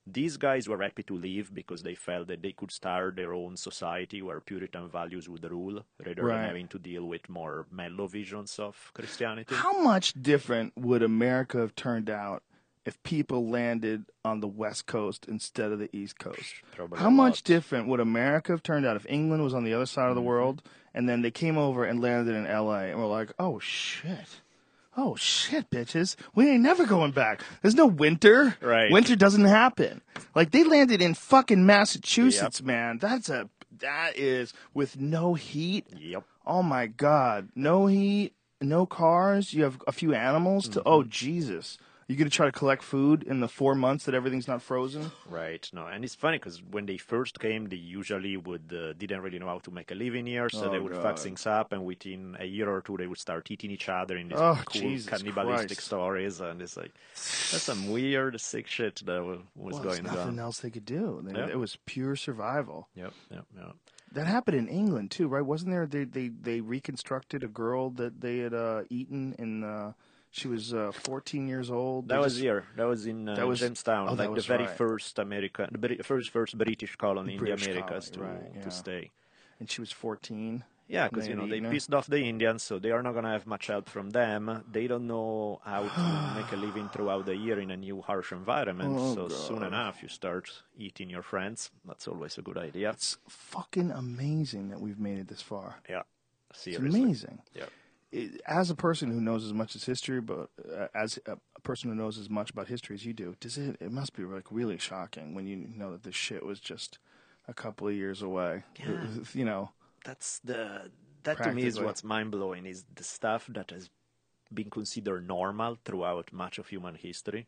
These guys were happy to leave because they felt that they could start their own society where Puritan values would rule, rather Right. than having to deal with more mellow visions of Christianity. How much different would America have turned out if people landed on the West Coast instead of the East Coast? Probably How a much lot. different would America have turned out if England was on the other side of the Mm-hmm. world and then they came over and landed in L A and were like, oh, shit. Oh, shit, bitches. We ain't never going back. There's no winter. Right. Winter doesn't happen. Like, they landed in fucking Massachusetts, man. That's a, that is, with no heat. Yep. Oh, my God. No heat, no cars. You have a few animals to, oh, Jesus. You going to try to collect food in the four months that everything's not frozen? Right. No, and it's funny because when they first came, they usually would uh, didn't really know how to make a living here, so Oh, they would God. fuck things up, and within a year or two, they would start eating each other in these Oh, cool Jesus cannibalistic Christ. stories, and it's like that's some weird, sick shit that wa- was Well, there's going nothing on. else they could do. They, Yeah. It was pure survival. Yep. Yep. Yep. That happened in England too, right? Wasn't there? They they, they reconstructed a girl that they had uh, eaten in. Uh, she was uh, fourteen years old. They That was just- here. That was in uh, That was- Jamestown, oh, that like was the very right. first American, the Brit- first first British colony British in the Americas colony, to right, yeah. to stay. and she was fourteen. Yeah, because They you know had they eaten her. pissed off the Indians, so they are not gonna have much help from them. They don't know how to make a living throughout the year in a new harsh environment. Oh, so soon God. enough, you start eating your friends. That's always a good idea. It's fucking amazing that we've made it this far. Yeah, It's seriously. amazing. Yeah. It- as a person who knows as much as history, but uh, as a, a person who knows as much about history as you do, does it? It must be like really shocking when you know that this shit was just a couple of years away. Yeah. You know. That's the that to me is Practically. what's mind blowing is the stuff that has been considered normal throughout much of human history.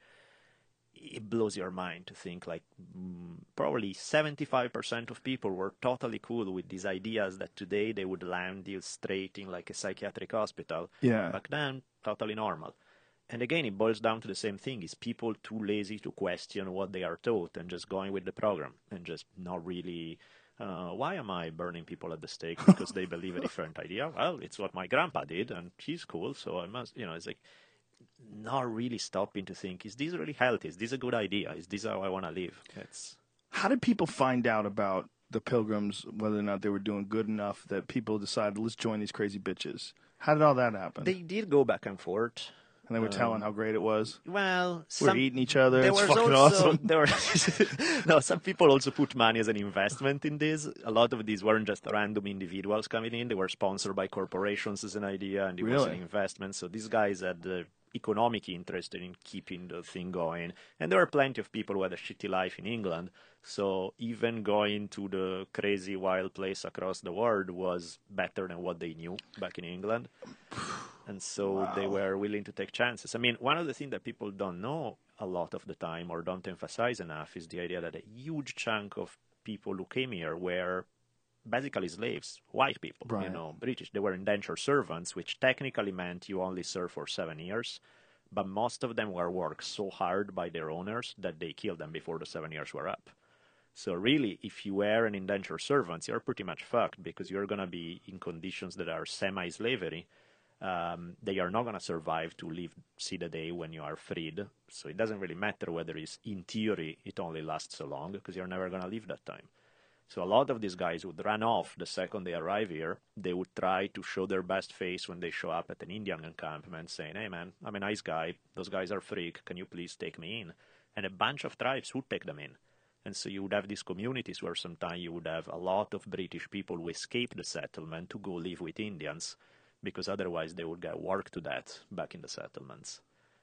It blows your mind to think like mm, probably seventy-five percent of people were totally cool with these ideas that today they would land you straight in like a psychiatric hospital. Yeah. Back then, totally normal. And again, it boils down to the same thing: is people too lazy to question what they are taught and just going with the program and just not really. Uh, why am I burning people at the stake because they believe a different idea? Well, it's what my grandpa did, and he's cool, so I must. You know, it's like not really stopping to think: is this really healthy? Is this a good idea? Is this how I want to live? It's How did people find out about the Pilgrims, whether or not they were doing good enough that people decided, let's join these crazy bitches? How did all that happen? they did go back and forth. and they were telling how great it was. Well, We were some, eating each other. There It's was fucking also, awesome. There were, no, some people also put money as an investment in this. A lot of these weren't just random individuals coming in. They were sponsored by corporations as an idea, and it was an Really? investment. So these guys had the economic interest in keeping the thing going. And there were plenty of people who had a shitty life in England. So even going to the crazy wild place across the world was better than what they knew back in England. And so they were willing to take chances. I mean, one of the things that people don't know a lot of the time or don't emphasize enough is the idea that a huge chunk of people who came here were basically slaves, white people, you Right. know, British. They were indentured servants, which technically meant you only serve for seven years. But most of them were worked so hard by their owners that they killed them before the seven years were up. So really, if you were an indentured servant, you're pretty much fucked because you're going to be in conditions that are semi-slavery. Um, they are not going to survive to live, see the day when you are freed. So it doesn't really matter whether it's, in theory, it only lasts so long because you're never going to live that time. So a lot of these guys would run off the second they arrive here. They would try to show their best face when they show up at an Indian encampment saying, hey man, I'm a nice guy. Those guys are freak. Can you please take me in? And a bunch of tribes would take them in. And so you would have these communities where sometimes you would have a lot of British people who escape the settlement to go live with Indians because otherwise they would get worked to death back in the settlements.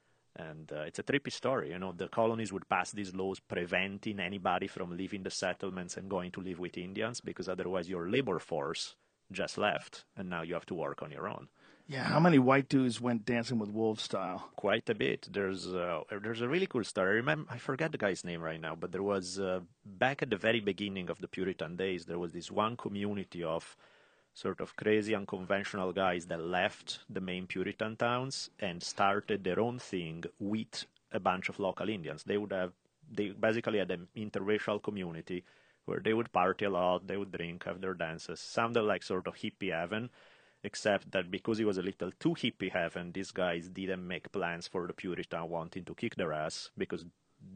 And uh, it's a trippy story. You know, the colonies would pass these laws preventing anybody from leaving the settlements and going to live with Indians because otherwise your labor force just left and now you have to work on your own. Yeah, how many white dudes went dancing with wolves style? Quite a bit. There's uh, there's a really cool story. I remember, I forget the guy's name right now, but there was uh, back at the very beginning of the Puritan days, there was this one community of sort of crazy, unconventional guys that left the main Puritan towns and started their own thing with a bunch of local Indians. They would have, they basically had an interracial community where they would party a lot, they would drink, have their dances. Sounded like sort of hippie heaven, except that because it was a little too hippie heaven, these guys didn't make plans for the Puritan wanting to kick their ass because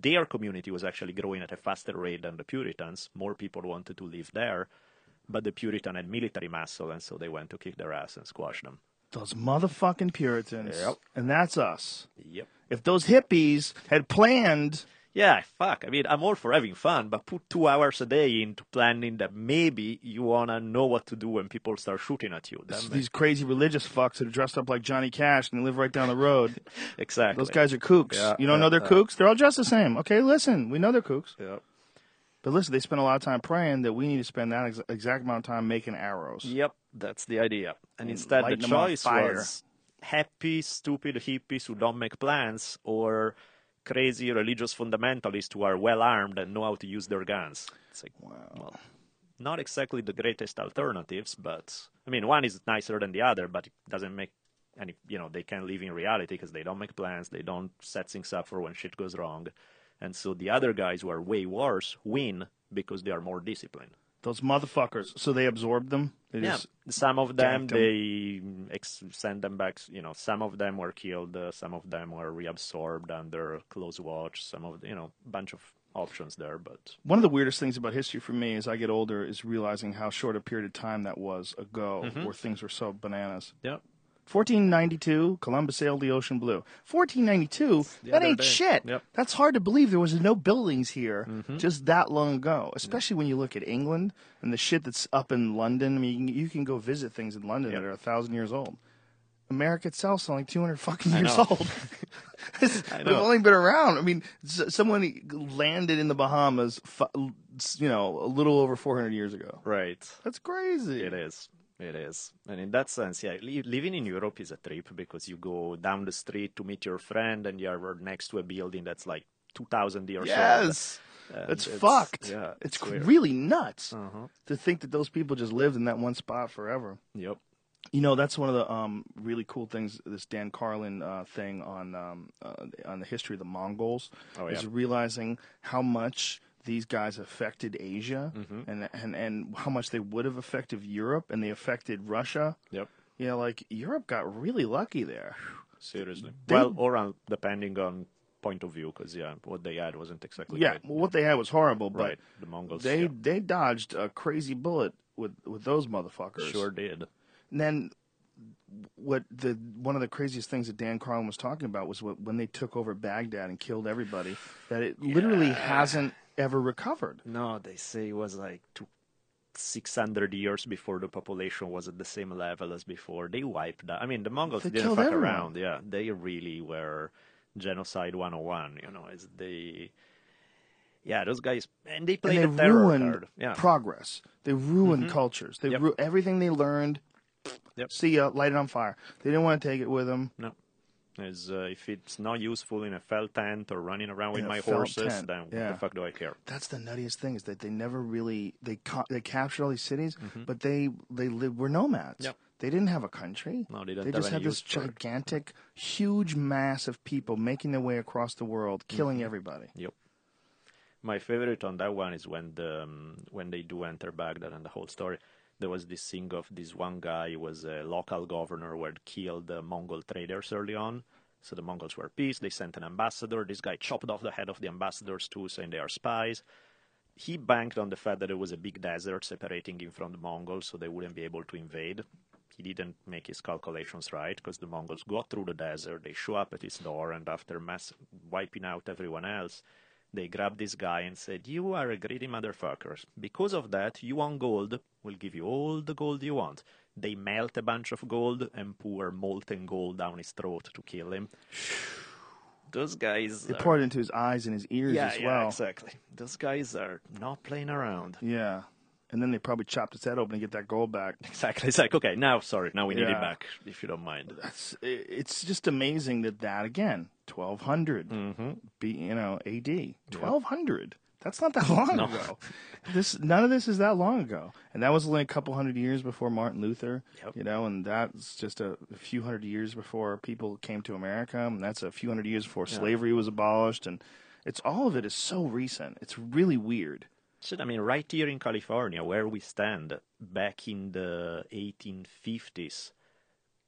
their community was actually growing at a faster rate than the Puritans. More people wanted to live there, but the Puritan had military muscle, and so they went to kick their ass and squash them. Those motherfucking Puritans. Yep. And that's us. Yep. If those hippies had planned... Yeah, fuck. I mean, I'm all for having fun, but put two hours a day into planning that maybe you want to know what to do when people start shooting at you. It's these crazy religious fucks that are dressed up like Johnny Cash and they live right down the road. Exactly. Those guys are kooks. Yeah, you don't yeah, know they're yeah. kooks? They're all dressed the same. Okay, listen. We know they're kooks. Yep. But listen, they spend a lot of time praying that we need to spend that ex- exact amount of time making arrows. Yep, that's the idea. And And instead, the lighting them on choice fire. was happy, stupid hippies who don't make plans, or crazy religious fundamentalists who are well armed and know how to use their guns. It's like, Wow. well, not exactly the greatest alternatives, but I mean, one is nicer than the other, but it doesn't make any, you know, they can't live in reality because they don't make plans, they don't set things up for when shit goes wrong. And so the other guys who are way worse win because they are more disciplined. Those motherfuckers. So they absorbed them? They Yeah, just, some of them, ganked them. they ex- send them back, you know, some of them were killed, uh, some of them were reabsorbed under close watch, some of, the, you know, bunch of options there, but... One of the weirdest things about history for me as I get older is realizing how short a period of time that was ago Mm-hmm. where things were so bananas. Yeah. fourteen ninety-two, Columbus sailed the ocean blue. fourteen ninety-two, the that other ain't day. shit. Yep. That's hard to believe. There was no buildings here Mm-hmm. just that long ago, especially when you look at England and the shit that's up in London. I mean, you can, you can go visit things in London Yep. that are a thousand years old. America itself's only two hundred fucking I years know. old. It's- I We've know. only been around. I mean, s- someone landed in the Bahamas, fu- you know, a little over four hundred years ago. Right. That's crazy. It is. It is. And in that sense, yeah, li- living in Europe is a trip because you go down the street to meet your friend and you're next to a building that's like two thousand years old. Yes. And It's, it's- fucked. yeah, it's it's weird. really nuts Uh-huh. to think that those people just lived in that one spot forever. Yep. You know, that's one of the um, really cool things. This Dan Carlin uh, thing on um, uh, on the history of the Mongols Oh, is yeah. realizing how much these guys affected Asia Mm-hmm. and, and and how much they would have affected Europe and they affected Russia. Yep. You know, like Europe got really lucky there. Seriously. They- well, or on, depending on point of view, because, yeah, what they had wasn't exactly Yeah, great. well, what they had was horrible, but Right. The Mongols they yeah, they dodged a crazy bullet with with those motherfuckers. sure did. And then what the one of the craziest things that Dan Carlin was talking about was what, when they took over Baghdad and killed everybody, that it literally hasn't ever recovered. No, they say it was like two, six hundred years before the population was at the same level as before. They wiped out. I mean, the Mongols They didn't killed fuck everyone. around. Yeah, they really were genocide one oh one. You know, it's they. Yeah, those guys, and they played And the they terror ruined card. Yeah, progress. They ruined cultures. They Yep. ru- everything they learned. Yep. See ya, light it on fire. They didn't want to take it with them. no. Is uh, if it's not useful in a felt tent or running around with In a my felt horses, tent, then what yeah. the fuck do I care? That's the nuttiest thing is that they never really they ca- they captured all these cities, Mm-hmm. but they they live, were nomads. Yep. They didn't have a country. No, they didn't They have just any had this use for it. gigantic, huge mass of people making their way across the world, killing Mm-hmm. everybody. Yep. My favorite on that one is when the um, when they do enter Baghdad and the whole story. There was this thing of this one guy who was a local governor who had killed the Mongol traders early on. So the Mongols were pissed. They sent an ambassador. This guy chopped off the head of the ambassadors too, saying they are spies. He banked on the fact that there was a big desert separating him from the Mongols, so they wouldn't be able to invade. He didn't make his calculations right, because the Mongols got through the desert, they show up at his door, and after mass wiping out everyone else, they grabbed this guy and said, "You are a greedy motherfuckers. Because of that, you want gold, we'll give you all the gold you want." They melt a bunch of gold and pour molten gold down his throat to kill him. Those guys They are... poured it into his eyes and his ears yeah, as yeah, well. exactly. Those guys are not playing around. Yeah. And then they probably chopped his head open to get that gold back. Exactly. It's like, okay, now, sorry, now we need Yeah. it back, if you don't mind. It's, it's just amazing that that, again, twelve hundred, Mm-hmm. be, you know, A D. twelve hundred. That's not that long ago. This None of this is that long ago. And that was only a couple hundred years before Martin Luther, Yep. you know, and that's just a, a few hundred years before people came to America. And that's a few hundred years before slavery was abolished. And it's all of it is so recent. It's really weird. Shit, I mean, right here in California, where we stand, back in the eighteen fifties,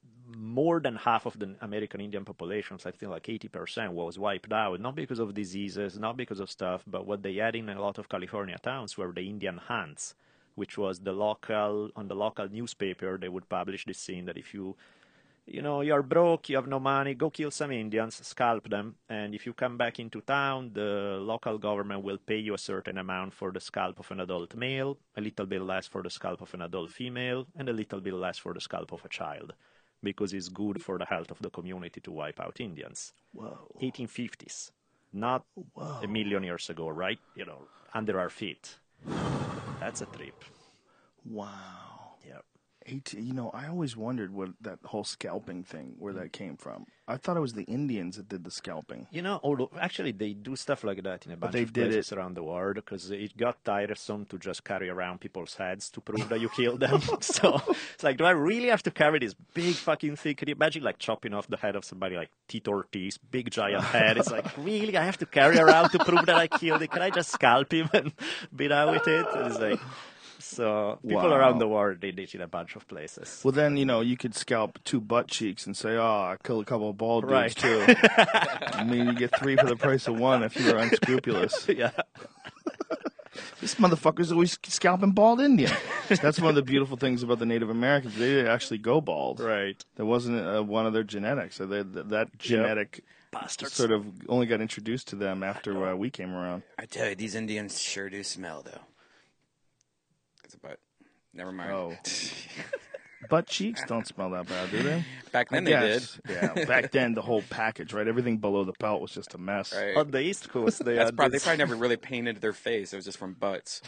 more than half of the American Indian population, I think like eighty percent, was wiped out, not because of diseases, not because of stuff, but what they had in a lot of California towns were the Indian hunts, which was the local, on the local newspaper, they would publish this scene that if you, you know, you're broke, you have no money, go kill some Indians, scalp them, and if you come back into town, the local government will pay you a certain amount for the scalp of an adult male, a little bit less for the scalp of an adult female, and a little bit less for the scalp of a child, because it's good for the health of the community to wipe out Indians. Whoa. eighteen fifties, not Whoa. a million years ago, right? You know, under our feet. That's a trip. Wow. Yeah. eighteen, you know, I always wondered what that whole scalping thing, where that came from. I thought it was the Indians that did the scalping. You know, although actually they do stuff like that in a bunch they of did places around the world because it got tiresome to just carry around people's heads to prove that you killed them. So it's like, do I really have to carry this big fucking thing? Can you imagine like chopping off the head of somebody like Tito Ortiz, big giant head? It's like, really? I have to carry around to prove that I killed it? Can I just scalp him and be done with it? And it's like... So people Wow. around the world did it in a bunch of places. Well, then, you know, you could scalp two butt cheeks and say, oh, I killed a couple of bald dudes, Right. too. I mean, you get three for the price of one if you were unscrupulous. Yeah. This motherfucker's always scalping bald Indian. That's one of the beautiful things about the Native Americans. They didn't actually go bald. Right. That wasn't uh, one of their genetics. So they, that, that genetic Bastards. sort of only got introduced to them after uh, we came around. I tell you, these Indians sure do smell, though. It's a butt. Never mind. Oh. Butt cheeks don't smell that bad, do they? Back then I they did. guess. Yeah, back then the whole package, right? Everything below the belt was just a mess. Right. On the East Coast, they That's had probably, they this- probably never really painted their face. It was just from butts.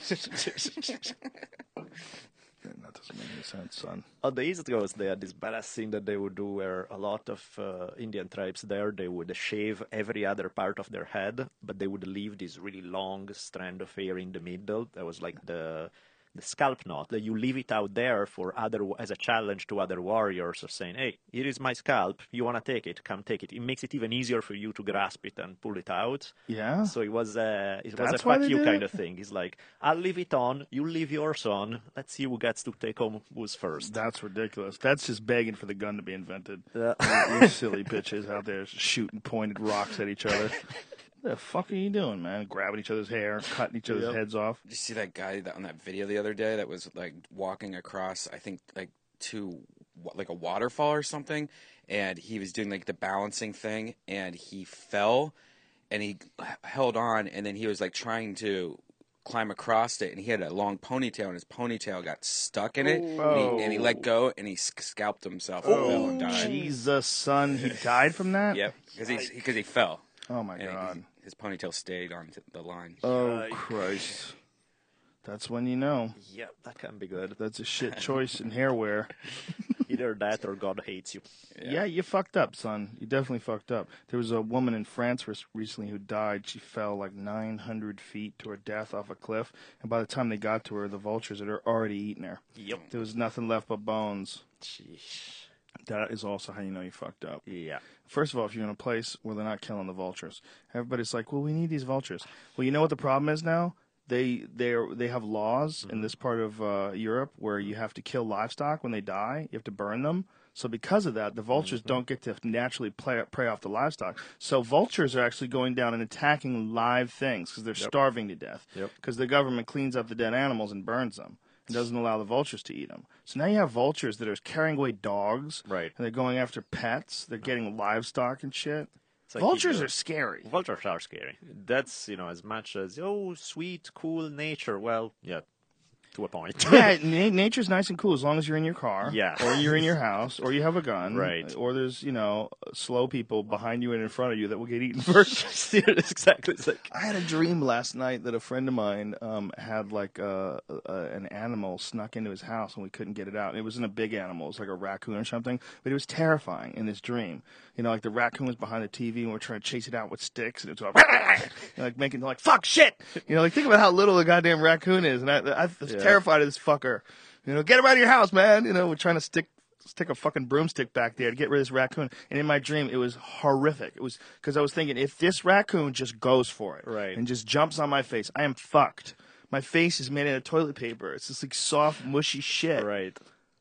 That doesn't make any sense, son. On the East Coast, they had this badass thing that they would do where a lot of uh, Indian tribes there, they would shave every other part of their head, but they would leave this really long strand of hair in the middle. That was like the the scalp knot. That you leave it out there for other as a challenge to other warriors of saying, hey, here is my scalp. You want to take it? Come take it. It makes it even easier for you to grasp it and pull it out. Yeah? So it was a, it was a That's why fuck they you did kind it? of thing. It's like, I'll leave it on, you leave yours on, let's see who gets to take home who's first. That's ridiculous. That's just begging for the gun to be invented. Yeah. You silly bitches out there shooting pointed rocks at each other. What the fuck are you doing, man? Grabbing each other's hair, cutting each other's Yep. heads off. Did you see that guy that, on that video the other day that was like walking across, I think, like to wa- like a waterfall or something, and he was doing like the balancing thing, and he fell, and he h- held on, and then he was like trying to climb across it, and he had a long ponytail, and his ponytail got stuck in it, and, he, and he let go, and he sc- scalped himself and fell and died. Jesus, son. He died from that? Yep, because he because he fell. Oh, my And he- God. his ponytail stayed on t- the line. Oh, Christ. That's when you know. Yeah, that can be good. That's a shit choice in hair wear. Either that or God hates you. Yeah. you fucked up, son. You definitely fucked up. There was a woman in France res- recently who died. She fell like nine hundred feet to her death off a cliff. And by the time they got to her, the vultures had already eaten her. Yep. There was nothing left but bones. Sheesh. That is also how you know you fucked up. Yeah. First of all, if you're in a place where they're not killing the vultures, everybody's like, well, we need these vultures. Well, you know what the problem is now? They they they have laws in this part of uh, Europe where you have to kill livestock when they die. You have to burn them. So because of that, the vultures don't get to naturally play, prey off the livestock. So vultures are actually going down and attacking live things because they're starving to death. Yep. Because the government cleans up the dead animals and burns them. And doesn't allow the vultures to eat them. So now you have vultures that are carrying away dogs. Right. And they're going after pets. They're getting livestock and shit. It's like Vultures you- are scary. Vultures are scary. That's, you know, as much as, oh, sweet, cool nature. Well, yeah, to a point. Yeah, na- nature's nice and cool as long as you're in your car. Yeah. Or you're in your house, or you have a gun. Right. Or there's, you know, slow people behind you and in front of you that will get eaten first. Exactly. It's like, I had a dream last night that a friend of mine um, had like uh, uh, an animal snuck into his house and we couldn't get it out. And it wasn't a big animal; it was like a raccoon or something. But it was terrifying in this dream. You know, like the raccoon was behind the T V and we're trying to chase it out with sticks, and it's all and like making like fuck shit. You know, like think about how little the goddamn raccoon is, and I, I was Yeah. terrified of this fucker. You know, get him out of your house, man. You know, we're trying to stick. Stick a fucking broomstick back there to get rid of this raccoon. And in my dream, it was horrific. It was because I was thinking, if this raccoon just goes for it Right. and just jumps on my face, I am fucked. My face is made out of toilet paper. It's just like soft, mushy shit. right.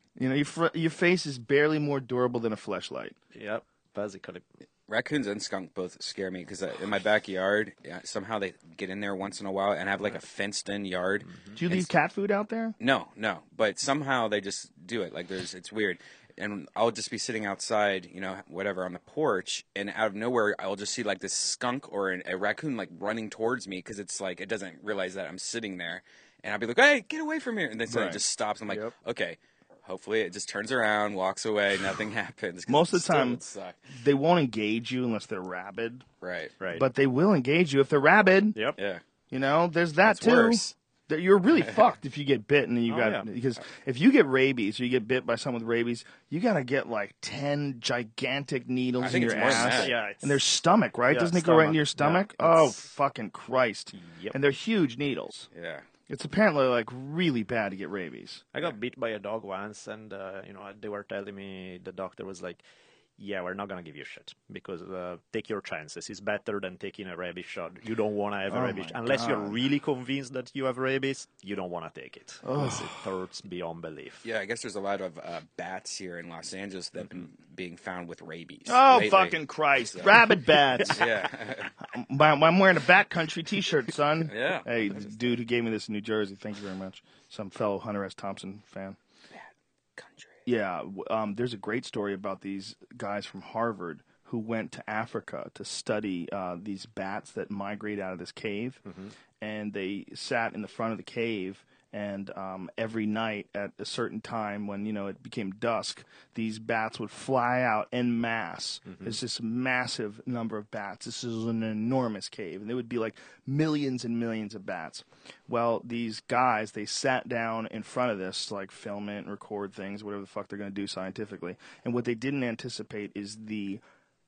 You know, your fr- your face is barely more durable than a fleshlight. Yep, basically. Raccoons and skunk both scare me because in my backyard, yeah, somehow they get in there once in a while, and I have like a fenced-in yard. Do you leave cat food out there? No, no, but somehow they just do it. Like there's, it's weird. And I'll just be sitting outside, you know, whatever, on the porch, and out of nowhere, I'll just see like this skunk or an, a raccoon like running towards me because it's like it doesn't realize that I'm sitting there, and I'll be like, "Hey, get away from here!" And then so Right. it just stops. I'm like, Yep. "Okay." Hopefully, it just turns around, walks away, nothing happens. 'cause Most it of the still time- would suck. They won't engage you unless they're rabid, Right? Right. but they will engage you if they're rabid. yep. Yeah. You know, there's that That's too. worse. That you're really fucked if you get bit and then you Oh, got yeah. because if you get rabies or you get bit by someone with rabies, you got to get like ten gigantic needles I in think your it's more than ass that. Yeah, it's, and their stomach, right? Yeah, Doesn't it go right into your stomach. stomach? Yeah, oh, it's- fucking Christ! Yep. And they're huge needles. Yeah. It's apparently like really bad to get rabies. I got bit by a dog once, and uh, you know they were telling me the doctor was like, "Yeah, we're not gonna give you shit because uh, take your chances. It's better than taking a rabies shot. You don't want to have a Oh rabies my unless you're God. really convinced that you have rabies. You don't want to take it. 'Cause it hurts beyond belief." Yeah, I guess there's a lot of uh, bats here in Los Angeles that have been being found with rabies. Oh, lately. fucking Christ! Rabid bats. Yeah. I'm I'm wearing a Backcountry T-shirt, son. Yeah. Hey, dude who gave me this in New Jersey. Thank you very much. Some fellow Hunter S. Thompson fan. Country. Yeah, w- um, there's a great story about these guys from Harvard who went to Africa to study uh, these bats that migrate out of this cave, and they sat in the front of the cave. And um, every night at a certain time, when you know it became dusk, these bats would fly out en masse. There's this massive number of bats. This is an enormous cave, and there would be like millions and millions of bats. Well, these guys, they sat down in front of this to like film it and record things, whatever the fuck they're going to do scientifically. And what they didn't anticipate is the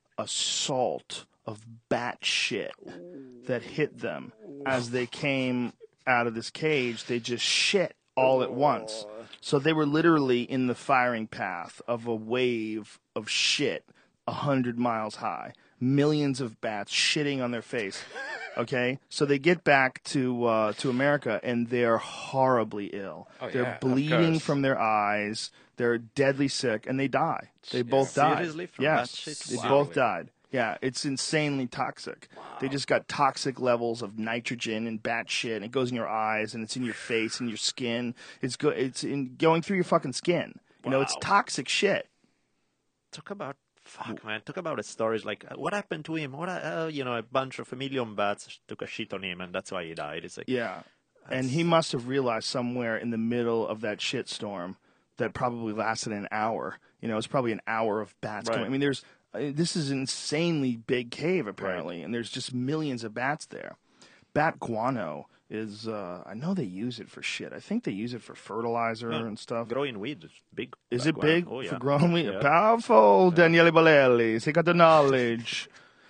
assault of bat shit that hit them as they came out of this cage. They just shit all at once. So they were literally in the firing path of a wave of shit a hundred miles high. Millions of bats shitting on their face. Okay, so they get back to uh, to America and they're horribly ill. Oh, they're yeah, of bleeding course. from their eyes. They're deadly sick, and they die. They both died. Seriously? From yes, that shit? they Wow. both died. Yeah, it's insanely toxic. They just got toxic levels of nitrogen and bat shit, and it goes in your eyes, and it's in your face and your skin. It's go- It's in going through your fucking skin. You know, it's Wow. toxic shit. Talk about fuck, man. Talk about the stories like uh, what happened to him. What uh, you know, a bunch of a million bats took a shit on him, and that's why he died. It's like Yeah, and he must have realized somewhere in the middle of that shit storm that probably lasted an hour. You know, it's probably an hour of bats. Right. Coming. I mean, there's uh, this is an insanely big cave apparently, and there's just millions of bats there. Bat guano is, uh, I know they use it for shit. I think they use it for fertilizer Yeah. and stuff. growing weed is big. Is back it when. big Oh, yeah. for growing wheat? Yeah. Powerful, Daniele Bolelli. He got the knowledge.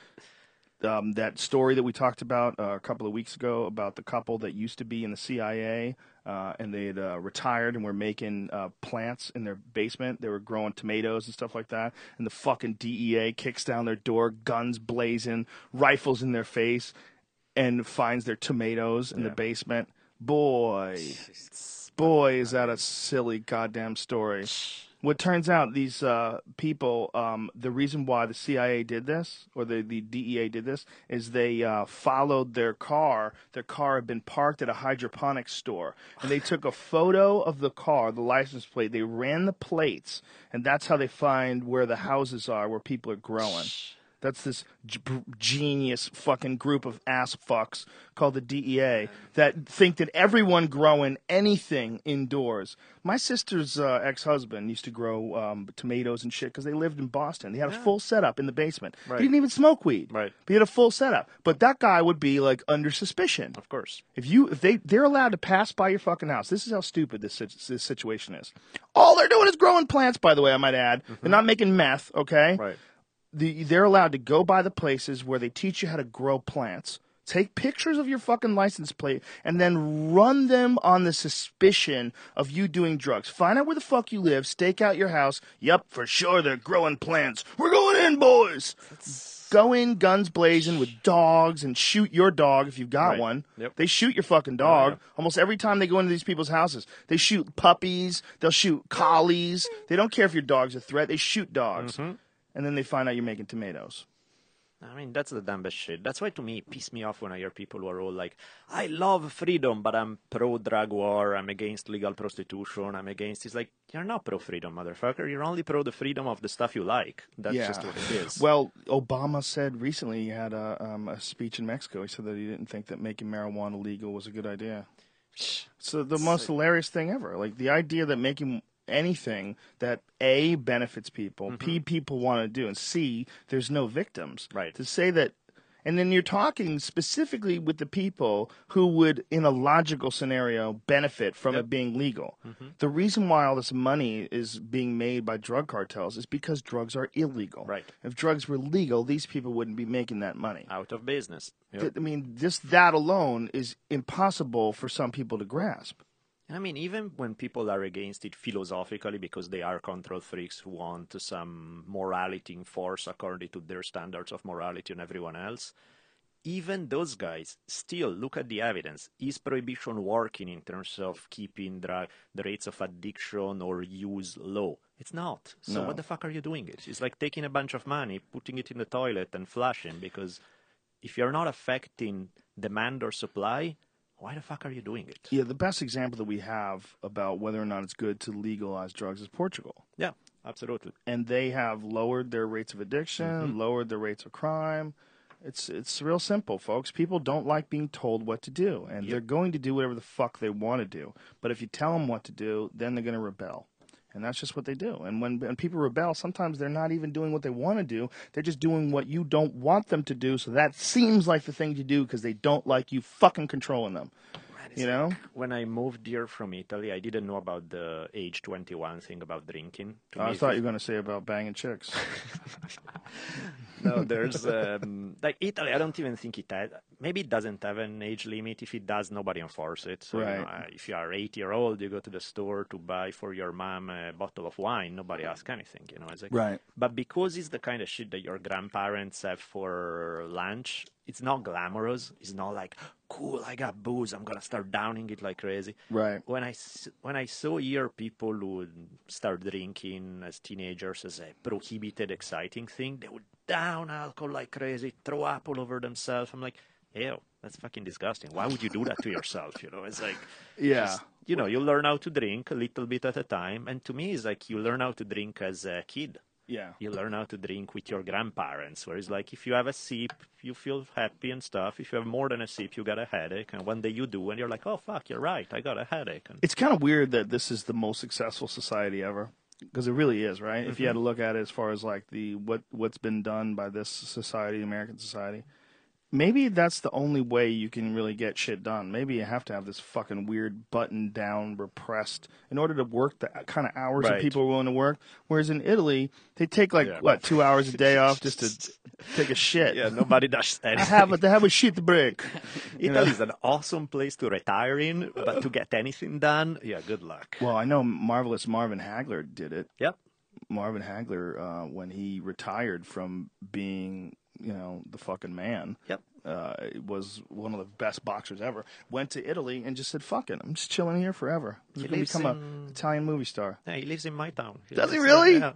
um, that story that we talked about uh, a couple of weeks ago about the couple that used to be in the C I A uh, and they had uh, retired and were making uh, plants in their basement. They were growing tomatoes and stuff like that. And the fucking D E A kicks down their door, guns blazing, rifles in their face, and finds their tomatoes in the Yeah. basement. Boy, boy, is that a silly goddamn story. What turns out, these uh, people, um, the reason why the C I A did this, or the, the D E A did this, is they uh, followed their car. Their car had been parked at a hydroponics store. And they took a photo of the car, the license plate. They ran the plates. And that's how they find where the houses are, where people are growing. That's this g- genius fucking group of ass fucks called the D E A that think that everyone growing anything indoors. My sister's uh, ex-husband used to grow um, tomatoes and shit because they lived in Boston. They had a full setup in the basement. Right. He didn't even smoke weed. Right. But he had a full setup. But that guy would be like under suspicion. Of course. If you, if they, they're allowed to pass by your fucking house. This is how stupid this, sit- this situation is. All they're doing is growing plants. By the way, I might add, they're not making meth. Okay. Right. The, they're allowed to go by the places where they teach you how to grow plants, take pictures of your fucking license plate, and then run them on the suspicion of you doing drugs. Find out where the fuck you live, stake out your house. Yep, for sure they're growing plants. We're going in, boys. go in guns blazing with dogs and shoot your dog if you've got Right. one. Yep. They shoot your fucking dog. Oh, yeah. Almost every time they go into these people's houses. They shoot puppies. They'll shoot collies. They don't care if your dog's a threat. They shoot dogs. Mm-hmm. And then they find out you're making tomatoes. I mean, that's the dumbest shit. That's why, to me, it pisses me off when I hear people who are all like, I love freedom, but I'm pro-drug war, I'm against legal prostitution, I'm against... It's like, you're not pro-freedom, motherfucker. You're only pro the freedom of the stuff you like. That's Yeah. just what it is. Well, Obama said recently, he had a, um, a speech in Mexico. He said that he didn't think that making marijuana legal was a good idea. So the most hilarious thing ever. Like, the idea that making anything that A, benefits people, Mm-hmm. P, people want to do, and C, there's no victims. Right. To say that, and then you're talking specifically with the people who would, in a logical scenario, benefit from Yep. it being legal. Mm-hmm. The reason why all this money is being made by drug cartels is because drugs are illegal. Right. If drugs were legal, these people wouldn't be making that money. Out of business. Yep. Th- I mean, just that alone is impossible for some people to grasp. I mean, even when people are against it philosophically because they are control freaks who want some morality in force according to their standards of morality and everyone else, even those guys still look at the evidence. Is prohibition working in terms of keeping drug, the rates of addiction or use low? It's not. So No. what the fuck are you doing it? It's like taking a bunch of money, putting it in the toilet and flushing, because if you're not affecting demand or supply, why the fuck are you doing it? Yeah, the best example that we have about whether or not it's good to legalize drugs is Portugal. Yeah, absolutely. And they have lowered their rates of addiction, Mm-hmm. lowered their rates of crime. It's it's real simple, folks. People don't like being told what to do, and Yep. they're going to do whatever the fuck they want to do. But if you tell them what to do, then they're going to rebel. And that's just what they do. And when, when people rebel, sometimes they're not even doing what they want to do. They're just doing what you don't want them to do. So that seems like the thing to do because they don't like you fucking controlling them. You know? When I moved here from Italy, I didn't know about the age twenty-one thing about drinking. To I me, thought if- you were going to say about banging chicks. No, there's um, like Italy. I don't even think it had. Maybe it doesn't have an age limit. If it does, nobody enforces it. So you know, Right. uh, if you are eight year old, you go to the store to buy for your mom a bottle of wine. Nobody asks anything. You know, it's like, Right. But because it's the kind of shit that your grandparents have for lunch, it's not glamorous. It's not like, cool, I got booze, I'm gonna start downing it like crazy. Right. When I, s- when I saw here people who would start drinking as teenagers as a prohibited, exciting thing, they would down alcohol like crazy, throw up all over themselves. I'm like, ew, that's fucking disgusting. Why would you do that to yourself? You know, it's like, Yeah. just, you know, you learn how to drink a little bit at a time. And to me, it's like you learn how to drink as a kid. Yeah. You learn how to drink with your grandparents, where it's like if you have a sip, you feel happy and stuff. If you have more than a sip, you got a headache. And one day you do, and you're like, oh, fuck, you're right. I got a headache. And It's kind of weird that this is the most successful society ever, because it really is, right? If you had to look at it as far as like the what what's been done by this society, American society, maybe that's the only way you can really get shit done. Maybe you have to have this fucking weird button down, repressed, in order to work the kind of hours that Right. people are willing to work. Whereas in Italy, they take like Yeah. what two hours a day off just to take a shit. yeah, nobody does I anything. have a, they have a shit break. Italy is an awesome place to retire in, but to get anything done, yeah, good luck. Well, I know Marvelous Marvin Hagler did it. Yep. Marvin Hagler, uh, when he retired from being, you know, the fucking man, Yep. uh, was one of the best boxers ever. Went to Italy and just said, "Fuck it, I'm just chilling here forever. I'm He gonna lives become in- an Italian movie star." Yeah, he lives in my town. Does he lives, really? Uh,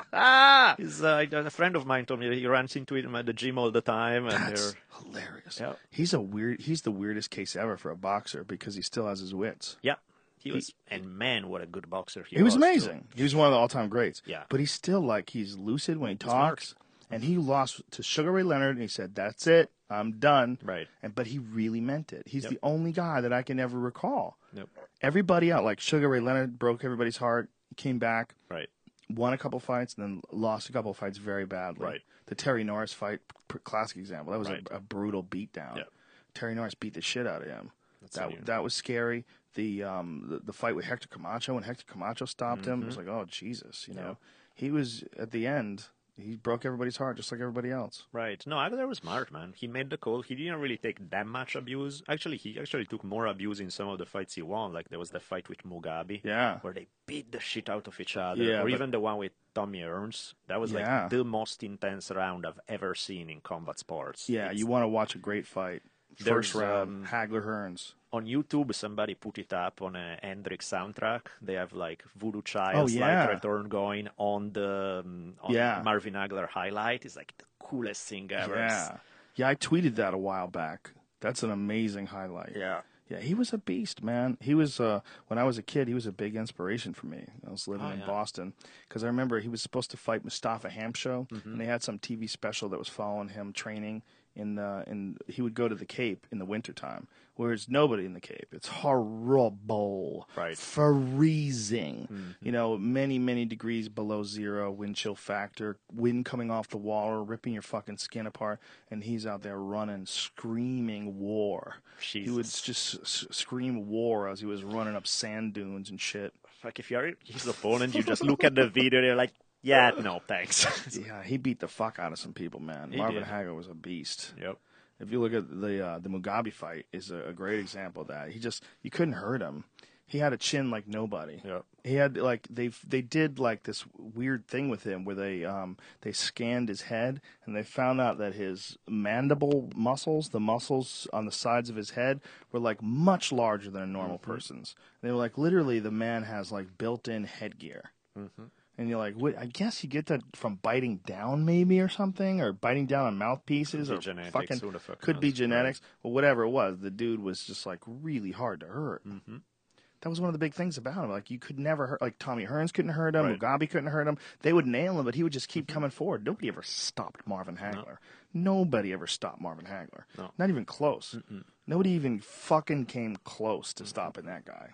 yeah. He's, uh, a friend of mine told me that he runs into him at the gym all the time, and That's they're hilarious. Yeah. He's a weird. He's the weirdest case ever for a boxer because he still has his wits. yeah. He was, and man, what a good boxer he, He was too. amazing. He was one of the all-time greats. Yeah. But he's still like he's lucid when he smart. talks. And he lost to Sugar Ray Leonard, and he said, "That's it, I'm done." Right. And but he really meant it. He's Yep. the only guy that I can ever recall. Nope. Everybody out, like Sugar Ray Leonard, broke everybody's heart, came back, Right. won a couple fights, and then lost a couple fights very badly. Right. The Terry Norris fight, p- classic example. That was Right. a, a brutal beatdown. Yeah. Terry Norris beat the shit out of him. That's that weird. that was scary. The um the, the fight with Hector Camacho, when Hector Camacho stopped him, it was Mm-hmm. like, oh Jesus, you know, he was at the end. he broke everybody's heart just like everybody else. Right. No, Hagler was smart, man. He made the call. He didn't really take that much abuse. Actually, he actually took more abuse in some of the fights he won. Like there was the fight with Mugabe, Yeah. where they beat the shit out of each other. Yeah, or but- even the one with Tommy Ernst. That was Yeah. like the most intense round I've ever seen in combat sports. Yeah, It's- you want to watch a great fight. First There's, round, um, Hagler Hearns. on YouTube, somebody put it up on a Hendrix soundtrack. They have like Voodoo Oh, Child's yeah. like return going on the um, on Yeah. Marvin Hagler highlight. It's like the coolest thing ever. Yeah. Yeah, I tweeted that a while back. That's an amazing highlight. Yeah. Yeah, he was a beast, man. He was, uh, when I was a kid, he was a big inspiration for me. I was living Oh, in yeah. Boston. Because I remember he was supposed to fight Mustafa Hamsho, Mm-hmm. and they had some T V special that was following him training. In the, in, he would go to the Cape in the wintertime, where there's nobody in the Cape. It's horrible. Right. Freezing. Mm-hmm. You know, many, many degrees below zero, wind chill factor, wind coming off the water, ripping your fucking skin apart, and he's out there running, screaming war. He would Jesus. just s- scream war as he was running up sand dunes and shit. Like if you're his opponent, you just look at the video and you're like, yeah, no, thanks. Yeah, he beat the fuck out of some people, man. He Marvin did. Hagler was a beast. Yep. If you look at the uh, the Mugabe fight, is a, a great example of that. He just you couldn't hurt him. He had a chin like nobody. Yep. He had like they they did like this weird thing with him where they um they scanned his head and they found out that his mandible muscles, the muscles on the sides of his head, were like much larger than a normal Mm-hmm. person's. They were like literally the man has like built-in headgear. Mm-hmm. And you're like, what? I guess you get that from biting down, maybe, or something, or biting down on mouthpieces, Could or be genetics, fucking who the fuck could be knows, genetics, or whatever it was. The dude was just like really hard to hurt. Mm-hmm. That was one of the big things about him. Like you could never hurt. Like Tommy Hearns couldn't hurt him. Right. Mugabe couldn't hurt him. They would nail him, but he would just keep coming forward. Nobody ever stopped Marvin Hagler. Nobody ever stopped Marvin Hagler. No. Not even close. Nobody even fucking came close to stopping that guy.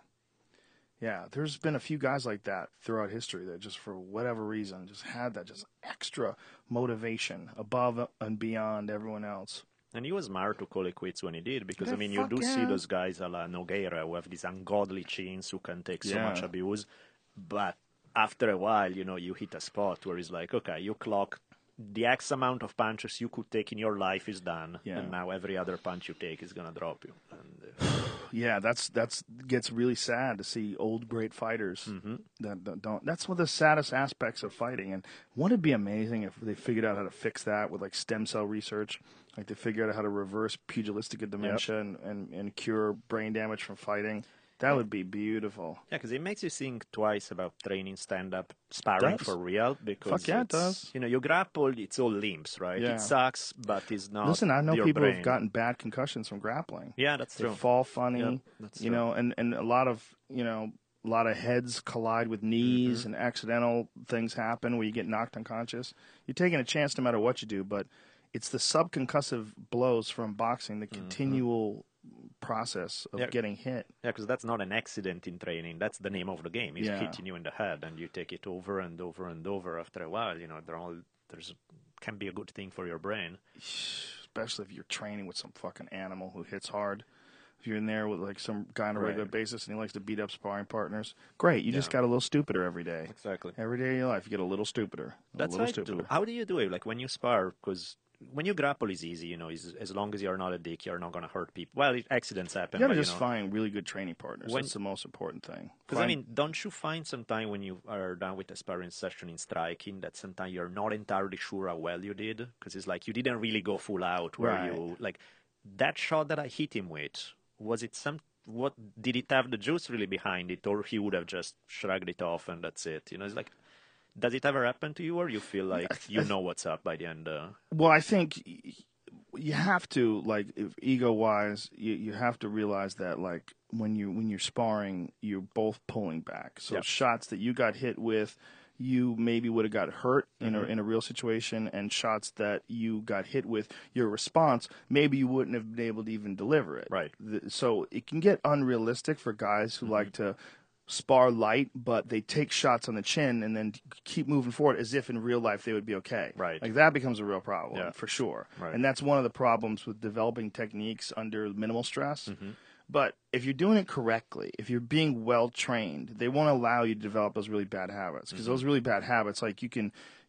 Yeah, there's been a few guys like that throughout history that just for whatever reason just had that just extra motivation above and beyond everyone else. And he was smart to call it quits when he did, because, Yeah, I mean, you fuck do see yeah. those guys a la Nogueira who have these ungodly chins who can take so Yeah. much abuse. But after a while, you know, you hit a spot where it's like, okay, you clock the X amount of punches you could take in your life is done. Yeah. And now every other punch you take is going to drop you. And, uh, Yeah, that's that's gets really sad to see old great fighters that, that don't. That's one of the saddest aspects of fighting. And wouldn't it be amazing if they figured out how to fix that with like stem cell research? Like they figured out how to reverse pugilistic dementia and, and, and cure brain damage from fighting. That would be beautiful. yeah, because it makes you think twice about training stand-up sparring Does. for real. Because Fuck yeah, it it's- does. You know, you grapple, it's all limbs, right? Yeah. It sucks, but it's not Listen, I know your people brain. who've gotten bad concussions from grappling. Yeah, that's They true. fall funny, Yep, that's you true. know, and, and a lot of, you know, a lot of heads collide with knees Mm-hmm. and accidental things happen where you get knocked unconscious. You're taking a chance no matter what you do, but it's the subconcussive blows from boxing, the continual process of Mm-hmm. Yeah. getting hit. Yeah, because that's not an accident in training. That's the name of the game. It's Yeah. hitting you in the head, and you take it over and over and over. After a while, you know, they're all, there's can be a good thing for your brain. Especially if you're training with some fucking animal who hits hard. If you're in there with like some guy on a Right. regular basis and he likes to beat up sparring partners, great. You just Yeah. got a little stupider every day. Exactly. Every day of your life, you get a little stupider. A That's little right stupider. too. How do you do it? Like when you spar, because when you grapple is easy. You know, is as long as you're not a dick, you're not gonna hurt people. Well, it, accidents happen. You gotta but, just know. find really good training partners. When- That's the most important thing. Because I Find- mean, don't you find sometime when you are done with a sparring session in striking that sometimes you're not entirely sure how well you did? Because it's like you didn't really go full out. Where Right. you like that shot that I hit him with, was it some? What did it have the juice really behind it, or he would have just shrugged it off and that's it? You know, it's like, does it ever happen to you, or you feel like you know what's up by the end? Uh, Well, I think y- you have to, like, if ego-wise, you, you have to realize that, like, when you when you're sparring, you're both pulling back. So Yep. shots that you got hit with, you maybe would have got hurt in Mm-hmm. a in a real situation, and shots that you got hit with, your response, maybe you wouldn't have been able to even deliver it. Right. The- So it can get unrealistic for guys who like to spar light, but they take shots on the chin and then keep moving forward as if in real life they would be okay. Right. Like that becomes a real problem Yeah. for sure. Right. And that's one of the problems with developing techniques under minimal stress. Mm-hmm. But if you're doing it correctly, if you're being well trained, they won't allow you to develop those really bad habits. Because Mm-hmm. those really bad habits, like you can,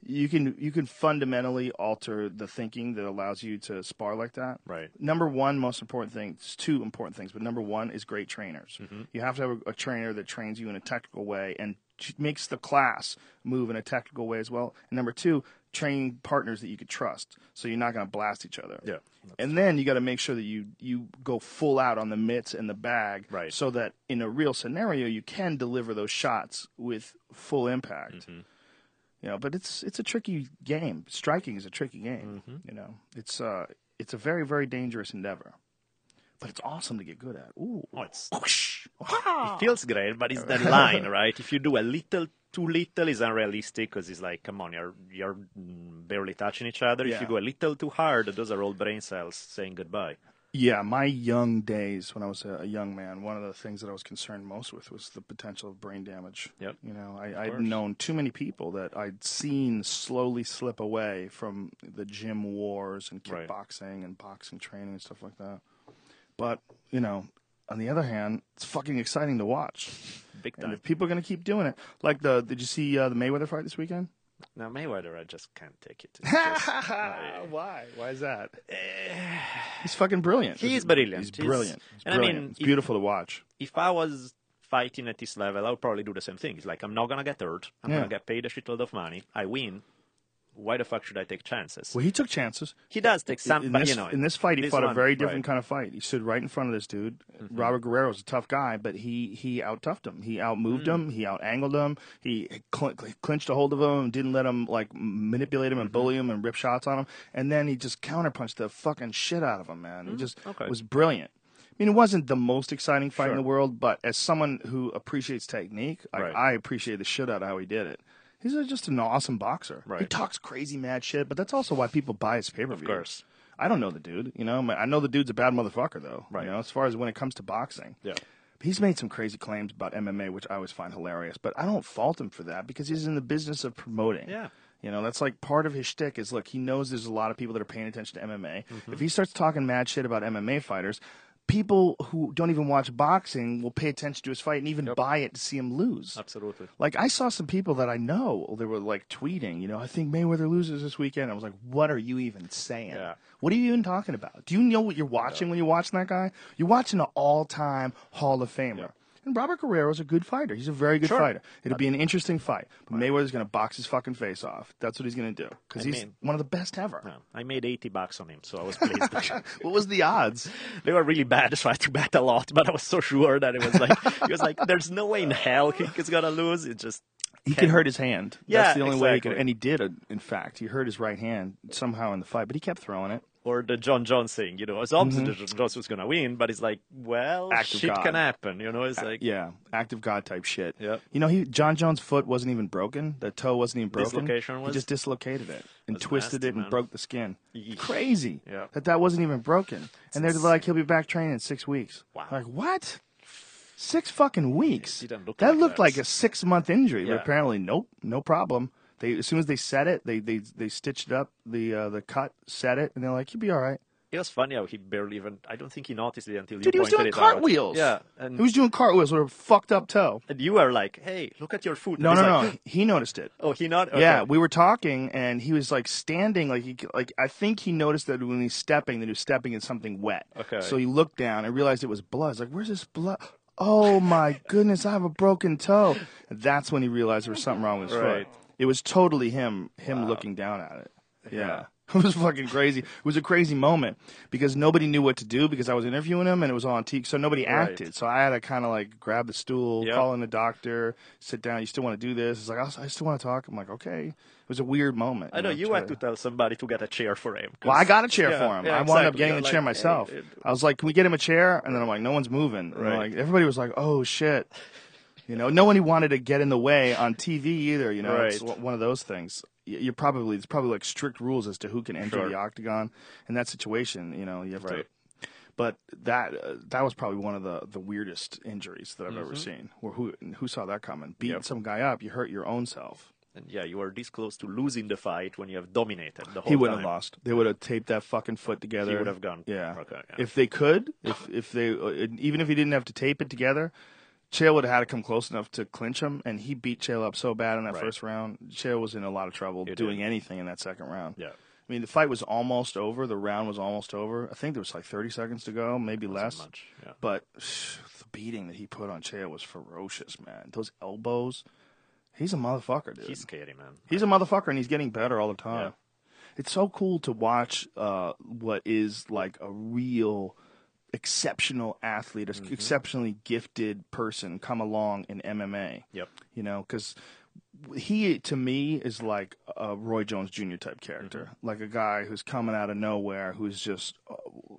you can you can fundamentally alter the thinking that allows you to spar like that. Right. Number one, most important thing, it's two important things, but number one is great trainers. Mm-hmm. You have to have a, a trainer that trains you in a technical way and makes the class move in a technical way as well. And number two, training partners that you could trust, so you're not going to blast each other. Yeah. And then you got to make sure that you you go full out on the mitts and the bag, Right. so that in a real scenario you can deliver those shots with full impact. Mm-hmm. You know, but it's it's a tricky game. Striking is a tricky game. Mm-hmm. You know, it's uh it's a very very dangerous endeavor, but it's awesome to get good at. Ooh, Oh, it's, whoosh. it feels great, but it's that line, right? If you do a little too little, it's unrealistic because it's like, come on, you're you're mm, barely touching each other. Yeah. If you go a little too hard, those are all brain cells saying goodbye. Yeah, my young days when I was a, a young man, one of the things that I was concerned most with was the potential of brain damage. Yep. You know, I, I'd course. known too many people that I'd seen slowly slip away from the gym wars and Right. kickboxing and boxing training and stuff like that. But, you know, on the other hand, it's fucking exciting to watch. Big And time. if people are going to keep doing it. Like, the did you see uh, the Mayweather fight this weekend? Now, Mayweather, I just can't take it. It's just, I- Why? Why is that? He's fucking brilliant. He is brilliant. He's He's- brilliant. He's and I brilliant. mean, it's if- beautiful to watch. if I was fighting at this level, I would probably do the same thing. It's like, I'm not going to get hurt. I'm Yeah. going to get paid a shitload of money. I win. Why the fuck should I take chances? Well, he took chances. He does take some, in but this, you know. in this fight, he this fought a one, very different right. Mm-hmm. kind of fight. He stood right in front of this dude. Robert Guerrero's a tough guy, but he he out toughed him. He out moved Mm. him. He out angled him. He cl- clinched a hold of him, didn't let him like manipulate him and Mm-hmm. bully him and rip shots on him. And then he just counterpunched the fucking shit out of him. Man, he just Mm, okay. was brilliant. I mean, it wasn't the most exciting fight in Sure. the world, but as someone who appreciates technique, I, Right. I appreciate the shit out of how he did it. He's a, just an awesome boxer. He Right. talks crazy mad shit, but that's also why people buy his pay-per-view. Of course. I don't know the dude, you know. I know the dude's a bad motherfucker, though. Right. You know, as far as when it comes to boxing. Yeah. He's made some crazy claims about M M A, which I always find hilarious. But I don't fault him for that because he's in the business of promoting. Yeah. You know, that's like part of his shtick is, look, he knows there's a lot of people that are paying attention to M M A. Mm-hmm. If he starts talking mad shit about M M A fighters, people who don't even watch boxing will pay attention to his fight and even buy it to see him lose. Absolutely. Like, I saw some people that I know, they were, like, tweeting, you know, I think Mayweather loses this weekend. I was like, what are you even saying? Yeah. What are you even talking about? Do you know what you're watching when you're watching that guy? You're watching an all-time Hall of Famer. Yeah. And Robert Guerrero's a good fighter. He's a very good Sure. fighter. It'll be an interesting fight. But Mayweather's going to box his fucking face off. That's what he's going to do. Because I he's mean- one of the best ever. No, I made eighty bucks on him, so I was pleased. What was the odds? They were really bad, so I had to bet a lot, but I was so sure that it was like, he was like, there's no way in hell he- he's going to lose. It just, He could hurt his hand. Yeah, That's the only way he could. exactly. And he did, uh, in fact. He hurt his right hand somehow in the fight, but he kept throwing it. or the John Jones thing, you know, it's obvious that John Jones was going to win, but it's like, well, Act of shit God. can happen, you know, it's like, Yeah, act of God type shit. Yep. You know, he John Jones' foot wasn't even broken. The toe wasn't even broken. Dislocation He was- just dislocated it and was twisted nasty, it and man. broke the skin. Yeesh. Crazy. Yeah. That that wasn't even broken. And they're like, he'll be back training in six weeks. Wow. Like, what? Six fucking weeks. It didn't look that like looked that. like a six month injury. Yeah. But apparently, nope, no problem. They as soon as they set it, they they they stitched up the uh, the cut, set it, and they're like, you'll be all right. it was funny how he barely even, I don't think he noticed it until Dude, you he was pointed doing it out. cartwheels. Yeah, He and, was doing cartwheels with a fucked up toe. and you were like, hey, look at your foot. No, And no, he's no. like, He noticed it. Oh, he not? Okay. Yeah, we were talking, and he was like standing, like he, like I think he noticed that when he's stepping, that he was stepping in something wet. Okay. So he looked down and realized it was blood. He's like, "Where's this blood? Oh my goodness, I have a broken toe." And that's when he realized there was something wrong with his Right. foot. It was totally him, him looking down at it. Yeah. It was fucking crazy. It was a crazy moment because nobody knew what to do because I was interviewing him and it was on T V, so nobody Right. acted. So I had to kind of like grab the stool, Yep. call in the doctor, sit down. You still want to do this? It's like, I I still want to talk. I'm like, okay. It was a weird moment. I know, you try had to tell somebody to get a chair for him. 'cause- Well, I got a chair Yeah, for him. yeah, I wound up exactly. getting You're the chair like, myself. hey, it- I was like, "Can we get him a chair?" And then I'm like, "No one's moving." And Right. like everybody was like, "Oh shit," you know. No one wanted to get in the way on T V either. You know, it's Right. w- one of those things. Y- You're probably it's probably like strict rules as to who can enter Sure. the octagon in that situation. You know, you have Right. to. But that uh, that was probably one of the, the weirdest injuries that I've ever seen. Or who who saw that coming? Beating Mm-hmm. Yep. some guy up, you hurt your own self. And yeah, you were this close to losing the fight when you have dominated the whole He wouldn't have time. lost. They would have taped that fucking foot together. He would have gone. Yeah. Okay, yeah. If they could, if if they uh, even if he didn't have to tape it together, Chael would have had to come close enough to clinch him, and he beat Chael up so bad in that Right. first round. Chael was in a lot of trouble He doing did. anything in that second round. Yeah. I mean, the fight was almost over. The round was almost over. I think there was like thirty seconds to go, maybe Wasn't less. much. Yeah. But the beating that he put on Chael was ferocious, man. Those elbows. He's a motherfucker, dude. He's scary, man. He's a motherfucker, and he's getting better all the time. Yeah. It's so cool to watch uh, what is like a real exceptional athlete, an Mm-hmm. exceptionally gifted person come along in M M A. Yep. You know, because he, to me, is like a Roy Jones Junior type character. Mm-hmm. Like a guy who's coming out of nowhere, who's just uh,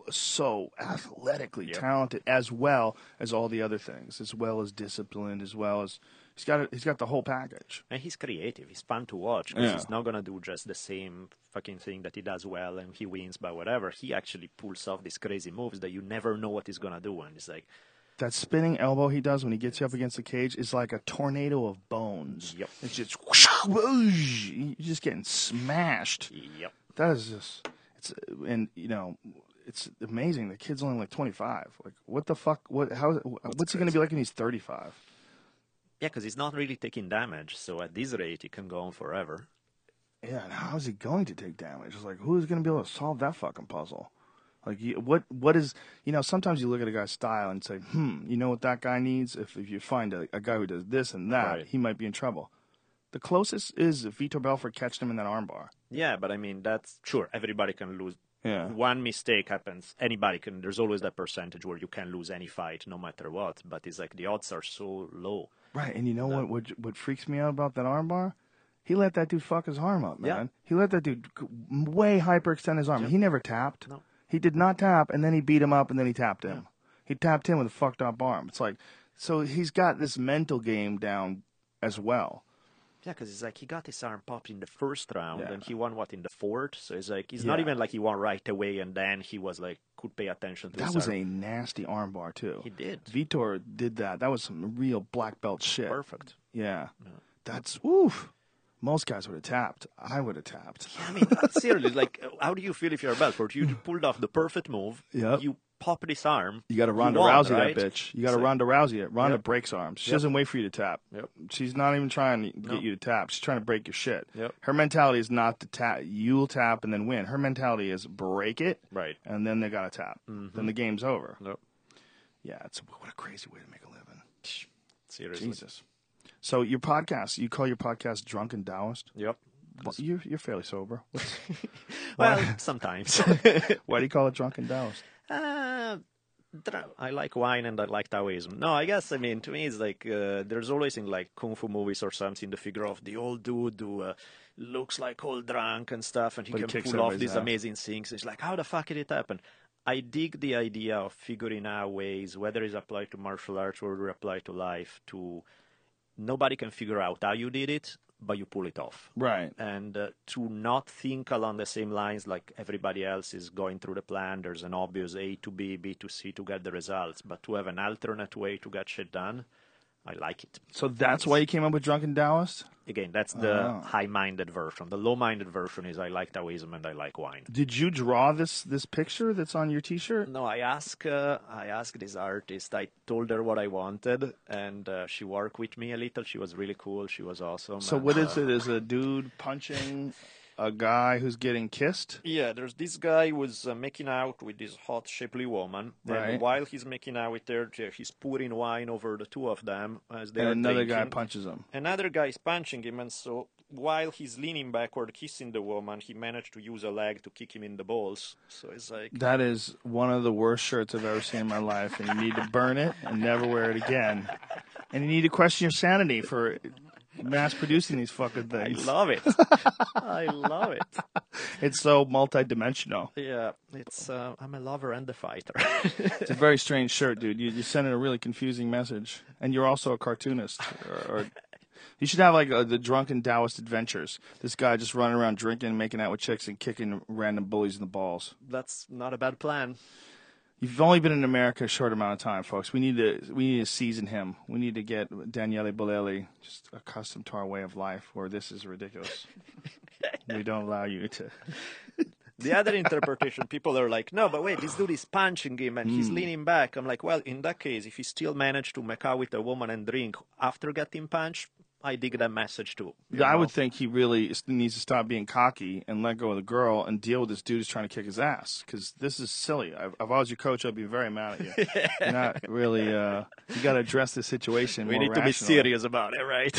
so athletically Yep. talented, as well as all the other things, as well as disciplined, as well as he's got a, he's got the whole package. And he's creative. He's fun to watch because Yeah. he's not gonna do just the same fucking thing that he does well and he wins by whatever. He actually pulls off these crazy moves that you never know what he's gonna do. And it's like, That spinning elbow he does when he gets you up against the cage is like a tornado of bones. Yep. It's just whoosh, whoosh, you're just getting smashed. yep. That is just it's and you know it's amazing. The kid's only like twenty-five. Like what the fuck? What how? What's he gonna be like when he's thirty-five? Yeah, because he's not really taking damage. So at this rate, he can go on forever. Yeah, and how is he going to take damage? It's like who's gonna be able to solve that fucking puzzle? Like you, what what is you know? Sometimes you look at a guy's style and say, hmm, you know what that guy needs? If if you find a, a guy who does this and that, Right. he might be in trouble. The closest is Vitor Belfort catching him in that armbar. Yeah, but I mean, that's sure. Everybody can lose. Yeah. One mistake happens. Anybody can. There's always that percentage where you can lose any fight, no matter what. But it's like the odds are so low. Right, and you know what, what what freaks me out about that armbar? He let that dude fuck his arm up, man. Yeah. He let that dude g- way hyperextend his arm. He never tapped. No. He did not tap, and then he beat him up, and then he tapped him. He tapped him with a fucked up arm. It's like, so he's got this mental game down as well. Yeah, because it's like he got his arm popped in the first round, Yeah. and he won what in the fourth. So it's like it's not Yeah. even like he won right away, and then he was like could pay attention to That his was arm. a nasty armbar, too. He did. Vitor did that. That was some real black belt shit. Perfect. Yeah. That's, oof. Most guys would have tapped. I would have tapped. I mean, seriously, like, how do you feel if you're Belfort? You pulled off the perfect move. Yep. You popped his arm. You got to Ronda won, Rousey right? that bitch. You got to So- Ronda Rousey it. Ronda Yep. breaks arms. She Yep. doesn't wait for you to tap. Yep. She's not even trying to get No. you to tap. She's trying to break your shit. Yep. Her mentality is not to tap. You'll tap and then win. Her mentality is break it, Right. and then they got to tap. Then the game's over. No. Yeah, it's what a crazy way to make a living. Seriously. Jesus. So your podcast, you call your podcast Drunken Taoist? Yep. Well, you're you're fairly sober. What's, Well, sometimes. why do you call it Drunken Taoist? Uh, dra- I like wine and I like Taoism. No, I guess, I mean, to me, it's like uh, there's always in like kung fu movies or something the figure of the old dude who uh, looks like all drunk and stuff, and he But he can kicks pull off everybody's these ass. amazing things. It's like, how the fuck did it happen? I dig the idea of figuring out ways, whether it's applied to martial arts or applied to life, to nobody can figure out how you did it, but you pull it off. Right. And uh, to not think along the same lines like everybody else is going through the plan. There's an obvious A to B, B to C to get the results, but to have an alternate way to get shit done, I like it. So that's why you came up with Drunken Taoist? Again, that's the Oh. high-minded version. The low-minded version is I like Taoism and I like wine. Did you draw this this picture that's on your T-shirt? No, I asked uh, I asked this artist. I told her what I wanted, and uh, she worked with me a little. She was really cool. She was awesome. So and, what uh, is it? Is a dude punching a guy who's getting kissed? Yeah, there's this guy who was uh, making out with this hot, shapely woman. Right. And while he's making out with her, yeah, he's pouring wine over the two of them as they And are another guy drinking. punches him. Another guy is punching him, and so while he's leaning backward, kissing the woman, he managed to use a leg to kick him in the balls. So it's like, That is one of the worst shirts I've ever seen in my life, and you need to burn it and never wear it again. And you need to question your sanity for mass producing these fucking I things. love it. I love it. It's so multi-dimensional. Yeah, it's. Uh, I'm a lover and a fighter. It's a very strange shirt, dude. You, you're sending a really confusing message, and you're also a cartoonist. Or, or you should have like uh the Drunken Taoist Adventures. This guy just running around drinking, making out with chicks, and kicking random bullies in the balls. That's not a bad plan. You've only been in America a short amount of time, folks. We need to we need to season him. We need to get Daniele Bolelli just accustomed to our way of life, where this is ridiculous. We don't allow you to. The other interpretation, people are like, no, but wait, this dude is punching him and he's leaning back. I'm like, well, in that case, if he still managed to make out with a woman and drink after getting punched, I dig that message too. you I know? would think he really is- needs to stop being cocky and let go of the girl and deal with this dude who's trying to kick his ass. Because this is silly. I've, if I was your coach, I'd be very mad at you. You're not really. Uh, you got to address the situation. We more need to be rationally. serious about it, right?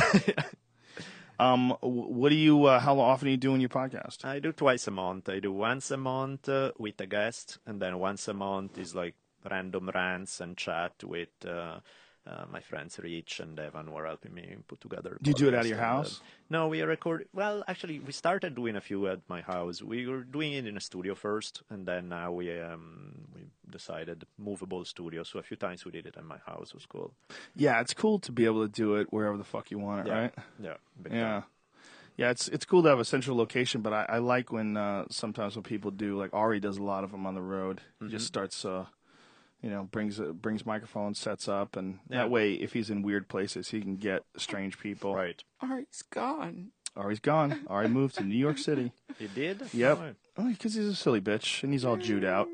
Um, wh- what do you? Uh, how often are you doing your podcast? I do twice a month. I do once a month uh, with a guest, and then once a month is like random rants and chat with uh, uh, my friends Rich and Evan, who are helping me put together. the Do you do it out of podcast. your And, uh, house? no, we record. Well, actually, we started doing a few at my house. We were doing it in a studio first, and then now we um, we decided movable studio. So a few times we did it at my house. It was cool. Yeah, it's cool to be able to do it wherever the fuck you want it, Yeah, right? yeah, big Yeah. time. Yeah, it's it's cool to have a central location, but I, I like when uh, sometimes when people do, like Ari does a lot of them on the road. He just starts, uh, you know, brings uh, brings microphones, sets up, and Yeah. that way, if he's in weird places, he can get strange people. Right. Ari's gone. Ari's gone. Ari moved to New York City. He did. Yep. Right. Oh, because he's a silly bitch, and he's all Jewed out.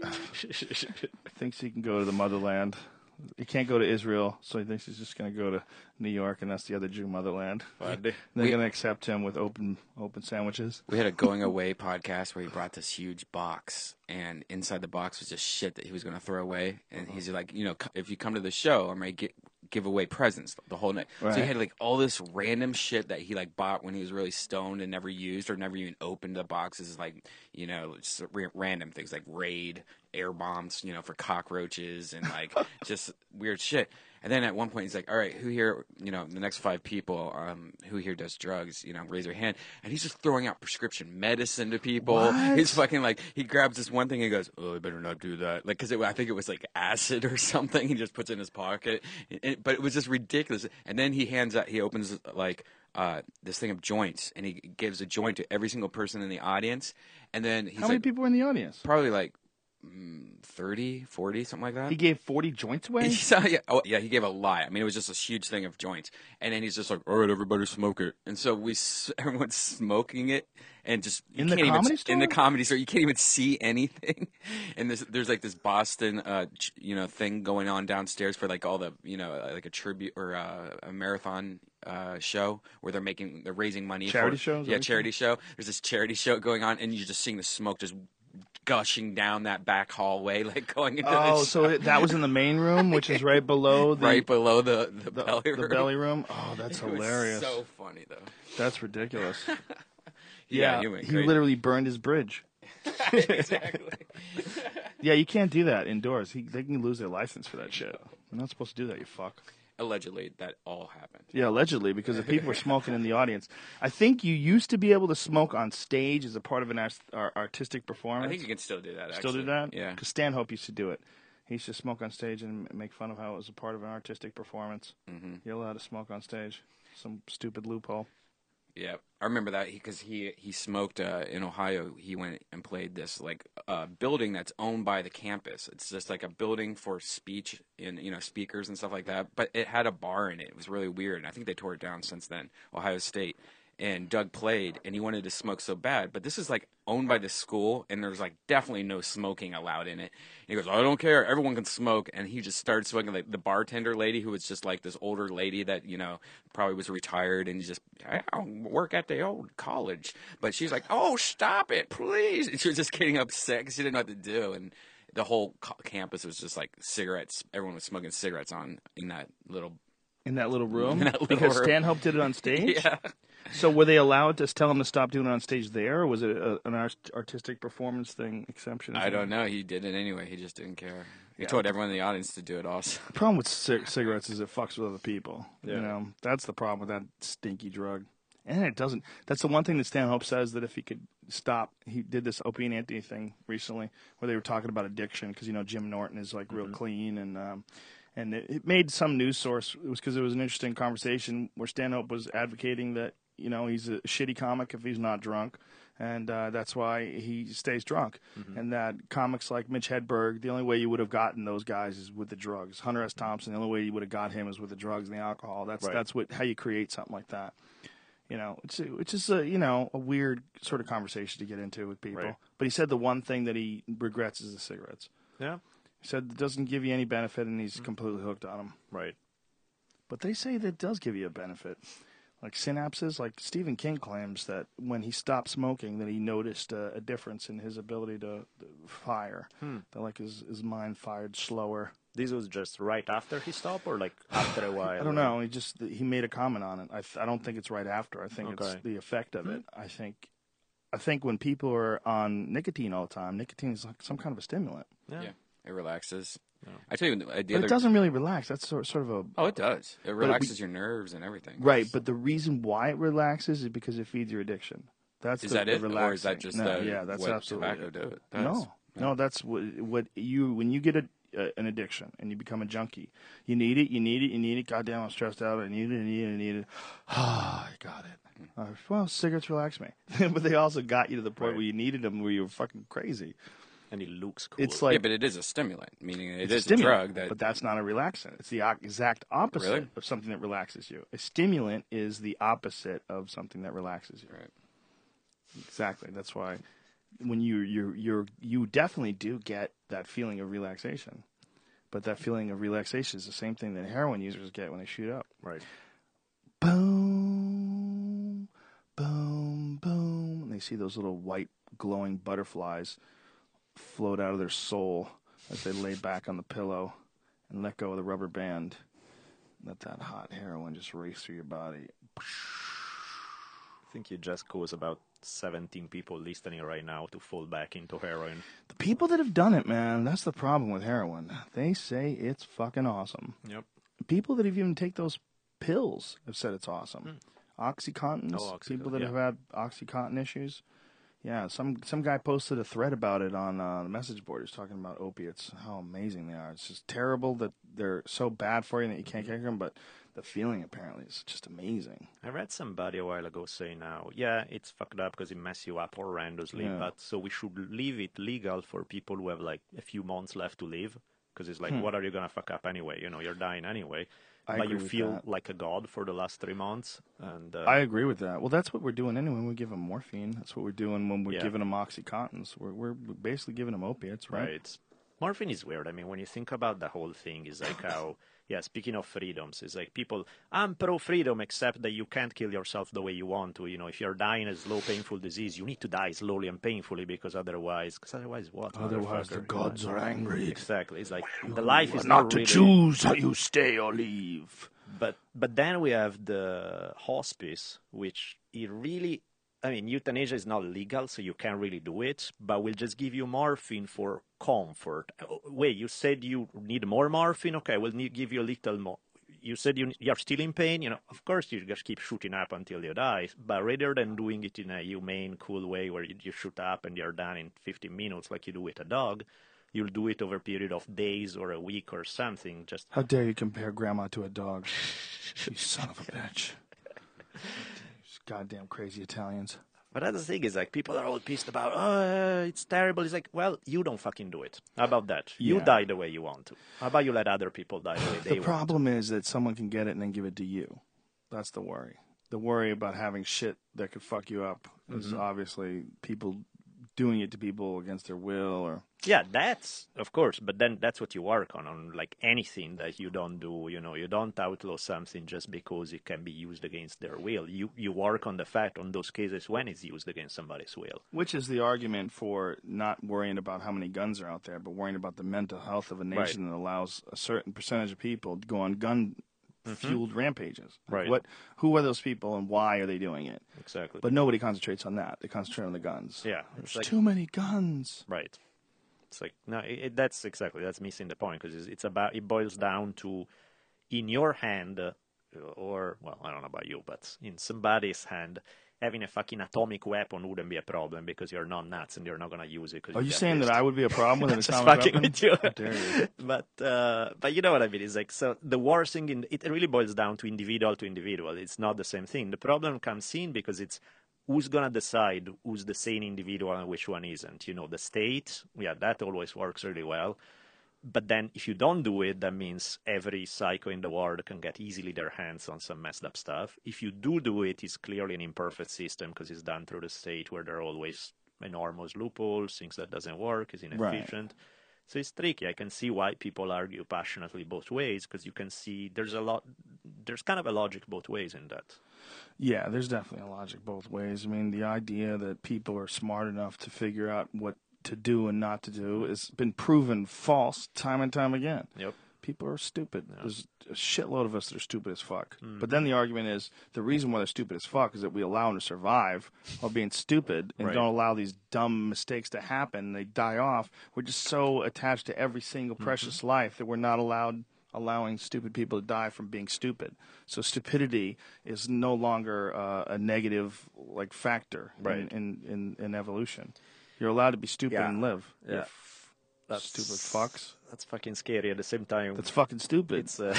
Thinks he can go to the motherland. He can't go to Israel, so he thinks he's just going to go to New York, and that's the other Jew motherland. Funny. They're We- going to accept him with open open sandwiches. We had a going away podcast where he brought this huge box, and inside the box was just shit that he was going to throw away. And he's like, you know, c- if you come to the show, I'm going to give away presents the whole night. So he Right. had like all this random shit that he like bought when he was really stoned and never used or never even opened the boxes, like, you know, just ra- random things like Raid, air bombs, you know, for cockroaches and like just weird shit. And then at one point he's like, all right, who here, you know, the next five people, um, who here does drugs, you know, raise your hand. And he's just throwing out prescription medicine to people. What? He's fucking like, he grabs this one thing and he goes, oh, I better not do that. Like, cause it, I think it was like acid or something. He just puts it in his pocket. And, but it was just ridiculous. And then he hands out, he opens like, uh, this thing of joints and he gives a joint to every single person in the audience. And then he's How many like, people were in the audience? probably like mm, thirty, forty, something like that. He gave forty joints away? He saw, yeah, oh, yeah, he gave a lot. I mean, it was just a huge thing of joints, and then he's just like, "All right, everybody, smoke it." And so we, s- everyone's smoking it, and just you In the can't even comedy s- in the store? comedy store, you can't even see anything. And there's there's like this Boston, uh, ch- you know, thing going on downstairs for like all the, you know, uh, like a tribute or uh, a marathon uh, show where they're making they're raising money Charity for show, is that yeah, what you charity show. There's this charity show going on, and you're just seeing the smoke just gushing down that back hallway, like going into Oh, the so it, that was in the main room, which is right below the right below the the, the, belly the room. belly room. Oh, that's It was hilarious. so funny though. That's ridiculous. Yeah, Yeah, he went he crazy. literally burned his bridge. exactly. Yeah, you can't do that indoors. He, they can lose their license for that shit. You're not supposed to do that, you fuck. Allegedly, that all happened. Yeah, allegedly, because if people were smoking in the audience. I think you used to be able to smoke on stage as a part of an art, ar- artistic performance. I think you can still do that. Still do actually. that? Yeah. Because Stanhope used to do it. He used to smoke on stage and m- make fun of how it was a part of an artistic performance. Mm-hmm. You're allowed to smoke on stage. Some stupid loophole. Yeah, I remember that because he he smoked uh, in Ohio. He went and played this like uh, building that's owned by the campus. It's just like a building for speech and you know speakers and stuff like that. But it had a bar in it. It was really weird. And I think they tore it down since then. Ohio State. And Doug played, and he wanted to smoke so bad. But this is like owned by the school, and there's like definitely no smoking allowed in it. And he goes, I don't care, everyone can smoke. And he just started smoking. Like the bartender lady, who was just like this older lady that you know probably was retired and just I don't work at the old college. But she's like, oh, stop it, please. And she was just getting upset because she didn't know what to do. And the whole co- campus was just like cigarettes. Everyone was smoking cigarettes on in that little. In that little room? In that little because room. Stanhope did it on stage? Yeah. So were they allowed to tell him to stop doing it on stage there, or was it a, an art, artistic performance thing exception? I don't know. He did it anyway. He just didn't care. He Yeah. told everyone in the audience to do it also. The problem with c- cigarettes is it fucks with other people. Yeah. You know, that's the problem with that stinky drug. And it doesn't. That's the one thing that Stanhope says that if he could stop, he did this Opie and Anthony thing recently where they were talking about addiction because you know Jim Norton is like real clean and. Um, And it, it made some news source. It was because it was an interesting conversation where Stanhope was advocating that you know he's a shitty comic if he's not drunk, and uh, that's why he stays drunk. Mm-hmm. And that comics like Mitch Hedberg, the only way you would have gotten those guys is with the drugs. Hunter S. Thompson, the only way you would have got him is with the drugs and the alcohol. That's Right. that's what how you create something like that. You know, it's it's just a you know a weird sort of conversation to get into with people. Right. But he said the one thing that he regrets is the cigarettes. Yeah. He said it doesn't give you any benefit, and he's completely hooked on them. Right. But they say that it does give you a benefit. Like synapses, like Stephen King claims that when he stopped smoking, that he noticed a, a difference in his ability to, to fire. Hmm. That like his, his mind fired slower. This was just right after he stopped, or like after a while? I don't know. He just he made a comment on it. I, th- I don't think it's right after. I think Okay. it's the effect of it. I think I think when people are on nicotine all the time, nicotine is like some kind of a stimulant. Yeah. Yeah, it relaxes. I tell you, the But other it doesn't really relax. That's sort sort of a oh, it does. It relaxes your nerves and everything. right. But the reason why it relaxes is because it feeds your addiction. That's Is the, that the it, relaxing. or is that just no, the, yeah? That's what absolutely tobacco it. do it? No, no, that's what what you when you get a, uh, an addiction and you become a junkie. You need it, you need it, you need it. Goddamn, I'm stressed out. I need it, I need it, I need it. Ah, I got it. Uh, well, cigarettes relax me, but they also got you to the point Right. where you needed them, where you were fucking crazy. And it looks cool. It's like Yeah, but it is a stimulant, meaning it it's is a a, stimulant, drug that. but that's not a relaxant. It's the o- exact opposite Really? of something that relaxes you. A stimulant is the opposite of something that relaxes you. Right. Exactly. That's why when you you you you definitely do get that feeling of relaxation, but that feeling of relaxation is the same thing that heroin users get when they shoot up. right. Boom, boom, boom. And they see those little white glowing butterflies float out of their soul as they lay back on the pillow and let go of the rubber band. Let that hot heroin just race through your body. I think it just caused about seventeen people listening right now to fall back into heroin. The people that have done it, man, that's the problem with heroin. They say it's fucking awesome. Yep. People that have even take those pills have said it's awesome. Oxycontins, Oh, Oxycontin, people that yeah. have had Oxycontin issues. Yeah, some some guy posted a thread about it on uh, the message board. He's talking about opiates, how amazing they are. It's just terrible that they're so bad for you that you can't take them, but the feeling apparently is just amazing. I read somebody a while ago say now, yeah, it's fucked up because it messes you up horrendously, Yeah. but so we should leave it legal for people who have like a few months left to live, because it's like, Hmm. what are you going to fuck up anyway? You know, you're dying anyway. I but agree you with feel that. like a god for the last three months. And uh, I agree with that. Well, that's what we're doing anyway when we give them morphine. That's what we're doing when we're Yeah. giving them Oxycontins. We're, we're basically giving them opiates, right? Right. Morphine is weird. I mean, when you think about the whole thing, it's like how, yeah, speaking of freedoms, it's like people, I'm pro-freedom, except that you can't kill yourself the way you want to. You know, if you're dying a slow, painful disease, you need to die slowly and painfully because otherwise, because otherwise what? Otherwise, the motherfucker? gods are angry. Exactly. It's like the life is not not to really... choose how you stay or leave. But but then we have the hospice, which it really, I mean, euthanasia is not legal, so you can't really do it, but we'll just give you morphine for comfort. Oh, wait, you said you need more morphine? Okay, we'll need, give you a little more. You said you, you're still in pain? You know, of course you just keep shooting up until you die, but rather than doing it in a humane, cool way where you, you shoot up and you're done in fifteen minutes like you do with a dog, you'll do it over a period of days or a week or something. Just How dare you compare grandma to a dog? You son of a bitch. These goddamn crazy Italians. But that's the thing is like people are all pissed about, oh, uh, it's terrible. It's like, well, you don't fucking do it. How about that? You Yeah. die the way you want to. How about you let other people die the way they The want problem is that someone can get it and then give it to you. That's the worry. The worry about having shit that could fuck you up is Mm-hmm. obviously people doing it to people against their will or to. Yeah, that's, of course, but then that's what you work on, on like anything that you don't do. You know, you don't outlaw something just because it can be used against their will. You, you work on the fact on those cases when it's used against somebody's will. which is the argument for not worrying about how many guns are out there, but worrying about the mental health of a nation that allows a certain percentage of people to go on gun-fueled rampages. Like Right. What? Who are those people, and why are they doing it? Exactly. But nobody concentrates on that. They concentrate on the guns. yeah, There's it's like, too many guns. right. It's like, no, it, it- that's exactly, that's missing the point, because it's, it's about, it boils down to, in your hand, uh, or, well, I don't know about you, but in somebody's hand, having a fucking atomic weapon wouldn't be a problem, because you're not nuts and you're not going to use it. 'cause Are you get saying that pissed. I would be a problem with an Just atomic fucking weapon? with you. How dare you? But uh, but you know what I mean. It's like, so the worst thing in it really boils down to individual to individual. It's not the same thing. The problem comes in because it's who's gonna decide who's the sane individual and which one isn't. You know, the state. Yeah, that always works really well. but then if you don't do it, that means every psycho in the world can get easily their hands on some messed up stuff. If you do do it, it's clearly an imperfect system because it's done through the state where there are always enormous loopholes, things that doesn't work, is inefficient. Right. So it's tricky. I can see why people argue passionately both ways because you can see there's a lot, there's kind of a logic both ways in that. Yeah, there's definitely a logic both ways. I mean, the idea that people are smart enough to figure out what to do and not to do has been proven false time and time again. Yep. People are stupid. Yep. There's a shitload of us that are stupid as fuck. Mm-hmm. But then the argument is the reason why they're stupid as fuck is that we allow them to survive while being stupid and right. don't allow these dumb mistakes to happen. They die off. We're just so attached to every single precious mm-hmm. life that we're not allowed allowing stupid people to die from being stupid. So stupidity is no longer uh, a negative like factor right. in, in, in, in evolution. You're allowed to be stupid yeah. and live. Yeah. F- that's stupid fucks. That's fucking scary at the same time. That's fucking stupid. It's uh,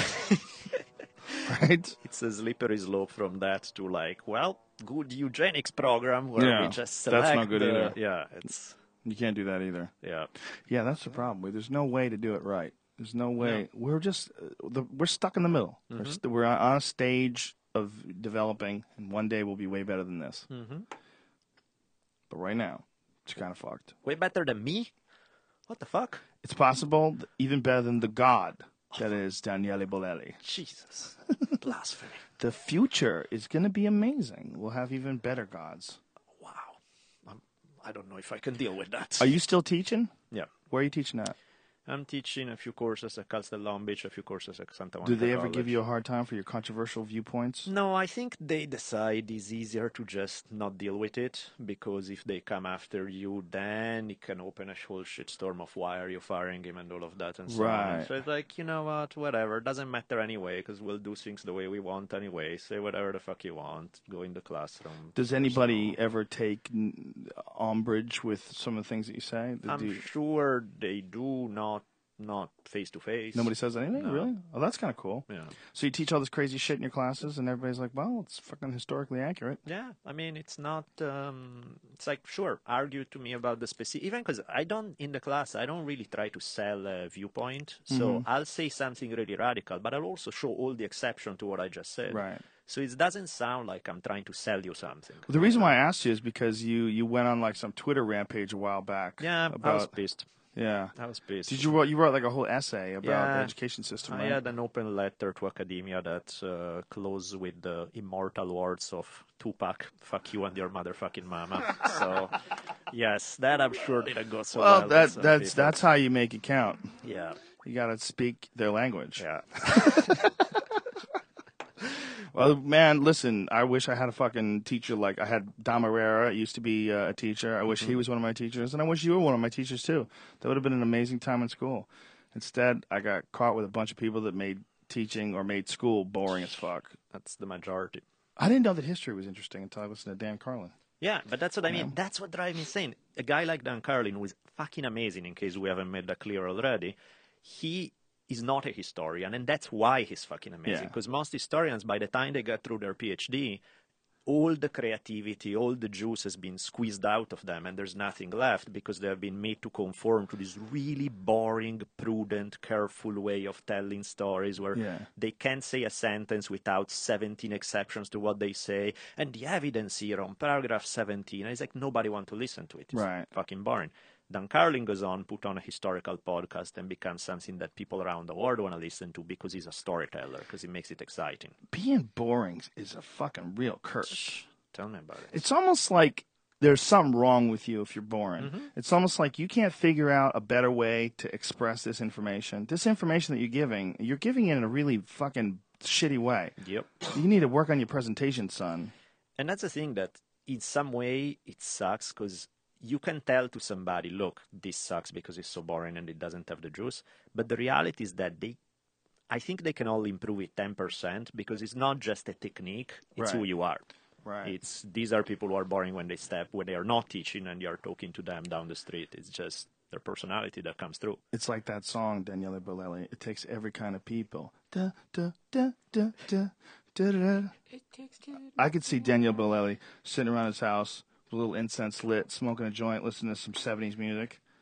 right? It's a slippery slope from that to like, well, good eugenics program where yeah. we just select That's not good the, either. Yeah, it's you can't do that either. Yeah. Yeah, that's the problem. There's no way to do it right. There's no way. No. We're just uh, the, we're stuck in the middle. Mm-hmm. We're, st- we're on a stage of developing, and one day we'll be way better than this. Mm-hmm. But right now, it's kind of fucked. Way better than me? What the fuck? It's possible, even better than the god that is Daniele Bolelli. Jesus. Blasphemy. The future is going to be amazing. We'll have even better gods. Wow. I'm, I don't know if I can deal with that. Are you still teaching? Yeah. Where are you teaching at? I'm teaching a few courses at Castellon Beach, a few courses at Santa Monica Do they ever College. give you a hard time for your controversial viewpoints? No, I think they decide it's easier to just not deal with it, because if they come after you, then it can open a whole shitstorm of why are you firing him and all of that and so right. on. So it's like, you know what, whatever, doesn't matter anyway, because we'll do things the way we want anyway. Say whatever the fuck you want, go in the classroom. Does anybody so. ever take umbrage with some of the things that you say? I'm do... sure they do, not Not face to face. Nobody says anything? No. Really? Oh, that's kind of cool. Yeah. So you teach all this crazy shit in your classes, and everybody's like, well, it's fucking historically accurate. Yeah. I mean, it's not, um, it's like, sure, argue to me about the specific, even because I don't, in the class, I don't really try to sell a viewpoint. So mm-hmm. I'll say something really radical, but I'll also show all the exception to what I just said. Right. So it doesn't sound like I'm trying to sell you something. The reason why I asked you is because you, you went on like some Twitter rampage a while back. Yeah, about... I was pissed. Yeah, I was pissed. Did you wrote you wrote like a whole essay about yeah, the education system? I right? had an open letter to academia that uh, closed with the immortal words of Tupac, "Fuck you and your motherfucking mama." So, yes, that I'm sure didn't go so well. Well, that that's people. that's how you make it count. Yeah, you got to speak their language. Yeah. Well, man, listen, I wish I had a fucking teacher like I had Dom Herrera used to be uh, a teacher. I wish mm-hmm. he was one of my teachers, and I wish you were one of my teachers too. That would have been an amazing time in school. Instead, I got caught with a bunch of people that made teaching or made school boring as fuck. That's the majority. I didn't know that history was interesting until I listened to Dan Carlin. Yeah, but that's what I mean. Yeah. That's what drives me insane. A guy like Dan Carlin, who is fucking amazing, in case we haven't made that clear already, he is not a historian, and that's why he's fucking amazing. Because yeah. most historians, by the time they get through their PhD, all the creativity, all the juice has been squeezed out of them, and there's nothing left because they have been made to conform to this really boring, prudent, careful way of telling stories where yeah. they can't say a sentence without seventeen exceptions to what they say. And the evidence here on paragraph seventeen, it's like nobody wants to listen to it. It's right. fucking boring. Dan Carlin goes on, put on a historical podcast, and becomes something that people around the world want to listen to because he's a storyteller, because he makes it exciting. Being boring is a fucking real curse. Shh, tell me about it. It's almost like there's something wrong with you if you're boring. Mm-hmm. It's almost like you can't figure out a better way to express this information. This information that you're giving, you're giving it in a really fucking shitty way. Yep. You need to work on your presentation, son. And that's the thing, that in some way it sucks, because you can tell to somebody, look, this sucks because it's so boring and it doesn't have the juice. But the reality is that they, I think they can all improve it ten percent, because it's not just a technique, it's right. who you are. Right. It's these are people who are boring when they step, when they are not teaching and you're talking to them down the street. It's just their personality that comes through. It's like that song, Daniele Bolelli. It takes every kind of people. Da, da, da, da, da, da, da. It takes two. I could see Daniele Bolelli sitting around his house, a little incense lit, smoking a joint, listening to some seventies music.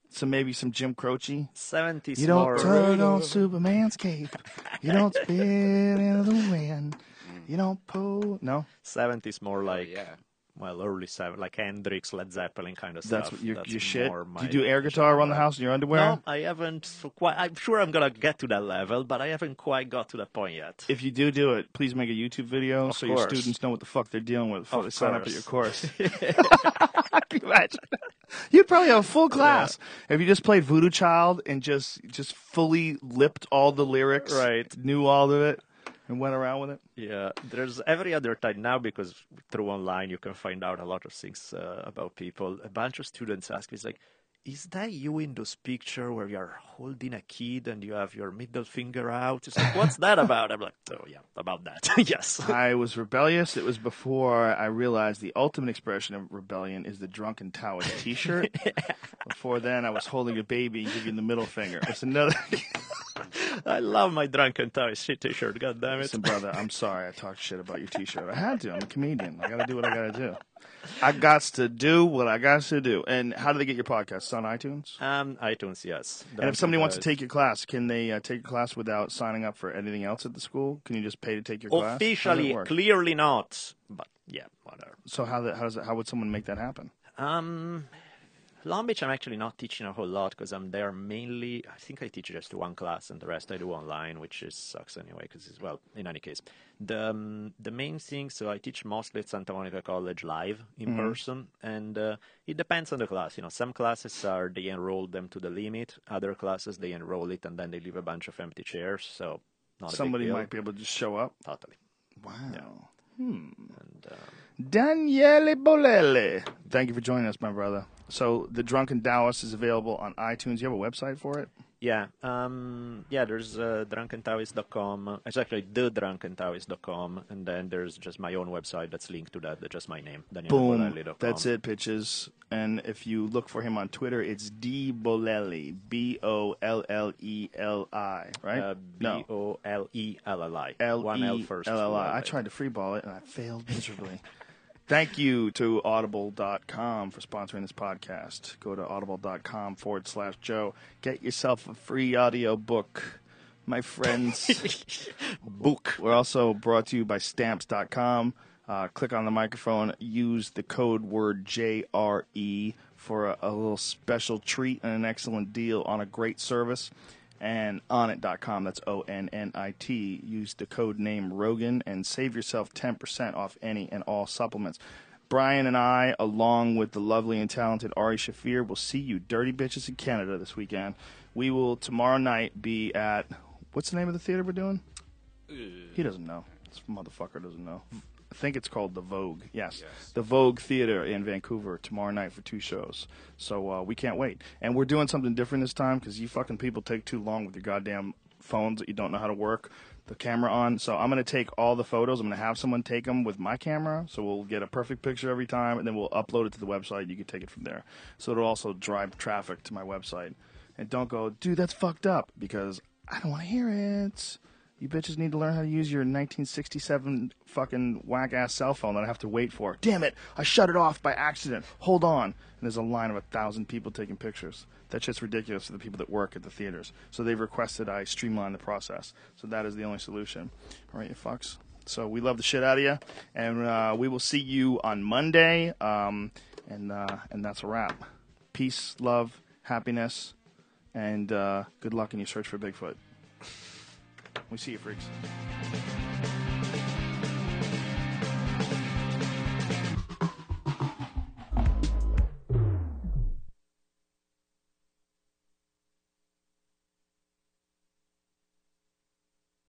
some maybe some Jim Croce. seventies You don't more. turn on Superman's cape. You don't spit into the wind. You don't pull. No, seventies more like, yeah. well, early seven, like Hendrix, Led Zeppelin kind of that's stuff. what your That's your shit. more Do my you do air guitar around the genre. house in your underwear? No, I haven't so quite. I'm sure I'm gonna get to that level, but I haven't quite got to that point yet. If you do do it, please make a YouTube video Of so your course. students know what the fuck they're dealing with before Of they sign up at course. your course. Can you imagine? You'd probably have a full class if you just played Voodoo Child and just just fully lipped all the lyrics, Right. Knew all of it, and went around with it. Yeah, there's every other time now because through online you can find out a lot of things uh, about people. A bunch of students ask me, it's like, is that you in those picture where you're holding a kid and you have your middle finger out? It's like, what's that about? I'm like, oh yeah, about that. Yes. I was rebellious. It was before I realized the ultimate expression of rebellion is the Drunken Taoist T-shirt. Before then, I was holding a baby and giving the middle finger. It's another. I love my Drunken Taoist shit t-shirt, god damn it. Listen, brother, I'm sorry I talked shit about your T-shirt. I had to. I'm a comedian. I got to do what I got to do. I got to do what I got to do. And how do they get your podcast? It's on iTunes? Um, iTunes, yes. And if somebody wants to Drunken take your class, can they uh, take your class without signing up for anything else at the school? Can you just pay to take your Taoist- class? How does it Officially, work? clearly not. But yeah, whatever. So how, that, how, does it, how would someone make that happen? Um, Long Beach, I'm actually not teaching a whole lot because I'm there mainly. I think I teach just one class, and the rest I do online, which is sucks anyway. Because well, in any case, the um, the main thing. So I teach mostly at Santa Monica College live in Mm-hmm. person, and uh, it depends on the class. You know, some classes are they enroll them to the limit. Other classes they enroll it, and then they leave a bunch of empty chairs. So not Somebody a big deal. might be able to just show up. Totally. Wow. And, um, Daniele Bolelli. Thank you for joining us, my brother. So the Drunken Taoist is available on iTunes. You have a website for it? Yeah, um, yeah. There's uh, drunken taoist dot com. It's actually the drunken taoist dot com, and then there's just my own website that's linked to that. That's just my name. Boom. That's it, bitches. And if you look for him on Twitter, it's D Bolelli. B O L L E L I, right? Uh, B O L E L L I. L One L E first. L L I. I right. tried to freeball it, and I failed miserably. Thank you to audible dot com for sponsoring this podcast. Go to audible.com forward slash Joe. Get yourself a free audio book, my friends. Book. We're also brought to you by stamps dot com. Uh, click on the microphone. Use the code word J R E for a, a little special treat and an excellent deal on a great service. And onnit dot com, that's O N N I T. Use the code name Rogan and save yourself ten percent off any and all supplements. Brian and I, along with the lovely and talented Ari Shafir, will see you dirty bitches in Canada this weekend. We will tomorrow night be at, what's the name of the theater we're doing? He doesn't know. This motherfucker doesn't know. I think it's called the Vogue. Yes, Yes. the Vogue Theater in Vancouver tomorrow night for two shows. So uh, we can't wait. And we're doing something different this time because you fucking people take too long with your goddamn phones that you don't know how to work the camera on. So I'm going to take all the photos. I'm going to have someone take them with my camera. So we'll get a perfect picture every time, and then we'll upload it to the website. You can take it from there. So it'll also drive traffic to my website. And don't go, dude, that's fucked up, because I don't want to hear it. You bitches need to learn how to use your nineteen sixty-seven fucking whack-ass cell phone that I have to wait for. Damn it, I shut it off by accident. Hold on. And there's a line of a thousand people taking pictures. That shit's ridiculous to the people that work at the theaters. So they've requested I streamline the process. So that is the only solution. All right, you fucks. So we love the shit out of you. And uh, we will see you on Monday. Um, and, uh, and that's a wrap. Peace, love, happiness, and uh, good luck in your search for Bigfoot. We see you, freaks.